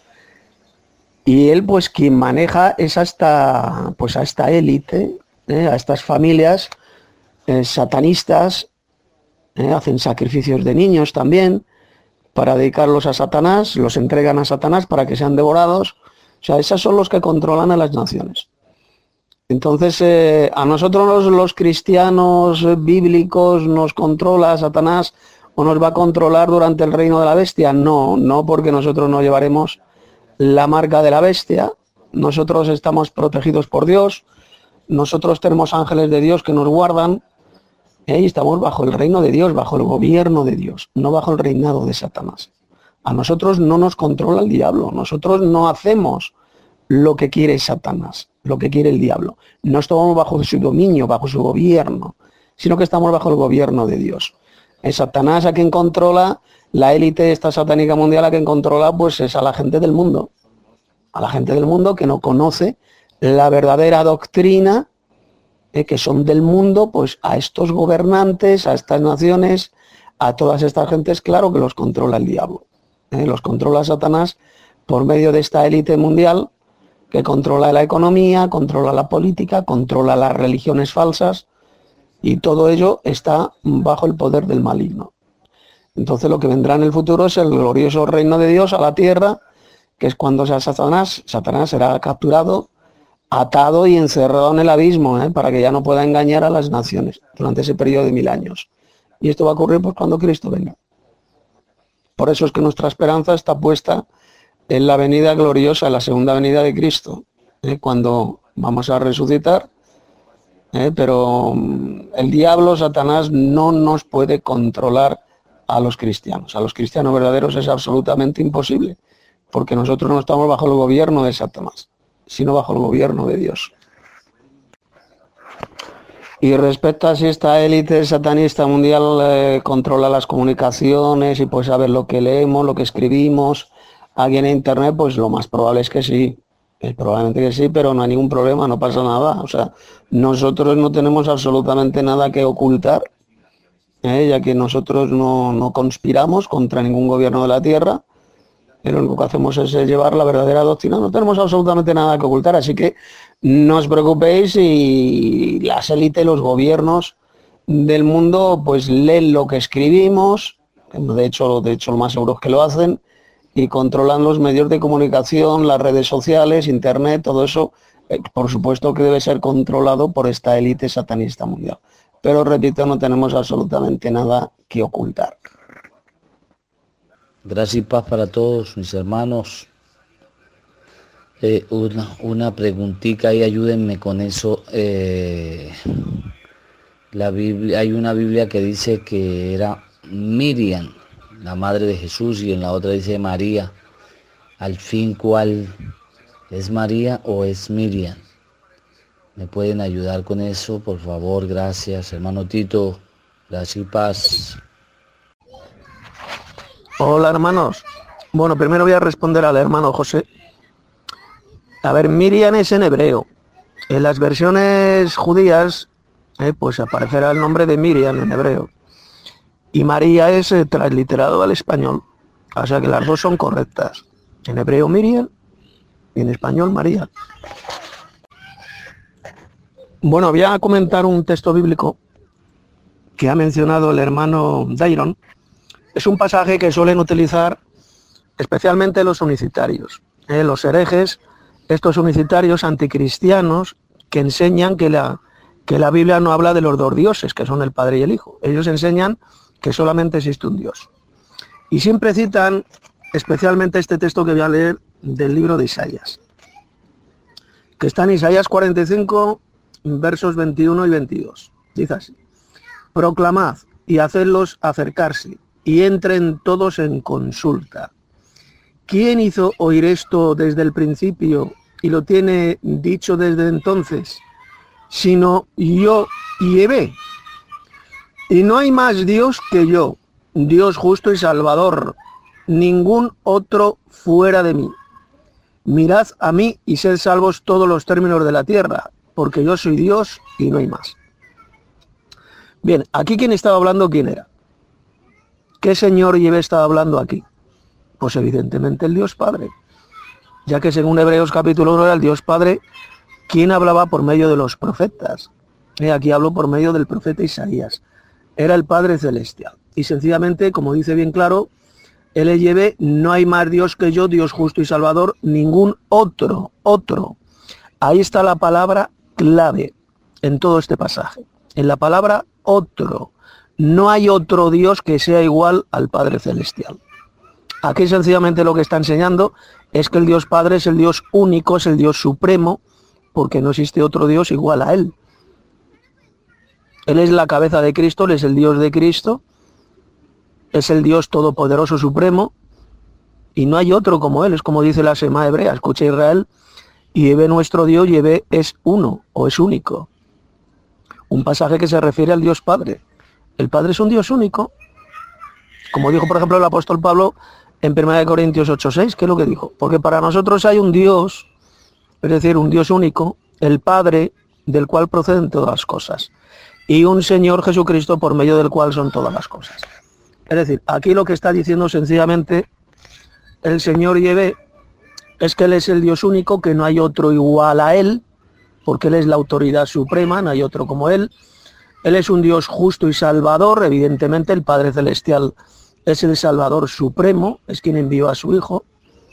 Y él, pues, quien maneja es a esta, pues, a esta élite, ¿eh? A estas familias eh, satanistas, ¿eh? Hacen sacrificios de niños también para dedicarlos a Satanás, los entregan a Satanás para que sean devorados. O sea, esos son los que controlan a las naciones. Entonces, eh, a nosotros los, los cristianos eh, bíblicos nos controla Satanás o nos va a controlar durante el reino de la bestia. No, no, porque nosotros no llevaremos la marca de la bestia. Nosotros estamos protegidos por Dios, nosotros tenemos ángeles de Dios que nos guardan, ¿eh? Y estamos bajo el reino de Dios, bajo el gobierno de Dios, no bajo el reinado de Satanás. A nosotros no nos controla el diablo, nosotros no hacemos lo que quiere Satanás, lo que quiere el diablo. No estamos bajo su dominio, bajo su gobierno, sino que estamos bajo el gobierno de Dios. Es Satanás a quien controla. La élite esta satánica mundial a quien controla, pues es a la gente del mundo, a la gente del mundo que no conoce la verdadera doctrina, eh, que son del mundo, pues a estos gobernantes, a estas naciones, a todas estas gentes, claro que los controla el diablo, eh, los controla Satanás por medio de esta élite mundial que controla la economía, controla la política, controla las religiones falsas y todo ello está bajo el poder del maligno. Entonces lo que vendrá en el futuro es el glorioso reino de Dios a la tierra, que es cuando sea Satanás, Satanás será capturado, atado y encerrado en el abismo, ¿eh? Para que ya no pueda engañar a las naciones durante ese periodo de mil años. Y esto va a ocurrir pues cuando Cristo venga. Por eso es que nuestra esperanza está puesta en la venida gloriosa, en la segunda venida de Cristo, ¿eh? Cuando vamos a resucitar. ¿eh? Pero el diablo, Satanás, no nos puede controlar a los cristianos. A los cristianos verdaderos es absolutamente imposible, porque nosotros no estamos bajo el gobierno de Satanás, sino bajo el gobierno de Dios. Y respecto a si esta élite satanista mundial eh, controla las comunicaciones y puede saber lo que leemos, lo que escribimos aquí en internet, pues lo más probable es que sí, es probablemente que sí, pero no hay ningún problema, no pasa nada. O sea, nosotros no tenemos absolutamente nada que ocultar, ¿eh? Ya que nosotros no, no conspiramos contra ningún gobierno de la tierra, lo único que hacemos es llevar la verdadera doctrina, no tenemos absolutamente nada que ocultar, así que no os preocupéis y las élites, los gobiernos del mundo, pues leen lo que escribimos, de hecho, de hecho lo más seguro es que lo hacen, y controlan los medios de comunicación, las redes sociales, internet, todo eso, eh, por supuesto que debe ser controlado por esta élite satanista mundial. Pero repito, no tenemos absolutamente nada que ocultar. Gracias y paz para todos mis hermanos. Eh, una, una preguntita y ayúdenme con eso. Eh, la Biblia, hay una Biblia que dice que era Miriam, la madre de Jesús, y en la otra dice María. Al fin, ¿cuál es María o es Miriam? ¿Me pueden ayudar con eso, por favor? Gracias, hermano Tito. Gracias y paz. Hola, hermanos. Bueno, primero voy a responder al hermano José. A ver, Miriam es en hebreo. En las versiones judías eh, pues aparecerá el nombre de Miriam en hebreo. Y María es eh, transliterado al español. O sea que las dos son correctas. En hebreo Miriam y en español María. Bueno, voy a comentar un texto bíblico que ha mencionado el hermano Dairon. Es un pasaje que suelen utilizar especialmente los unicitarios, eh, los herejes, estos unicitarios anticristianos que enseñan que la, que la Biblia no habla de los dos dioses, que son el Padre y el Hijo. Ellos enseñan que solamente existe un Dios. Y siempre citan especialmente este texto que voy a leer del libro de Isaías, que está en Isaías cuarenta y cinco, versos veintiuno y veintidós. Dice así: proclamad y hacedlos acercarse, y entren todos en consulta. ¿Quién hizo oír esto desde el principio y lo tiene dicho desde entonces? Sino yo, Yahvé. Y no hay más Dios que yo, Dios justo y salvador, ningún otro fuera de mí. Mirad a mí y sed salvos todos los términos de la tierra, porque yo soy Dios y no hay más. Bien, aquí quien estaba hablando, ¿quién era? ¿Qué señor Yahvé estaba hablando aquí? Pues evidentemente el Dios Padre, ya que según Hebreos capítulo uno era el Dios Padre quien hablaba por medio de los profetas. Y aquí hablo por medio del profeta Isaías. Era el Padre Celestial. Y sencillamente, como dice bien claro, él le lleve, no hay más Dios que yo, Dios justo y salvador, ningún otro, otro. Ahí está la palabra clave en todo este pasaje. En la palabra otro. No hay otro Dios que sea igual al Padre Celestial. Aquí sencillamente lo que está enseñando es que el Dios Padre es el Dios único, es el Dios supremo, porque no existe otro Dios igual a Él. Él es la cabeza de Cristo, Él es el Dios de Cristo, es el Dios todopoderoso supremo, y no hay otro como Él. Es como dice la Shema hebrea: escucha Israel, Yahvé nuestro Dios, Yahvé es uno o es único. Un pasaje que se refiere al Dios Padre. El Padre es un Dios único, como dijo por ejemplo el apóstol Pablo en primera de Corintios ocho seis, ¿qué es lo que dijo? Porque para nosotros hay un Dios, es decir, un Dios único, el Padre, del cual proceden todas las cosas, y un Señor Jesucristo, por medio del cual son todas las cosas. Es decir, aquí lo que está diciendo sencillamente el Señor Yahvé es que Él es el Dios único, que no hay otro igual a Él, porque Él es la autoridad suprema, no hay otro como Él. Él es un Dios justo y salvador, evidentemente el Padre Celestial es el Salvador supremo, es quien envió a su Hijo.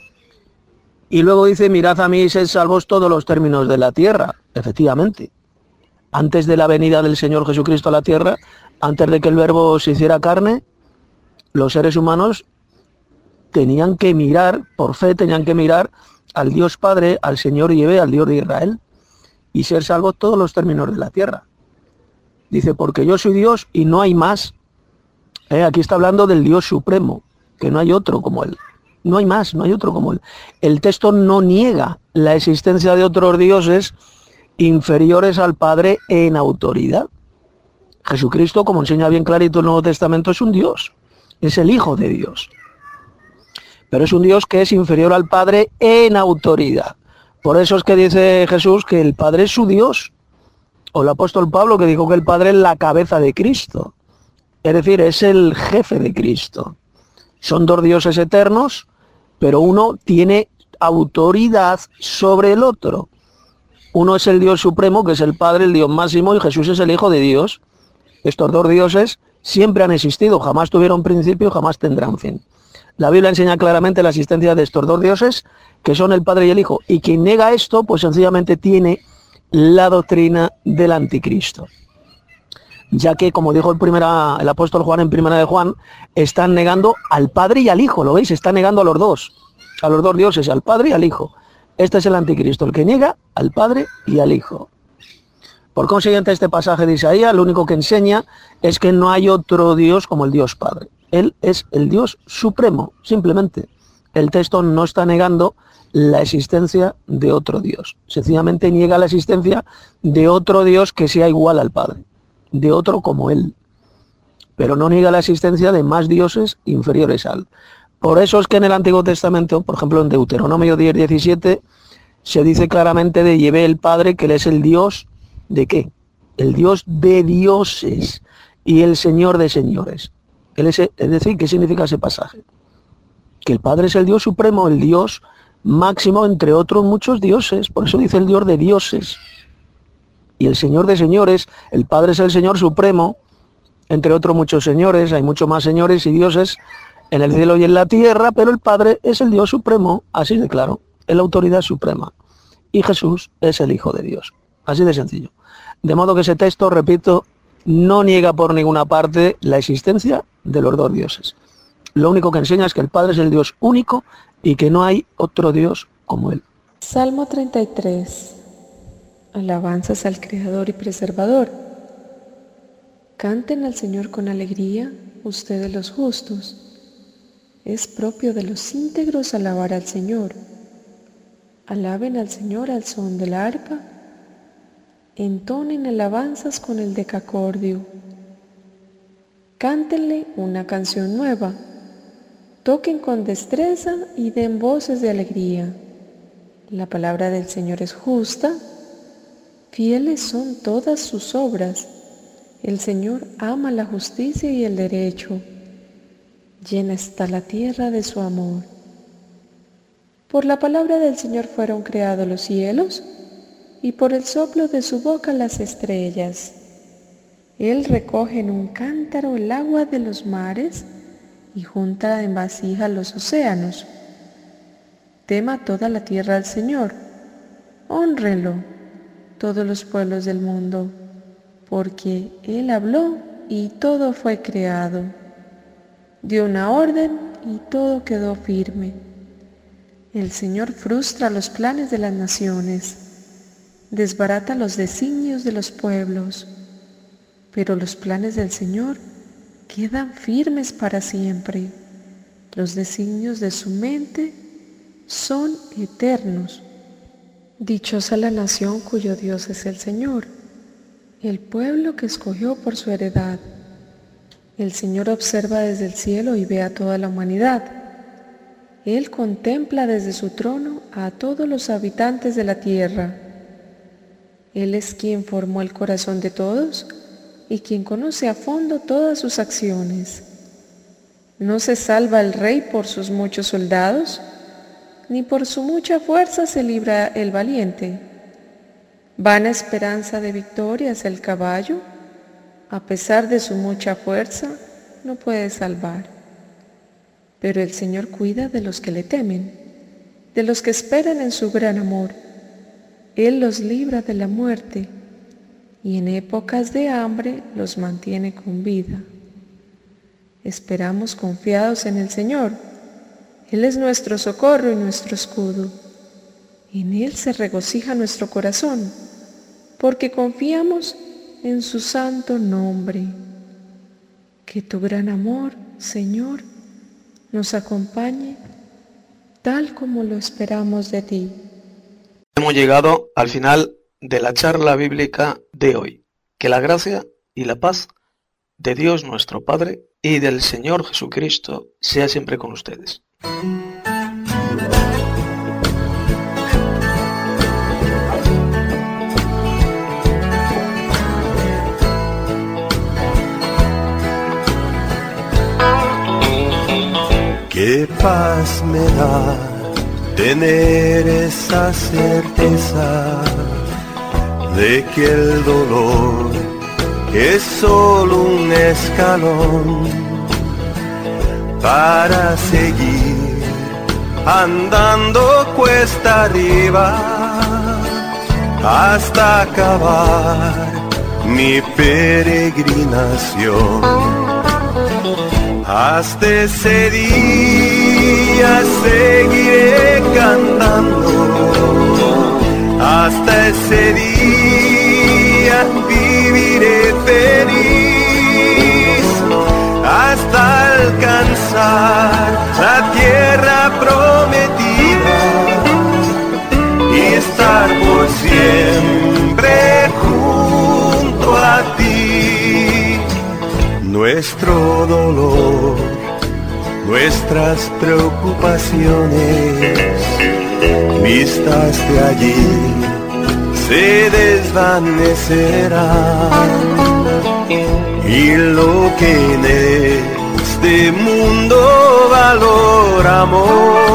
Y luego dice: mirad a mí y sed salvos todos los términos de la tierra. Efectivamente, antes de la venida del Señor Jesucristo a la tierra, antes de que el Verbo se hiciera carne, los seres humanos tenían que mirar, por fe tenían que mirar al Dios Padre, al Señor Yahvé, al Dios de Israel, y ser salvos todos los términos de la tierra. Dice: porque yo soy Dios y no hay más. Eh, aquí está hablando del Dios supremo, que no hay otro como Él. No hay más, no hay otro como Él. El texto no niega la existencia de otros dioses inferiores al Padre en autoridad. Jesucristo, como enseña bien clarito el Nuevo Testamento, es un Dios. Es el Hijo de Dios. Pero es un Dios que es inferior al Padre en autoridad. Por eso es que dice Jesús que el Padre es su Dios. O el apóstol Pablo, que dijo que el Padre es la cabeza de Cristo. Es decir, es el jefe de Cristo. Son dos dioses eternos, pero uno tiene autoridad sobre el otro. Uno es el Dios supremo, que es el Padre, el Dios máximo, y Jesús es el Hijo de Dios. Estos dos dioses siempre han existido, jamás tuvieron principio, jamás tendrán fin. La Biblia enseña claramente la existencia de estos dos dioses, que son el Padre y el Hijo. Y quien niega esto, pues sencillamente tiene la doctrina del anticristo. Ya que, como dijo el, primera, el apóstol Juan en primera de Juan, están negando al Padre y al Hijo, ¿lo veis? Están negando a los dos, a los dos dioses, al Padre y al Hijo. Este es el anticristo, el que niega al Padre y al Hijo. Por consiguiente, este pasaje de Isaías lo único que enseña es que no hay otro Dios como el Dios Padre. Él es el Dios supremo, simplemente. El texto no está negando la existencia de otro Dios. Sencillamente niega la existencia de otro Dios que sea igual al Padre, de otro como Él. Pero no niega la existencia de más dioses inferiores a Él. Por eso es que en el Antiguo Testamento, por ejemplo en Deuteronomio diez diecisiete, se dice claramente de Yahvé el Padre que Él es el Dios ¿de qué? el Dios de dioses y el Señor de señores. Él es, es decir, ¿qué significa ese pasaje? Que el Padre es el Dios supremo, el Dios máximo entre otros muchos dioses. Por eso dice el Dios de dioses. Y el Señor de señores, el Padre es el Señor supremo, entre otros muchos señores. Hay muchos más señores y dioses en el cielo y en la tierra, pero el Padre es el Dios supremo, así de claro, es la autoridad suprema. Y Jesús es el Hijo de Dios. Así de sencillo. De modo que ese texto, repito, no niega por ninguna parte la existencia de los dos dioses. Lo único que enseña es que el Padre es el Dios único y que no hay otro Dios como Él. Salmo treinta y tres. Alabanzas al Creador y Preservador. Canten al Señor con alegría, ustedes los justos. Es propio de los íntegros alabar al Señor. Alaben al Señor al son de la arpa. Entonen alabanzas con el decacordio. Cántenle una canción nueva. Toquen con destreza y den voces de alegría. La palabra del Señor es justa. Fieles son todas sus obras. El Señor ama la justicia y el derecho. Llena está la tierra de su amor. Por la palabra del Señor fueron creados los cielos, y por el soplo de su boca las estrellas. Él recoge en un cántaro el agua de los mares, y junta en vasija los océanos. Tema toda la tierra al Señor. Hónrenlo todos los pueblos del mundo, porque Él habló y todo fue creado. Dio una orden y todo quedó firme. El Señor frustra los planes de las naciones, desbarata los designios de los pueblos, pero los planes del Señor quedan firmes para siempre. Los designios de su mente son eternos. Dichosa la nación cuyo Dios es el Señor, el pueblo que escogió por su heredad. El Señor observa desde el cielo y ve a toda la humanidad. Él contempla desde su trono a todos los habitantes de la tierra. Él es quien formó el corazón de todos y quien conoce a fondo todas sus acciones. No se salva el rey por sus muchos soldados, ni por su mucha fuerza se libra el valiente. Vana esperanza de victorias el caballo, a pesar de su mucha fuerza, no puede salvar. Pero el Señor cuida de los que le temen, de los que esperan en su gran amor. Él los libra de la muerte, y en épocas de hambre los mantiene con vida. Esperamos confiados en el Señor. Él es nuestro socorro y nuestro escudo. En Él se regocija nuestro corazón, porque confiamos en su santo nombre. Que tu gran amor, Señor, nos acompañe tal como lo esperamos de ti. Hemos llegado al final de la charla bíblica de hoy. Que la gracia y la paz de Dios nuestro Padre y del Señor Jesucristo sea siempre con ustedes. Qué paz me da tener esa certeza de que el dolor es solo un escalón para seguir andando cuesta arriba hasta acabar mi peregrinación. Hasta ese día seguiré cantando, hasta ese día viviré feliz, hasta alcanzar la tierra prometida y estar por siempre junto a ti. Nuestro dolor, nuestras preocupaciones, vistas de allí, se desvanecerá, y lo que en este mundo valoramos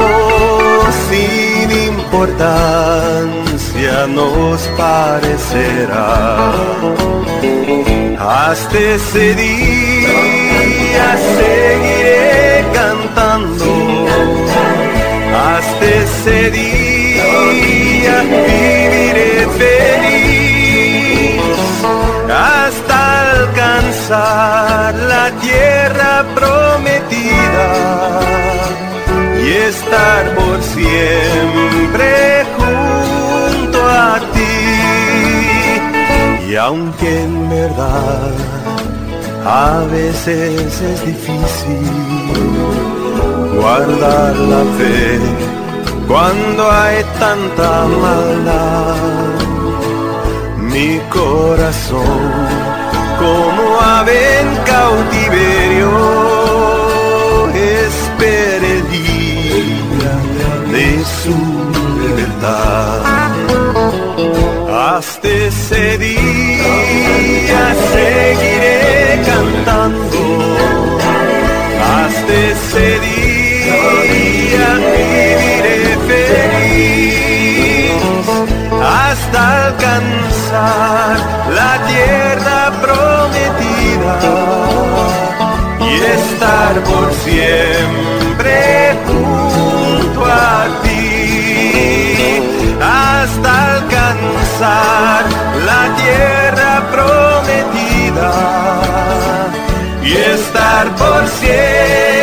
sin importancia nos parecerá. Hasta ese día seguiré cantando, hasta ese día viviré feliz, hasta alcanzar la tierra prometida y estar por siempre junto a ti. Y aunque en verdad a veces es difícil guardar la fe cuando hay tanta maldad, mi corazón como ave en cautiverio espera el día de su libertad. Hasta ese día seguiré cantando, hasta ese día viviré feliz, hasta alcanzar la tierra prometida y estar por siempre junto a ti, hasta alcanzar la tierra prometida y estar por siempre